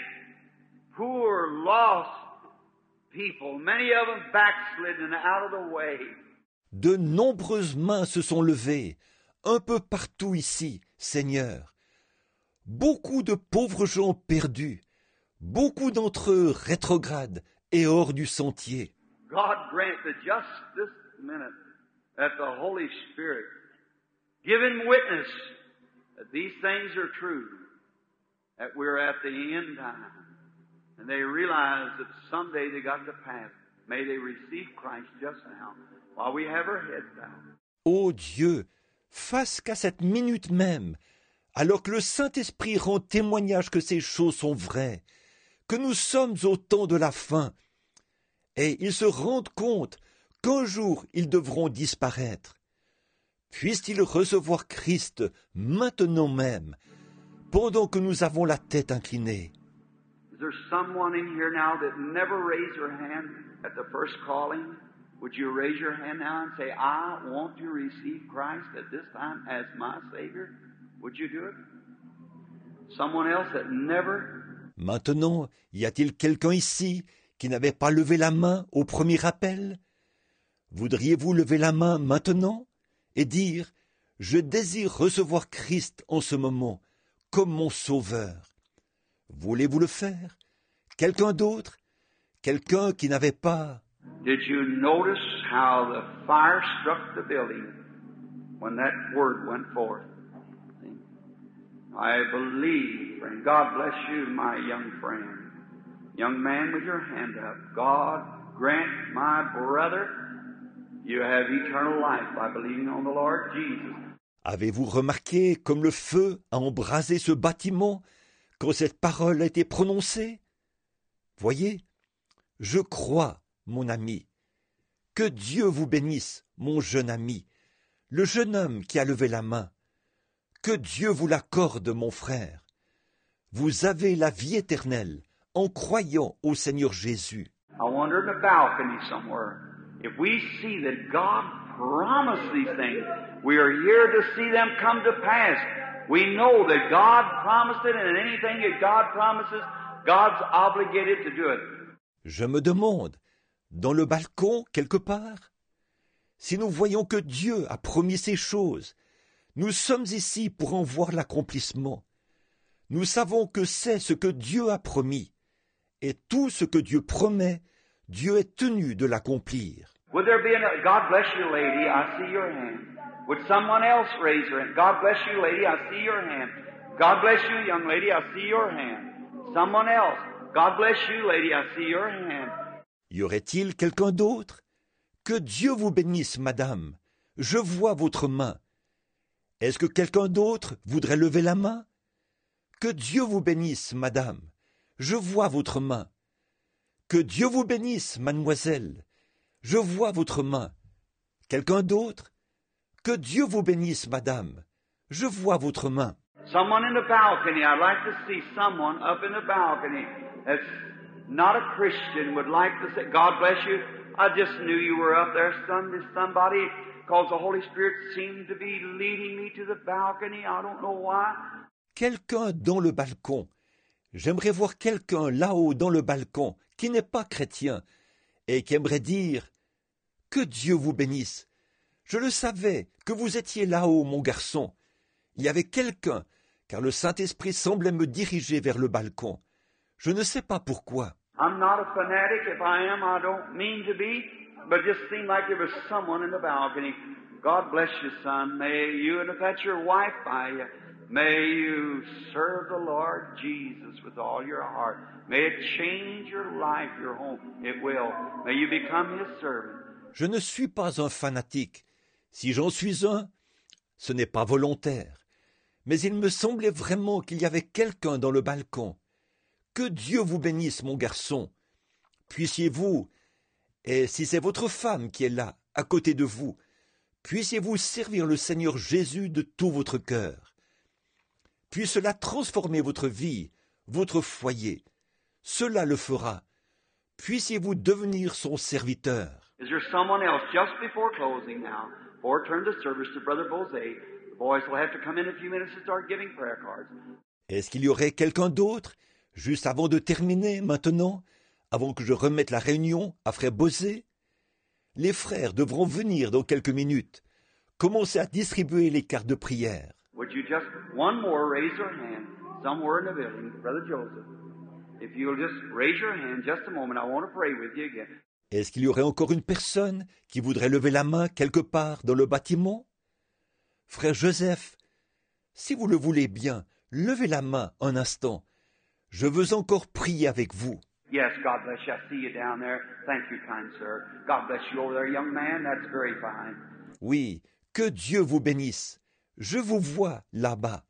poor, lost people, many of them backslidden and out of the way. De nombreuses mains se sont levées, un peu partout ici, Seigneur. Beaucoup de pauvres gens perdus, beaucoup d'entre eux rétrogrades et hors du sentier. God grant that just this minute that the Holy Spirit give him witness that these things are true, that we're at the end time, and they realize that someday they got to pass. May they receive Christ just now, while we have our heads down. Ô Dieu, fasse qu'à cette minute même, alors que le Saint-Esprit rend témoignage que ces choses sont vraies, que nous sommes au temps de la fin, et ils se rendent compte qu'un jour ils devront disparaître. Puissent-ils recevoir Christ maintenant même, pendant que nous avons la tête inclinée? Is there someone in here now that never raised their hand at the first calling? Would you raise your hand now and say, I want to receive Christ at this time as my Savior? Would you do it? Someone else that never... Maintenant, y a-t-il quelqu'un ici qui n'avait pas levé la main au premier appel? Voudriez-vous lever la main maintenant et dire « Je désire recevoir Christ en ce moment comme mon Sauveur ». Voulez-vous le faire? Quelqu'un d'autre? Quelqu'un qui n'avait pas... Did you notice how the fire struck the building when that word went forth? See? I believe, friend. God bless you, my young friend. Young man with your hand up. God grant my brother, you have eternal life by believing on the Lord Jesus. Avez-vous remarqué comme le feu a embrasé ce bâtiment quand cette parole a été prononcée? Voyez, je crois, mon ami. Que Dieu vous bénisse, mon jeune ami, le jeune homme qui a levé la main. Que Dieu vous l'accorde, mon frère. Vous avez la vie éternelle en croyant au Seigneur Jésus. I wonder in the balcony somewhere, if we see that God promised these things, we are here to see them come to pass. We know that God promised it, and anything that God promises, God's obligated to do it. Je me demande, dans le balcon, quelque part, si nous voyons que Dieu a promis ces choses, nous sommes ici pour en voir l'accomplissement. Nous savons que c'est ce que Dieu a promis, et tout ce que Dieu promet, Dieu est tenu de l'accomplir. Would there be a, God bless you, lady, I see your hand. Would someone else raise their hand? God bless you, lady, I see your hand. God bless you, young lady, I see your hand. Someone else. God bless you, lady, I see your hand. Y aurait-il quelqu'un d'autre? Que Dieu vous bénisse, madame. Je vois votre main. Est-ce que quelqu'un d'autre voudrait lever la main? Que Dieu vous bénisse, madame. Je vois votre main. Que Dieu vous bénisse, mademoiselle. Je vois votre main. Quelqu'un d'autre? Que Dieu vous bénisse, madame. Je vois votre main. Someone in the balcony, I'd like to see someone up in the balcony that's not a Christian would like to say, God bless you. I just knew you were up there, Sunday, somebody, because the Holy Spirit seemed to be leading me to the balcony. I don't know why. Quelqu'un dans le balcon. J'aimerais voir quelqu'un là-haut dans le balcon qui n'est pas chrétien et qui aimerait dire « Que Dieu vous bénisse. Je le savais que vous étiez là-haut, mon garçon. » Il y avait quelqu'un, car le Saint-Esprit semblait me diriger vers le balcon. Je ne sais pas pourquoi. I'm not a fanatic. If I am, I don't mean to be. But it just seemed like there was someone in the balcony. God bless you, son. May you, and if that's your wife by you, may you serve the Lord Jesus with all your heart. May it change your life, your home. It will. May you become His servant. Je ne suis pas un fanatique. Si j'en suis un, ce n'est pas volontaire. Mais il me semblait vraiment qu'il y avait quelqu'un dans le balcon. Que Dieu vous bénisse, mon garçon. Puissiez-vous, et si c'est votre femme qui est là, à côté de vous, puissiez-vous servir le Seigneur Jésus de tout votre cœur. Puis cela transformer votre vie, votre foyer. Cela le fera. Puissiez-vous devenir son serviteur. Is there someone else just before closing now? Before I turn the service to Brother Bose, the boys will have to come in a few minutes and start giving prayer cards. Est-ce qu'il y aurait quelqu'un d'autre, juste avant de terminer, maintenant, avant que je remette la réunion à frère Bosé? Les frères devront venir dans quelques minutes, commencer à distribuer les cartes de prière. Would you just, one more, raise your hand somewhere in the building, Brother Joseph. If you'll just raise your hand just a moment, I want to pray with you again. Est-ce qu'il y aurait encore une personne qui voudrait lever la main quelque part dans le bâtiment? Frère Joseph, si vous le voulez bien, levez la main un instant. Je veux encore prier avec vous. Yes, God bless you. I see you down there. Thank you, kind sir. God bless you over there, young man. That's very fine. Oui, que Dieu vous bénisse. Je vous vois là-bas.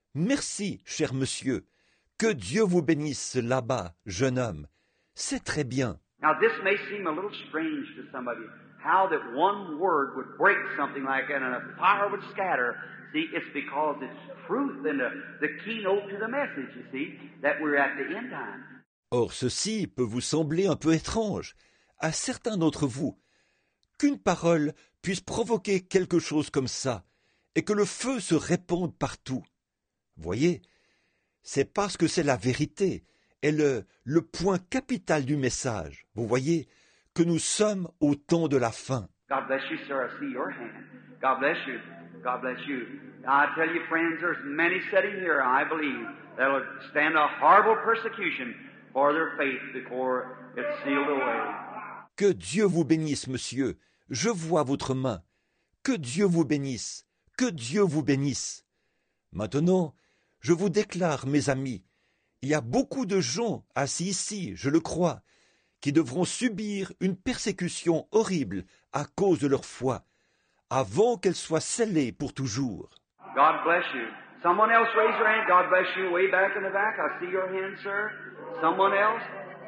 Merci, cher monsieur. Que Dieu vous bénisse là-bas, jeune homme. C'est très bien. Now, this may seem a little strange to somebody, how that one word would break something like that and a fire would scatter. See, it's because it's truth and the, the keynote to the message, you see, that we're at the end time. Or, ceci peut vous sembler un peu étrange, à certains d'entre vous, qu'une parole puisse provoquer quelque chose comme ça, et que le feu se répande partout. Voyez, c'est parce que c'est la vérité, et le, le point capital du message, vous voyez, que nous sommes au temps de la fin. God bless you, sir. I see your hand. God bless you. God bless you. Now, I tell you, friends, there's many sitting here, I believe, that'll stand a horrible persecution for their faith before it's sealed away. Que Dieu vous bénisse, monsieur. Je vois votre main. Que Dieu vous bénisse. Que Dieu vous bénisse. Maintenant, je vous déclare, mes amis, il y a beaucoup de gens assis ici, je le crois, qui devront subir une persécution horrible à cause de leur foi, avant qu'elle soit scellée pour toujours. God bless you. Someone else raise your hand. God bless you. Way back in the back. I see your hand, sir. Someone else?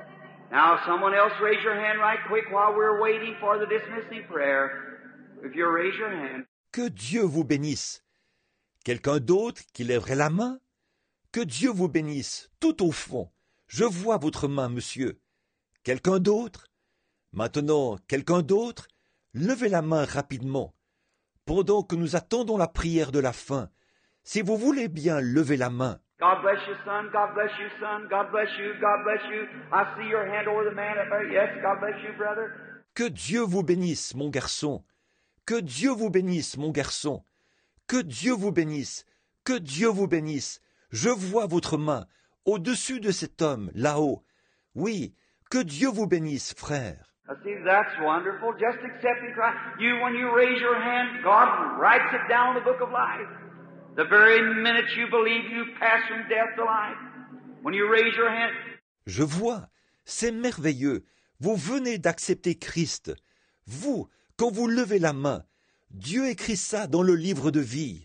Now, someone else raise your hand right quick while we're waiting for the dismissing prayer. If you raise your hand. Que Dieu vous bénisse. Quelqu'un d'autre qui lèverait la main? Que Dieu vous bénisse, tout au fond. Je vois votre main, monsieur. Quelqu'un d'autre? Maintenant, quelqu'un d'autre? Levez la main rapidement. Pendant que nous attendons la prière de la fin, si vous voulez bien lever la main. God bless you, son. God bless you, son. God bless you. God bless you. I see your hand over the man up there. Yes, God bless you, brother. Que Dieu vous bénisse, mon garçon. Que Dieu vous bénisse, mon garçon. Que Dieu vous bénisse. Que Dieu vous bénisse. Je vois votre main au-dessus de cet homme, là-haut. Oui, que Dieu vous bénisse, frère. I see, that's wonderful. Just accepting Christ. You, when you raise your hand, God writes it down in the book of life. The very minute you believe, you pass from death to life. When you raise your hand. Je vois, c'est merveilleux. Vous venez d'accepter Christ. Vous, quand vous levez la main, Dieu écrit ça dans le livre de vie.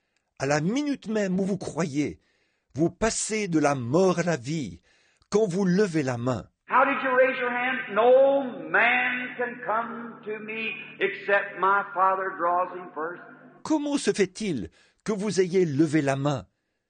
À la minute même où vous croyez, vous passez de la mort à la vie, quand vous levez la main. How did you raise your hand? No man can come to me except my Father draws him first. Comment se fait-il que vous ayez levé la main?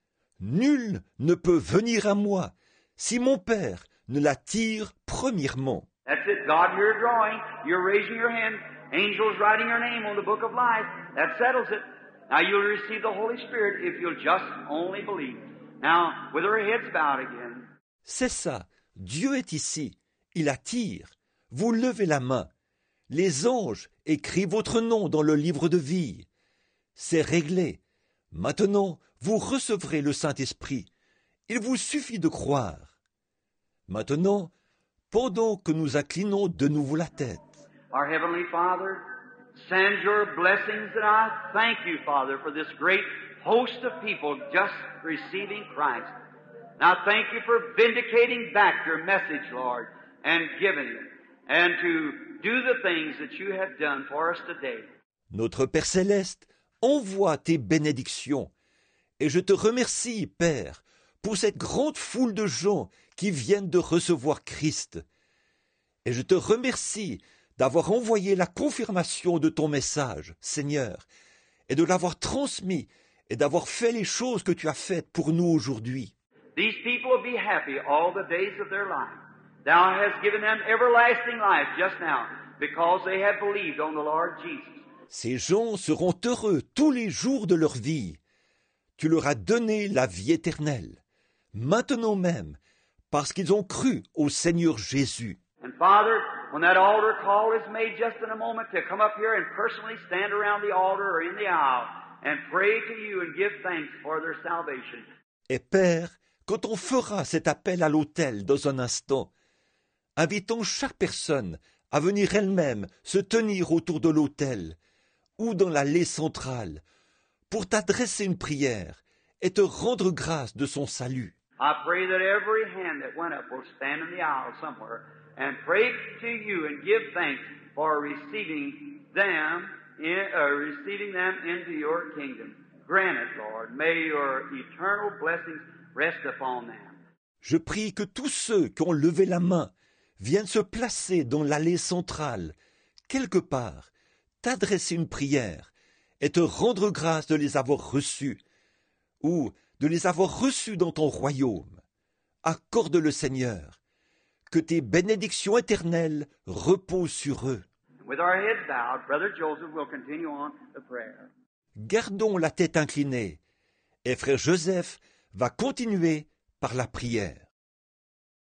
Nul ne peut venir à moi si mon Père ne l'attire premièrement. That's it. God, you're drawing. You're raising your hand. Angels writing your name on the book of life. That settles it. Now you'll receive the Holy Spirit if you'll just only believe. Now, with our heads bowed again. C'est ça. Dieu est ici. Il attire. Vous levez la main. Les anges écrivent votre nom dans le livre de vie. C'est réglé. Maintenant, vous recevrez le Saint-Esprit. Il vous suffit de croire. Maintenant, pendant que nous inclinons de nouveau la tête. Our Heavenly Father, send your blessings, and I thank you, Father, for this great host of people just receiving Christ. And I thank you for vindicating back your message, Lord, and giving it, and to do the things that you have done for us today. Notre Père Céleste, envoie tes bénédictions. Et je te remercie, Père, pour cette grande foule de gens qui viennent de recevoir Christ. Et je te remercie d'avoir envoyé la confirmation de ton message, Seigneur, et de l'avoir transmis et d'avoir fait les choses que tu as faites pour nous aujourd'hui. These people will be happy all the days of their life. Thou hast given them everlasting life just now because they have believed on the Lord Jesus. Ces gens seront heureux tous les jours de leur vie. Tu leur as donné la vie éternelle, maintenant même, parce qu'ils ont cru au Seigneur Jésus. And Father, when that altar call is made just in a moment to come up here and personally stand around the altar or in the aisle and pray to you and give thanks for their salvation. Et Père, quand on fera cet appel à l'autel dans un instant, invitons chaque personne à venir elle-même se tenir autour de l'autel ou dans l'allée centrale pour t'adresser une prière et te rendre grâce de son salut. I pray that every hand that went up will stand in the aisle somewhere and pray to you and give thanks for receiving them, in, uh, receiving them into your kingdom. Grant it, Lord. May your eternal blessings rest upon them. Je prie que tous ceux qui ont levé la main viennent se placer dans l'allée centrale, quelque part, t'adresser une prière et te rendre grâce de les avoir reçus, ou de les avoir reçus dans ton royaume. Accorde-le, Seigneur, que tes bénédictions éternelles reposent sur eux. With our heads bowed, Brother Joseph will continue on the prayer. Gardons la tête inclinée, et frère Joseph va continuer par la prière.